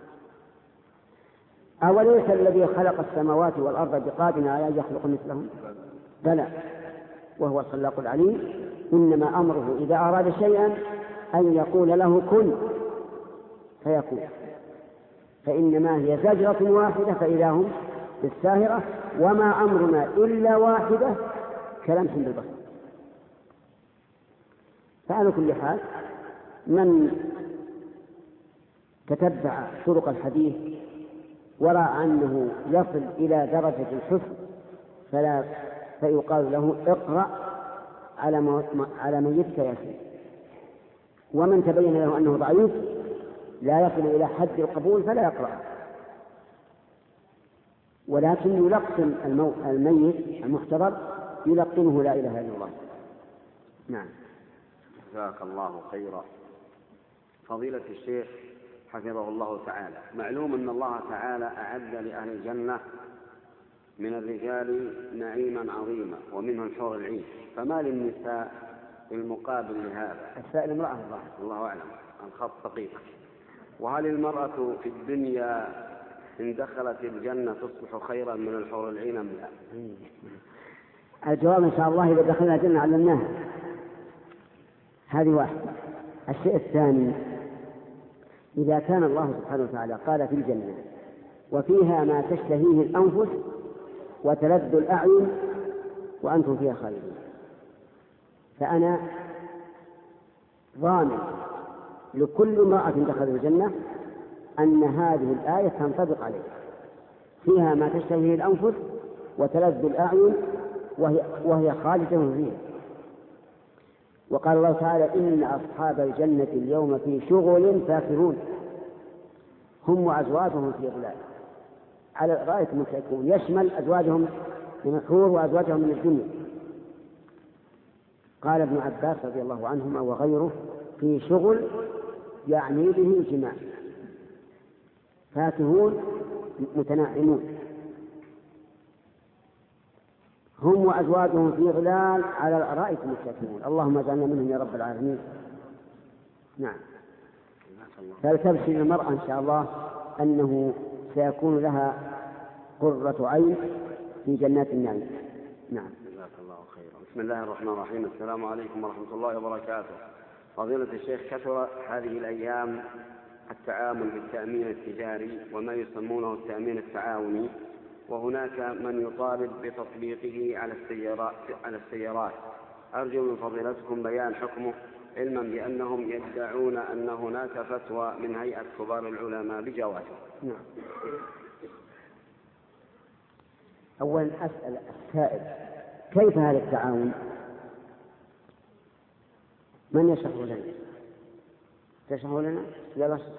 أوليس الذي خلق السماوات والأرض بقادر على أن يخلق مثلهم؟ بلى، وهو الخلاق العليم. إنما أمره إذا أراد شيئا أن يقول له كن فيكون، فإنما هي زجرة واحدة فإذا هم بالساهرة، وما أمرنا إلا واحدة كلمح بالبصر. فعلى كل حال من تتبع طرق الحديث ورأى أنه يصل إلى درجة الحسن فيقال له اقرأ على ميتك ياسين. ومن تبين له أنه ضعيف لا يصل إلى حد القبول فلا يقرأ، ولكن يلقن الميت المحتضر يلقنه لا إله إلا الله. نعم. جزاك الله خيرا. فضيلة الشيخ حفظه الله تعالى، معلوم أن الله تعالى أعد لأهل الجنة من الرجال نعيما عظيما ومنه الحور العين، فما للنساء المقابل لهذا؟ السائل امرأة الله أعلم، الخط دقيق. وهل المرأة في الدنيا إن دخلت الجنة تصبح خيرا من الحور العين أم لا؟ الجواب إن شاء الله إذا دخلنا الجنة علمناها. هذه واحدة. الشيء الثاني، إذا كان الله سبحانه وتعالى قال في الجنة وفيها ما تشتهيه الأنفس وتلذ الأعين وأنتم فيها خالدون، فأنا ضامن لكل امرأة دخلت الجنة أن هذه الآية تنطبق عليها، فيها ما تشتهيه الأنفس وتلذ الأعين وهي خالدة فيها. وقال الله تعالى إن أصحاب الجنة اليوم في شغل فاكهون هم وأزواجهم في ظلال على الأرائك متكئون، يشمل أزواجهم من الحور وأزواجهم من الدنيا. قال ابن عباس رضي الله عنهما وغيره في شغل يعني به الجماع، فاكهون متناعمون هم وأزواجهم في ظلال على الأرائك متكئون. اللهم اجعلنا منهم يا رب العالمين. نعم. فلتبشر المرأة إن شاء الله أنه سيكون لها قرة عين في جنات النعيم. نعم. جزاك الله خيرا. بسم الله الرحمن الرحيم. السلام عليكم ورحمة الله وبركاته. فضيلة الشيخ، كثر هذه الأيام التعامل بالتأمين التجاري وما يسمونه التأمين التعاوني، وهناك من يطالب بتطبيقه على السيارات. أرجو من فضيلتكم بيان حكمه، علما بأنهم يدعون أن هناك فتوى من هيئة كبار العلماء بجوازه. نعم. أولا أسأل السائل كيف هذا التعاون؟ من يشرح لنا؟ تشرح لنا؟ لا بس.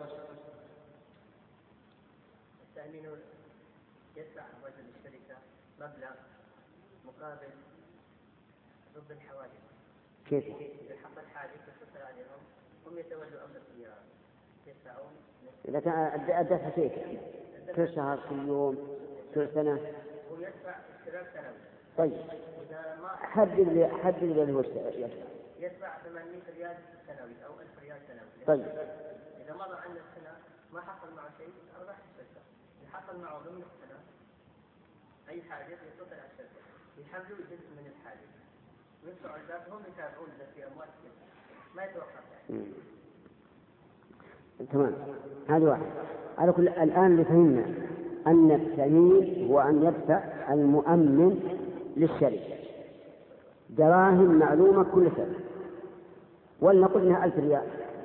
التأمين يدفع رجل الشركة مبلغ مقابل ضد الحوادث. كيف؟ إذا حصل حادث يتصل عليهم هم يتولوا أمر السيارة يدفعون. إذا كان الدفع كيف؟ كل شهر كل يوم كل سنة؟ هو يدفع اشتراك سنوي. طيب. إذا ما حدد لي اللي هو يدفع 800 ريال سنوي أو 1000 ريال سنوي. طيب. إذا مضى عن السنة ما حصل معه شيء أرباح الشركة. إذا حصل معه ضمن السنة أي حادث يتصل على الشركة يحملوا جزء من الحادث ويدفعوا الباقي، هم يتابعون في أموال الشركة ما يتوقف يعني. تمام. هذا واحد. على كل الآن اللي فهمنا أن التأمين هو أن يدفع المؤمن للشركة دراهم معلومة كل سنة، ولنقل إنها 1000 ريال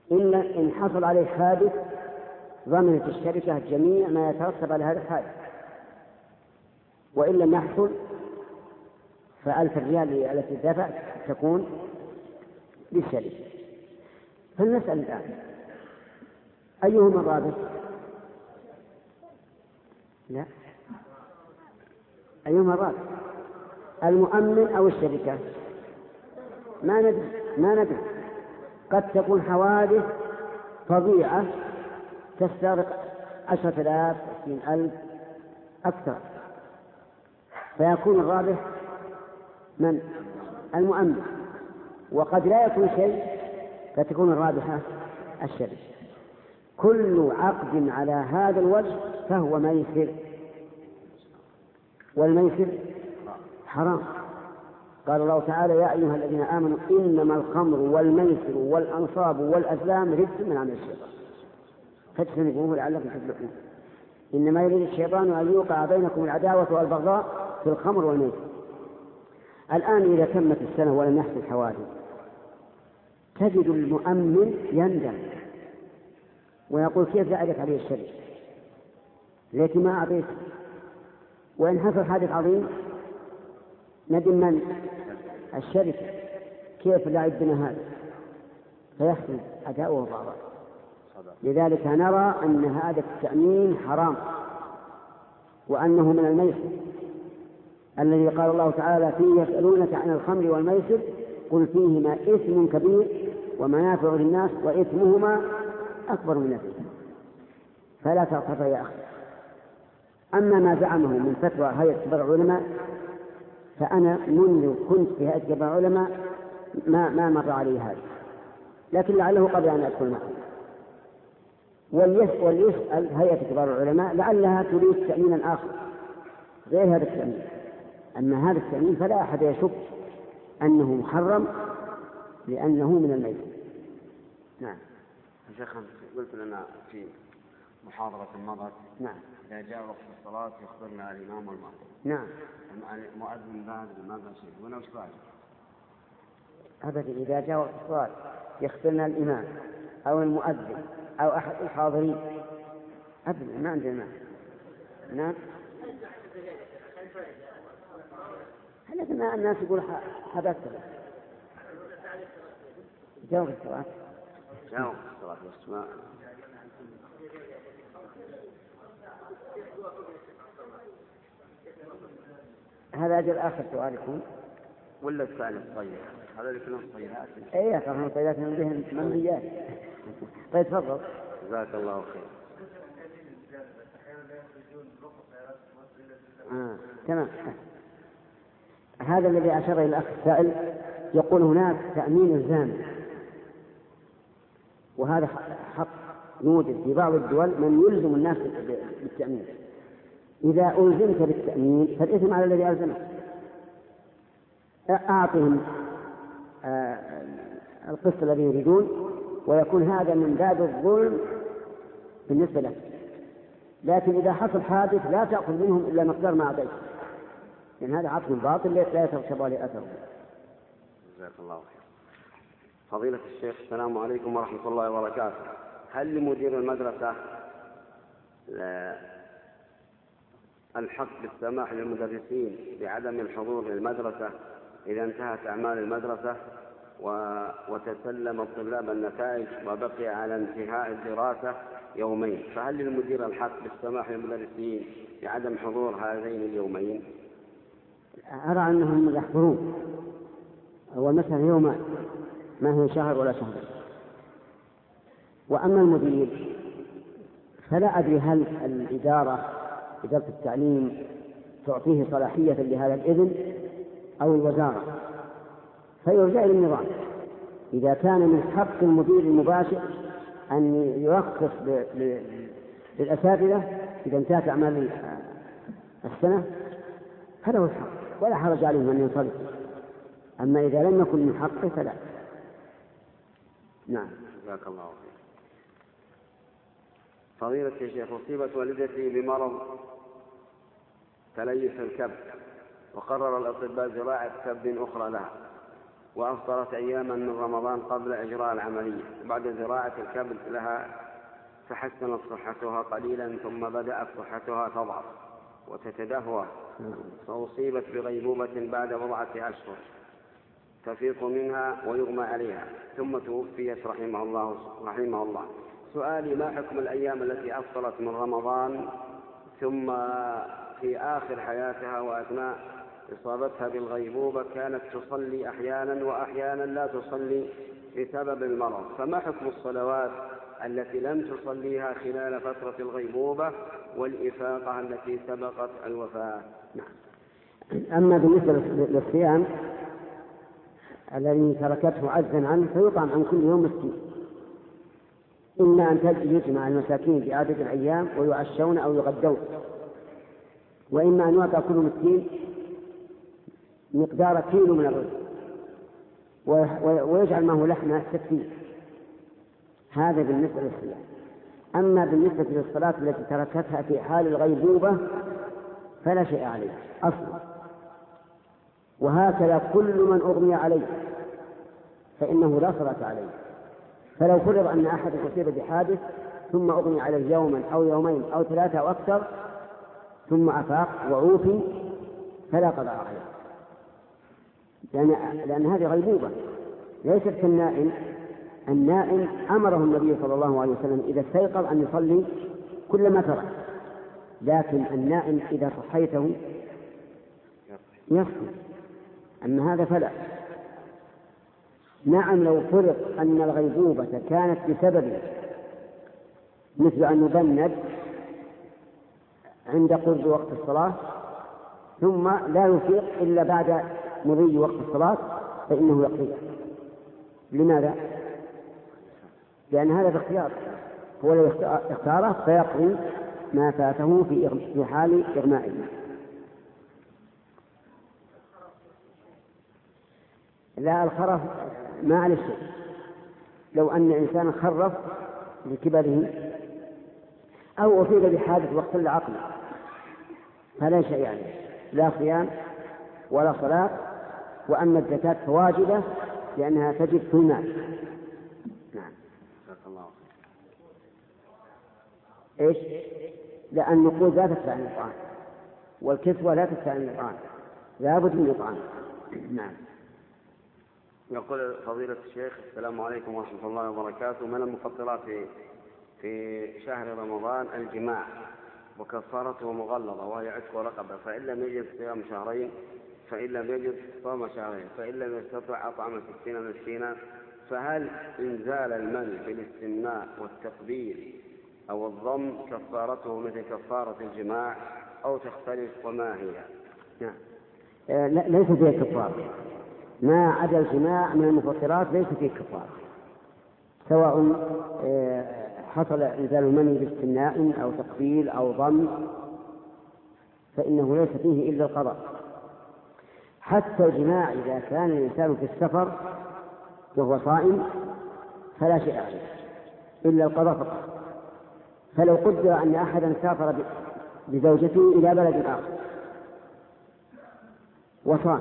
إلا إن حصل عليه حادث ضمنت الشركة جميع ما يترتب على هذا الحادث، وإن لم يحصل ف1000 ريال التي دفع تكون للشركة. فلنسأل الآن أيهما الرابح؟ لا، أيهما الرابح؟ المؤمن أو الشركة؟ ما ندري. قد تكون حوادث فظيعة تستغرق 10,000 20,000 أكثر، فيكون الرابح من؟ المؤمن. وقد لا يكون شيء فتكون الرابحة الشركة. كل عقد على هذا الوجه فهو ميسر، والميسر حرام. قال الله تعالى: يا أيها الذين آمنوا إنما الخمر والميسر والأنصاب والأزلام رجس من عمل الشيطان فاجتنبوه لعلكم تفلحون. إنما يريد الشيطان أن يوقع بينكم العداوة والبغضاء في الخمر والميسر. الآن إذا تمت السنة ولم يحصل حوادث تجد المؤمن يندم ويقول: كيف زعلت عليه الشركة؟ ليت ما أعطيت. وإن حصل حادث عظيم ندم من؟ الشركة، كيف لعب بنا هذا؟ فيحصل أداؤه بعضا. لذلك نرى أن هذا التأمين حرام، وأنه من الميسر الذي قال الله تعالى فيه: يسألونك عن الخمر والميسر قل فيهما إثم كبير ومنافع للناس وإثمهما أكبر من نفعهما فلا تغتر يا أخي. أما ما زعمه من فتوى هيئة كبار العلماء فأنا منذ كنت في هيئة كبار العلماء ما مر علي هذا، لكن لعله قبل أن أدخل معه. وليسأل هيئة كبار العلماء لعلها تريد تأمينا آخر غير هذا التأمين. أما هذا التأمين فلا أحد يشك أنه محرم لأنه من الميت. نعم. شيخ قلت لنا في محاضرة مضت: نعم، إذا جاء وقت الصلاة يخبرنا الإمام والمؤذن. نعم. المؤذن بعد ماذا شيء ولا وش بعد؟ أبدا، إذا جاء وقت الصلاة يخبرنا الإمام أو المؤذن أو أحد الحاضرين. أبدا ما عندنا. نعم. هل الناس يقول حدث جاء الصلاة بس ما هذا أجل آخر سؤالكم ولا الثاني طيب؟ هذا اللي كلهم طيبات. إيه كلهم طيبات من بهم منهيات. طيب تفضل. جزاك الله خير. تمام. هذا الذي أشار إلى الأخ السائل يقول هناك تأمين الزامن، وهذا حق يوجد في بعض الدول من يلزم الناس بالتأمين. إذا ألزمت بالتأمين فالإثم على الذي ألزمك. أعطهم القسط الذي يريدون ويكون هذا من باب الظلم بالنسبة لك، لكن إذا حصل حادث لا تأخذ منهم إلا مقدار ما أعطيت، لأن هذا عطف باطل لا يترتب عليه أثره. جزاك الله خير. فضيلة الشيخ، السلام عليكم ورحمة الله وبركاته. هل لمدير المدرسة الحق بالسماح للمدرسين بعدم الحضور للمدرسة إذا انتهت أعمال المدرسة وتسلم الطلاب النتائج وبقي على انتهاء الدراسة يومين؟ فهل للمدير الحق بالسماح للمدرسين بعدم حضور هذين اليومين؟ أرى أنهم يحضرون، هو مثلا يومان ما هي شهر ولا شهر. وأما المدير فلا أدري هل إدارة التعليم تعطيه صلاحية لهذا الإذن أو الوزارة، فيرجع إلى النظام. إذا كان من حق المدير المباشر أن يرخص للأساتذة إذا انتهت أعمال السنة فله الحق ولا حرج عليهم أن ينصرف. أما إذا لم يكن من حقه فلا. نعم. جزاك الله خير. فضيلة الشيخ، أصيبت والدتي بمرض تليف الكبد، وقرر الأطباء زراعة كبد أخرى لها، وأفطرت أياما من رمضان قبل إجراء العملية، بعد زراعة الكبد لها تحسنت صحتها قليلا ثم بدأت صحتها تضعف وتتدهور، فأصيبت بغيبوبة بعد 4 أشهر تفيق منها ويغمى عليها، ثم توفيت رحمه الله. سؤالي: ما حكم الأيام التي أفطرت من رمضان ثم في آخر حياتها وأثناء إصابتها بالغيبوبة كانت تصلي أحيانا وأحيانا لا تصلي بسبب المرض، فما حكم الصلوات التي لم تصليها خلال فترة الغيبوبة والإفاقة التي سبقت الوفاة؟ أما بالنسبة للصيام الذي تركته عجزا عنه فيطعم عن كل يوم مسكين، إما أن يجمع المساكين بعدد الأيام ويعشون أو يغدون، وإما أن يعطى كل مسكين مقدار كيلو من الرز ويجعل معه لحمة تكفيه. هذا بالنسبة للصيام. أما بالنسبة للصلاة التي تركتها في حال الغيبوبة فلا شيء عليه أصلا، وهكذا كل من أغمي عليه فإنه لا صلاة عليه. فلو فرض أن أحد أصيب بحادث ثم أغمي عليه يوما أو يومين أو 3 أو أكثر ثم أفاق وعوفي فلا قضاء عليه، لأن هذه غيبوبة ليست كالنائم. النائم أمره النبي صلى الله عليه وسلم إذا استيقظ أن يصلي كل ما ترك، لكن النائم إذا صحيته يصحي، أما هذا فلا. نعم، لو فرض أن الغيبوبة كانت بسبب مثل أن يبند عند قرب وقت الصلاة ثم لا يفيق إلا بعد مضي وقت الصلاة فإنه يقضي. لماذا؟ لأن هذا باختيار، هو لو اختاره فيقضي ما فاته في حال إغمائه. لا، الخرف ما عليه شيء. لو أن إنسانا خرف لكبره أو أصيب بحادث واختل عقله فلا شيء عليه، لا صيام ولا صلاة. وأما الزكاة فواجبة لأنها تجب في المال. نعم. إيش؟ لأن النقود لا تدفع عن الإطعام والكسوة لا تدفع عن الإطعام، لا بد من الإطعام. نعم. يقول فضيلة الشيخ: السلام عليكم ورحمة الله وبركاته. من المفطرات في شهر رمضان الجماع وكفارته مغلظة وهي عتق رقبة، فإن لم يجد صيام شهرين، فإن لم يجد صام شهرين، فإن لم يستطع أطعم 60 مسكينا، فهل إنزال المني بالاستمناء والتقبيل أو الضم كفارته مثل كفارة الجماع أو تختلف وما هي؟ نعم. ليس فيه كفارة، ما عدا الجماع من المفطرات ليس فيه كفارة، سواء حصل إنزال المني باستمناء أو تقبيل أو ضم فإنه ليس فيه إلا القضاء. حتى الجماع إذا كان الإنسان في السفر وهو صائم فلا شيء عليه إلا القضاء فقط. فلو قدر أن أحدا سافر بزوجته إلى بلد آخر وصام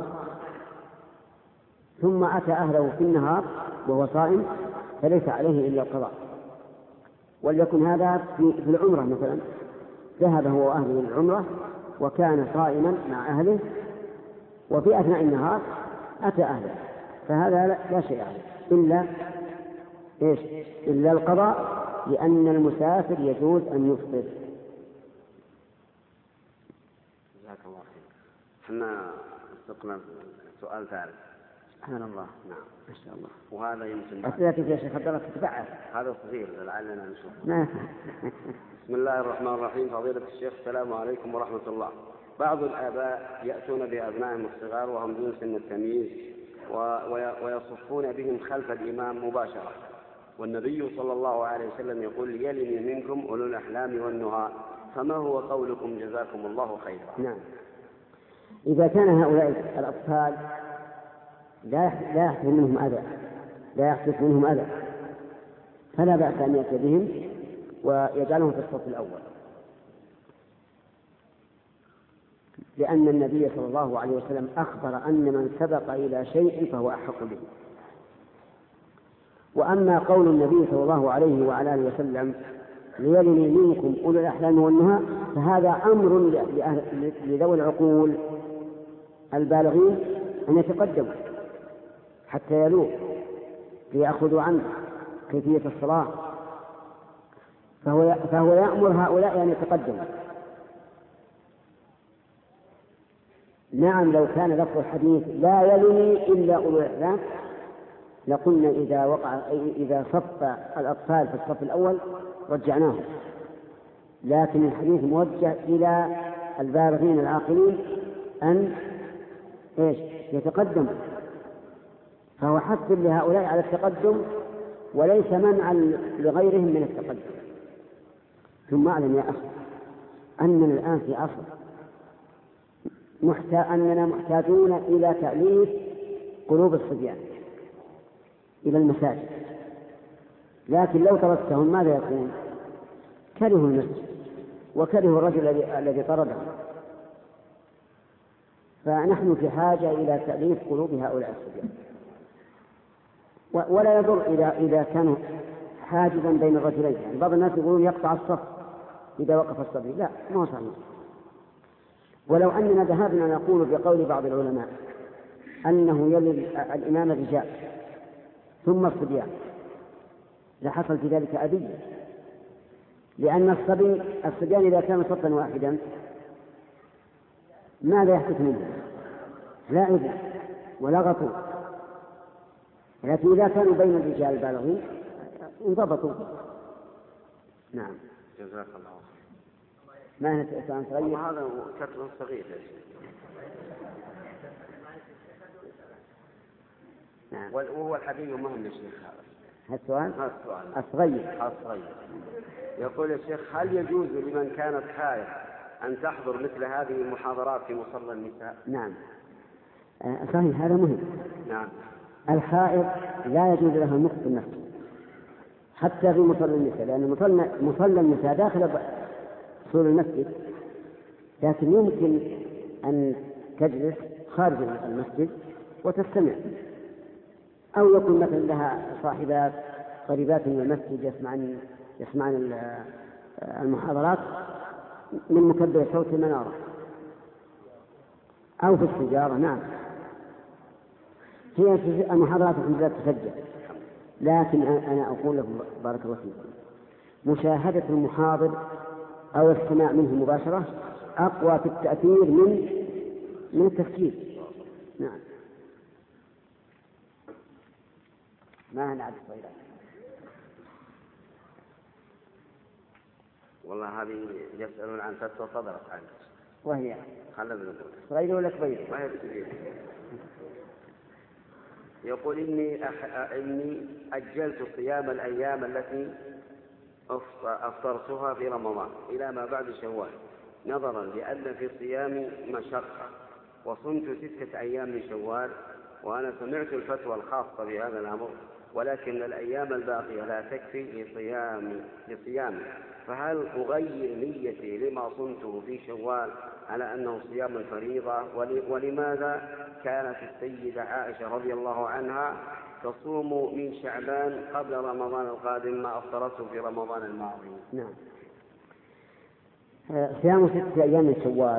ثم أتى أهله في النهار وهو صائم فليس عليه إلا القضاء. وليكن هذا في العمرة مثلا، ذهب هو وأهله للعمرة وكان صائما مع أهله وفي أثناء النهار أتى أهله، فهذا لا شيء عليه إلا القضاء، لأن المسافر يجوز أن يفطر. جزاك الله خير. احنا استقنا سؤال ثالث. سبحان الله. نعم ما شاء الله. وهذا يمكن أسئلتك يا شيخ عبد تتبعها. هذا صغير لعلنا نشوف. بسم الله الرحمن الرحيم. فضيلة الشيخ السلام عليكم ورحمة الله. بعض الآباء يأتون بأبنائهم الصغار وهم دون سن التمييز ويصفون بهم خلف الإمام مباشرة، والنبي صلى الله عليه وسلم يقول: يلني منكم أولو الأحلام والنهى، فما هو قولكم جزاكم الله خيرا؟ نعم. إذا كان هؤلاء الأطفال لا يحدث منهم أذى فلا بأس أن يأتي بهم ويجعلهم في الصف الأول. لأن النبي صلى الله عليه وسلم أخبر أن من سبق إلى شيء فهو أحق به. وأما قول النبي صلى الله عليه وعلى آله وسلم ليلني منكم أولو الأحلام والنهى، فهذا أمر لذوي العقول البالغين أن يتقدموا حتى يلوه ليأخذوا عنه كيفية الصلاة، فهو يأمر هؤلاء أن يتقدموا. نعم، لو كان لفظ الحديث لا يلني إلا أولو الأحلام لقلنا إذا صف الأطفال في الصف الأول رجعناهم، لكن الحديث موجه إلى البالغين العاقلين أن يتقدموا، فهو حث لهؤلاء على التقدم وليس منعا لغيرهم من التقدم. ثم اعلم يا أخي أننا الآن في عصر أننا محتاجون إلى تأليف قلوب الصبيان إلى المساجد، لكن لو تركتهم ماذا يكون؟ كرهوا المسجد وكرهوا الرجل الذي طرده. فنحن في حاجة إلى تأليف قلوب هؤلاء الصبيان، ولا يضر إذا كانوا حاجزا بين الرجلين. يعني بعض الناس يقولون يقطع الصف إذا وقف الصبي، لا، ما هو صحيح. ولو أننا ذهبنا نقول بقول بعض العلماء أنه يلي الإمام الرجال ثم الصبيان لحصل في ذلك أذية، لأن الصبيان إذا كانوا صفا واحدا ماذا يحدث منهم؟ لا عذر ولا غطوا، لكن إذا كانوا بين الرجال البالغين انضبطوا. نعم، جزاك الله خير. ما نسأل صغير؟ هذا كتب صغير. نعم. وهو الحديث مهم للشيخ هذا السؤال الصغير. يقول الشيخ: هل يجوز لمن كانت حائض أن تحضر مثل هذه المحاضرات في مصلى النساء؟ نعم، صحيح، هذا مهم. نعم. الحائض لا يجوز لها المكث في المسجد حتى في مصلى النساء، لأن مصلى النساء داخل سور المسجد، لكن يمكن أن تجلس خارج المسجد وتستمع، أو يكون مثلا لها صاحبات قريبات من المسجد يسمعن المحاضرات من مكبر صوت المنارة أو في السيارة. نعم، هي المحاضرات الحمد لله تسجل، لكن أنا أقول لكم بارك الله فيكم مشاهدة المحاضر أو السماع منه مباشرة أقوى في التأثير من التفكير. نعم، ما هنعد الصغيرات. والله هذه يسألون عن فتوى صدرت عنك، وهي خلنا بنقول صغير ولا كبير؟ ما هي كبير. يقول: إني أجلت صيام الأيام التي أفطرتها في رمضان إلى ما بعد شوال، نظرا لأن في الصيام مشقة، وصمت 6 أيام من شوال، وأنا سمعت الفتوى الخاصة بهذا الأمر، ولكن الأيام الباقية لا تكفي لصيامي، فهل أغير نيتي لما صمته في شوال على أنه صيام الفريضة؟ ولماذا كانت السيدة عائشة رضي الله عنها تصوم من شعبان قبل رمضان القادم ما أفطرته في رمضان الماضي؟ نعم، صيام 6 أيام من شوال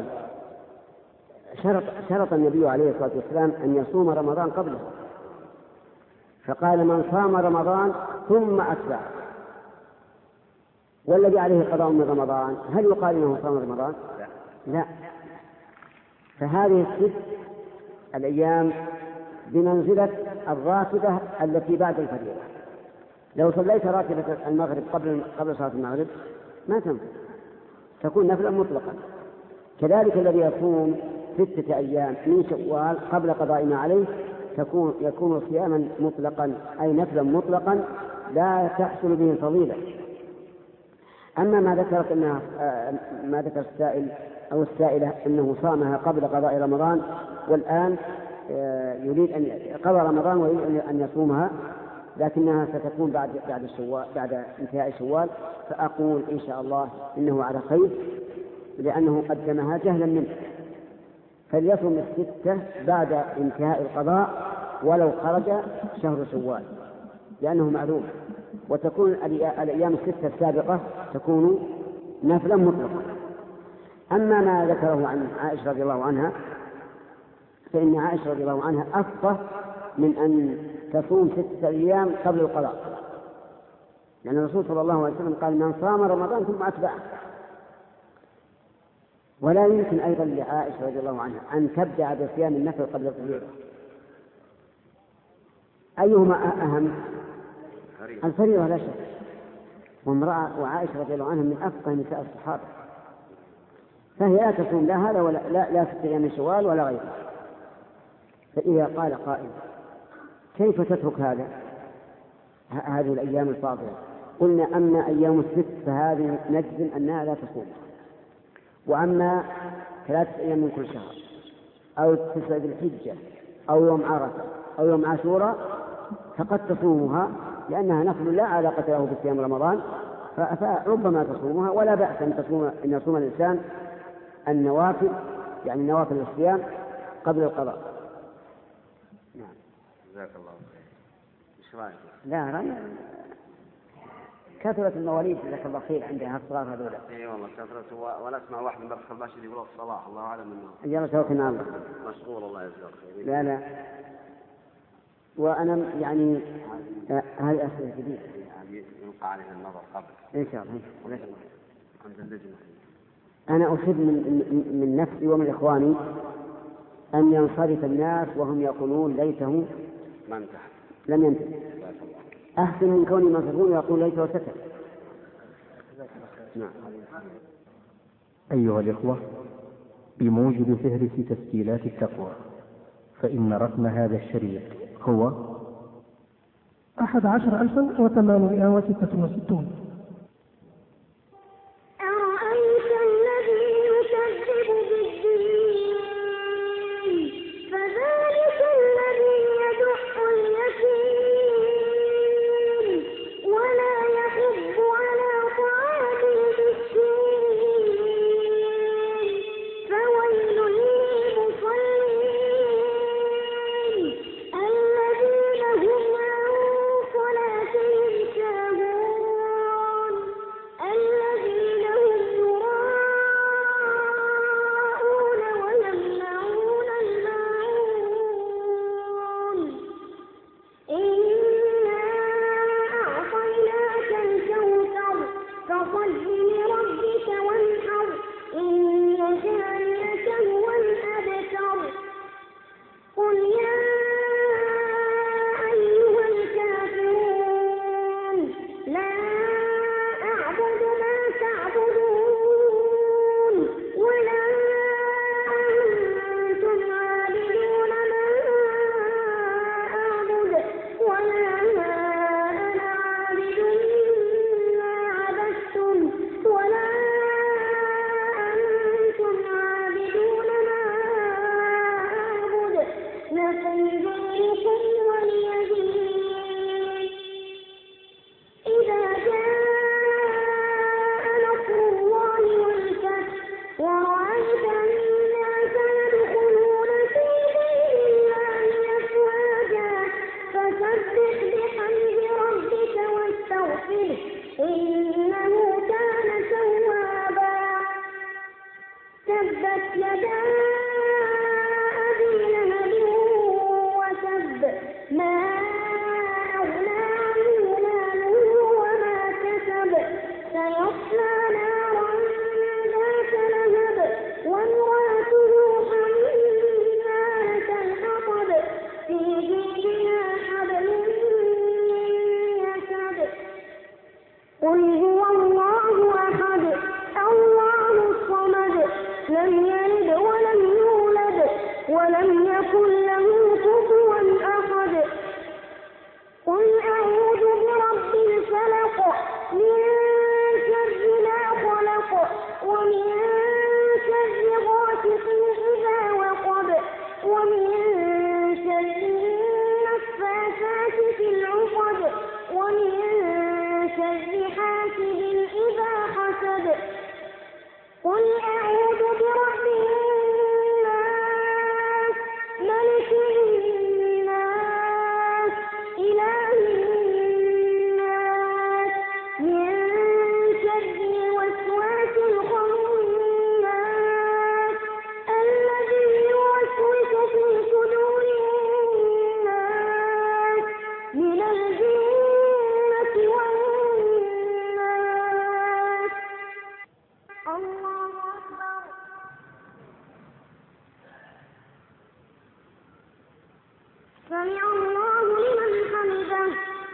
شرط النبي عليه الصلاة والسلام أن يصوم رمضان قبله، فقال: من صام رمضان ثم أتبع. والذي عليه قضاء من رمضان هل يقال إنه صام رمضان؟ لا. فهذه 6 الأيام بمنزلة الراتبة التي بعد الفريضة. لو صليت راتبة المغرب قبل صلاة المغرب ما تنفع، تكون نفلا مطلقا. كذلك الذي يصوم 6 أيام من شوال قبل قضاء ما عليه يكون صياما مطلقا، أي نفلا مطلقا لا تحصل به فضيلة. أما ما ذكر السائل أو السائلة أنه صامها قبل قضاء رمضان والآن يريد أن قضى رمضان ويريد أن يصومها، لكنها ستكون بعد انتهاء شوال، فأقول إن شاء الله إنه على خير، لأنه قدمها جهلا منه، فليصم الستة بعد انتهاء القضاء ولو خرج شهر شوال، لأنه معلوم، وتكون الأيام الستة السابقة تكون نفلا مطلقا. أما ما ذكره عن عائشة رضي الله عنها فإن عائشة رضي الله عنها أفضل من أن تصوم 6 أيام قبل القضاء، لأن الرسول صلى الله عليه وسلم قال: من صام رمضان ثم أتبعه. ولا يمكن أيضا لعائشة رضي الله عنها أن تبدأ بصيام النفل قبل الفريضة. أيهما أهم؟ الفريضة لا شك. وعائشة رضي الله عنها من أفقه نساء الصحابة، فهي لا تصوم لا هذا ولا لا 6 أيام شوال ولا غيره. فإذا قال قائل: كيف تترك هذه الأيام الفاضلة؟ قلنا: أما أيام الست فهذه نجزم أنها لا تصوم، وأما 3 أيام من كل شهر أو 9 ذي الحجة أو يوم عرفة أو يوم عاشوراء فقد تصومها، لأنها نفل لا علاقة له بصيام رمضان، فربما تصومها ولا بأس أن يصوم الإنسان النوافل، يعني نوافل الصيام قبل القضاء. نعم. جزاك الله خير. ايش رايك؟ لا رأي كثرة المواليد جزاك الله خير عندها الصغار هذول. اي والله كثرة، ولا اسمع واحد من بدخل الباشا يقول الصلاة، الله اعلم انه يلا توكلنا على الله. مشغول، الله يجزاك خير. لا وأنا يعني هذه أسئلة جديدة ينقع عليها النظر قبل إن شاء الله. عند اللجنة. أنا أحب من نفسي ومن إخواني أن ينصرف الناس وهم يقولون ليته لم ينتهي، أحسن من كون ينصرفون ويقول ليته سكت. نعم. أيها الإخوة، بموجب فهرس تسجيلات التقوى، فإن رقم هذا الشريط هو 11,866. أرأيت الذي يكذب بالدين فذلك الذي يدع اليتيم ولا يحض على طعام المسكين فويل للمصلين الذين هم عن صلاتهم ساهون الذين هم يراءون ويمنعون الماعون. إنا أعطيناك الكوثر فصل لربك وانحر إن شانئك هو الأبتر. قل يا أيها الكافرون لا أعبد ما تعبدون ولا أنتم عابدون ما أعبد ولا أنا عابد ما عبدتم ولا أنتم عابدون ما أعبد لكم دينكم ولي دين. إذا جاء نصر الله والفتح ورأيت الناس يدخلون في دين الله أفواجا فسبح بحمد ربك واستغفره إنه كان توابا. تبت يدا أبي لهب وتب ما أغنى عنه ماله وما كسب سيصلى نارا ذات لهب وامرأته حمالة الحطب في جيدها حبل من مسد. قل هو الله أحد الله الصمد لم يلد ولم يولد ولم يكن له كفوا أحد. قل أعوذ برب الفلق من شر ما خلق ومن شر غاسق إذا وقب ومن شر النفاثات في العقد ومن شر حاسد إذا حسد. قل أعوذ برب الناس سمع الله لمن حمده.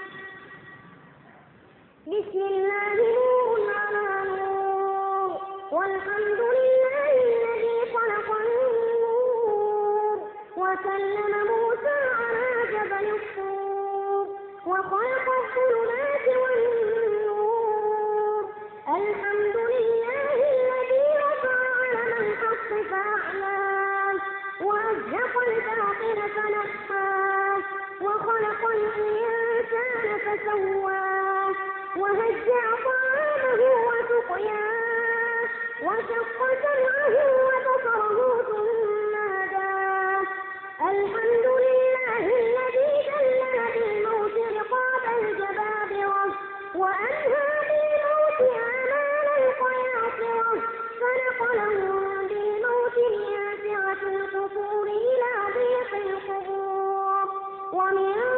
بسم الله نور على نور، والحمد لله الذي خلق النور وكلم موسى على جبل الطور وخلق الظلمات والنور. الحمد لله الذي رفع علم الحق فأعلاه وأزهق الباطل فنحاه وخلق الإنسان فسواه وهجع طعامه وسقياه وشق سمعه وبصره ثم هداه. الحمد لله الذي ذلل بالموت رقاب الجبابرة وأنهى بالموت آمال القياصرة فنقلهم بالموت من سعة القصور إلى ضيق القبور ومن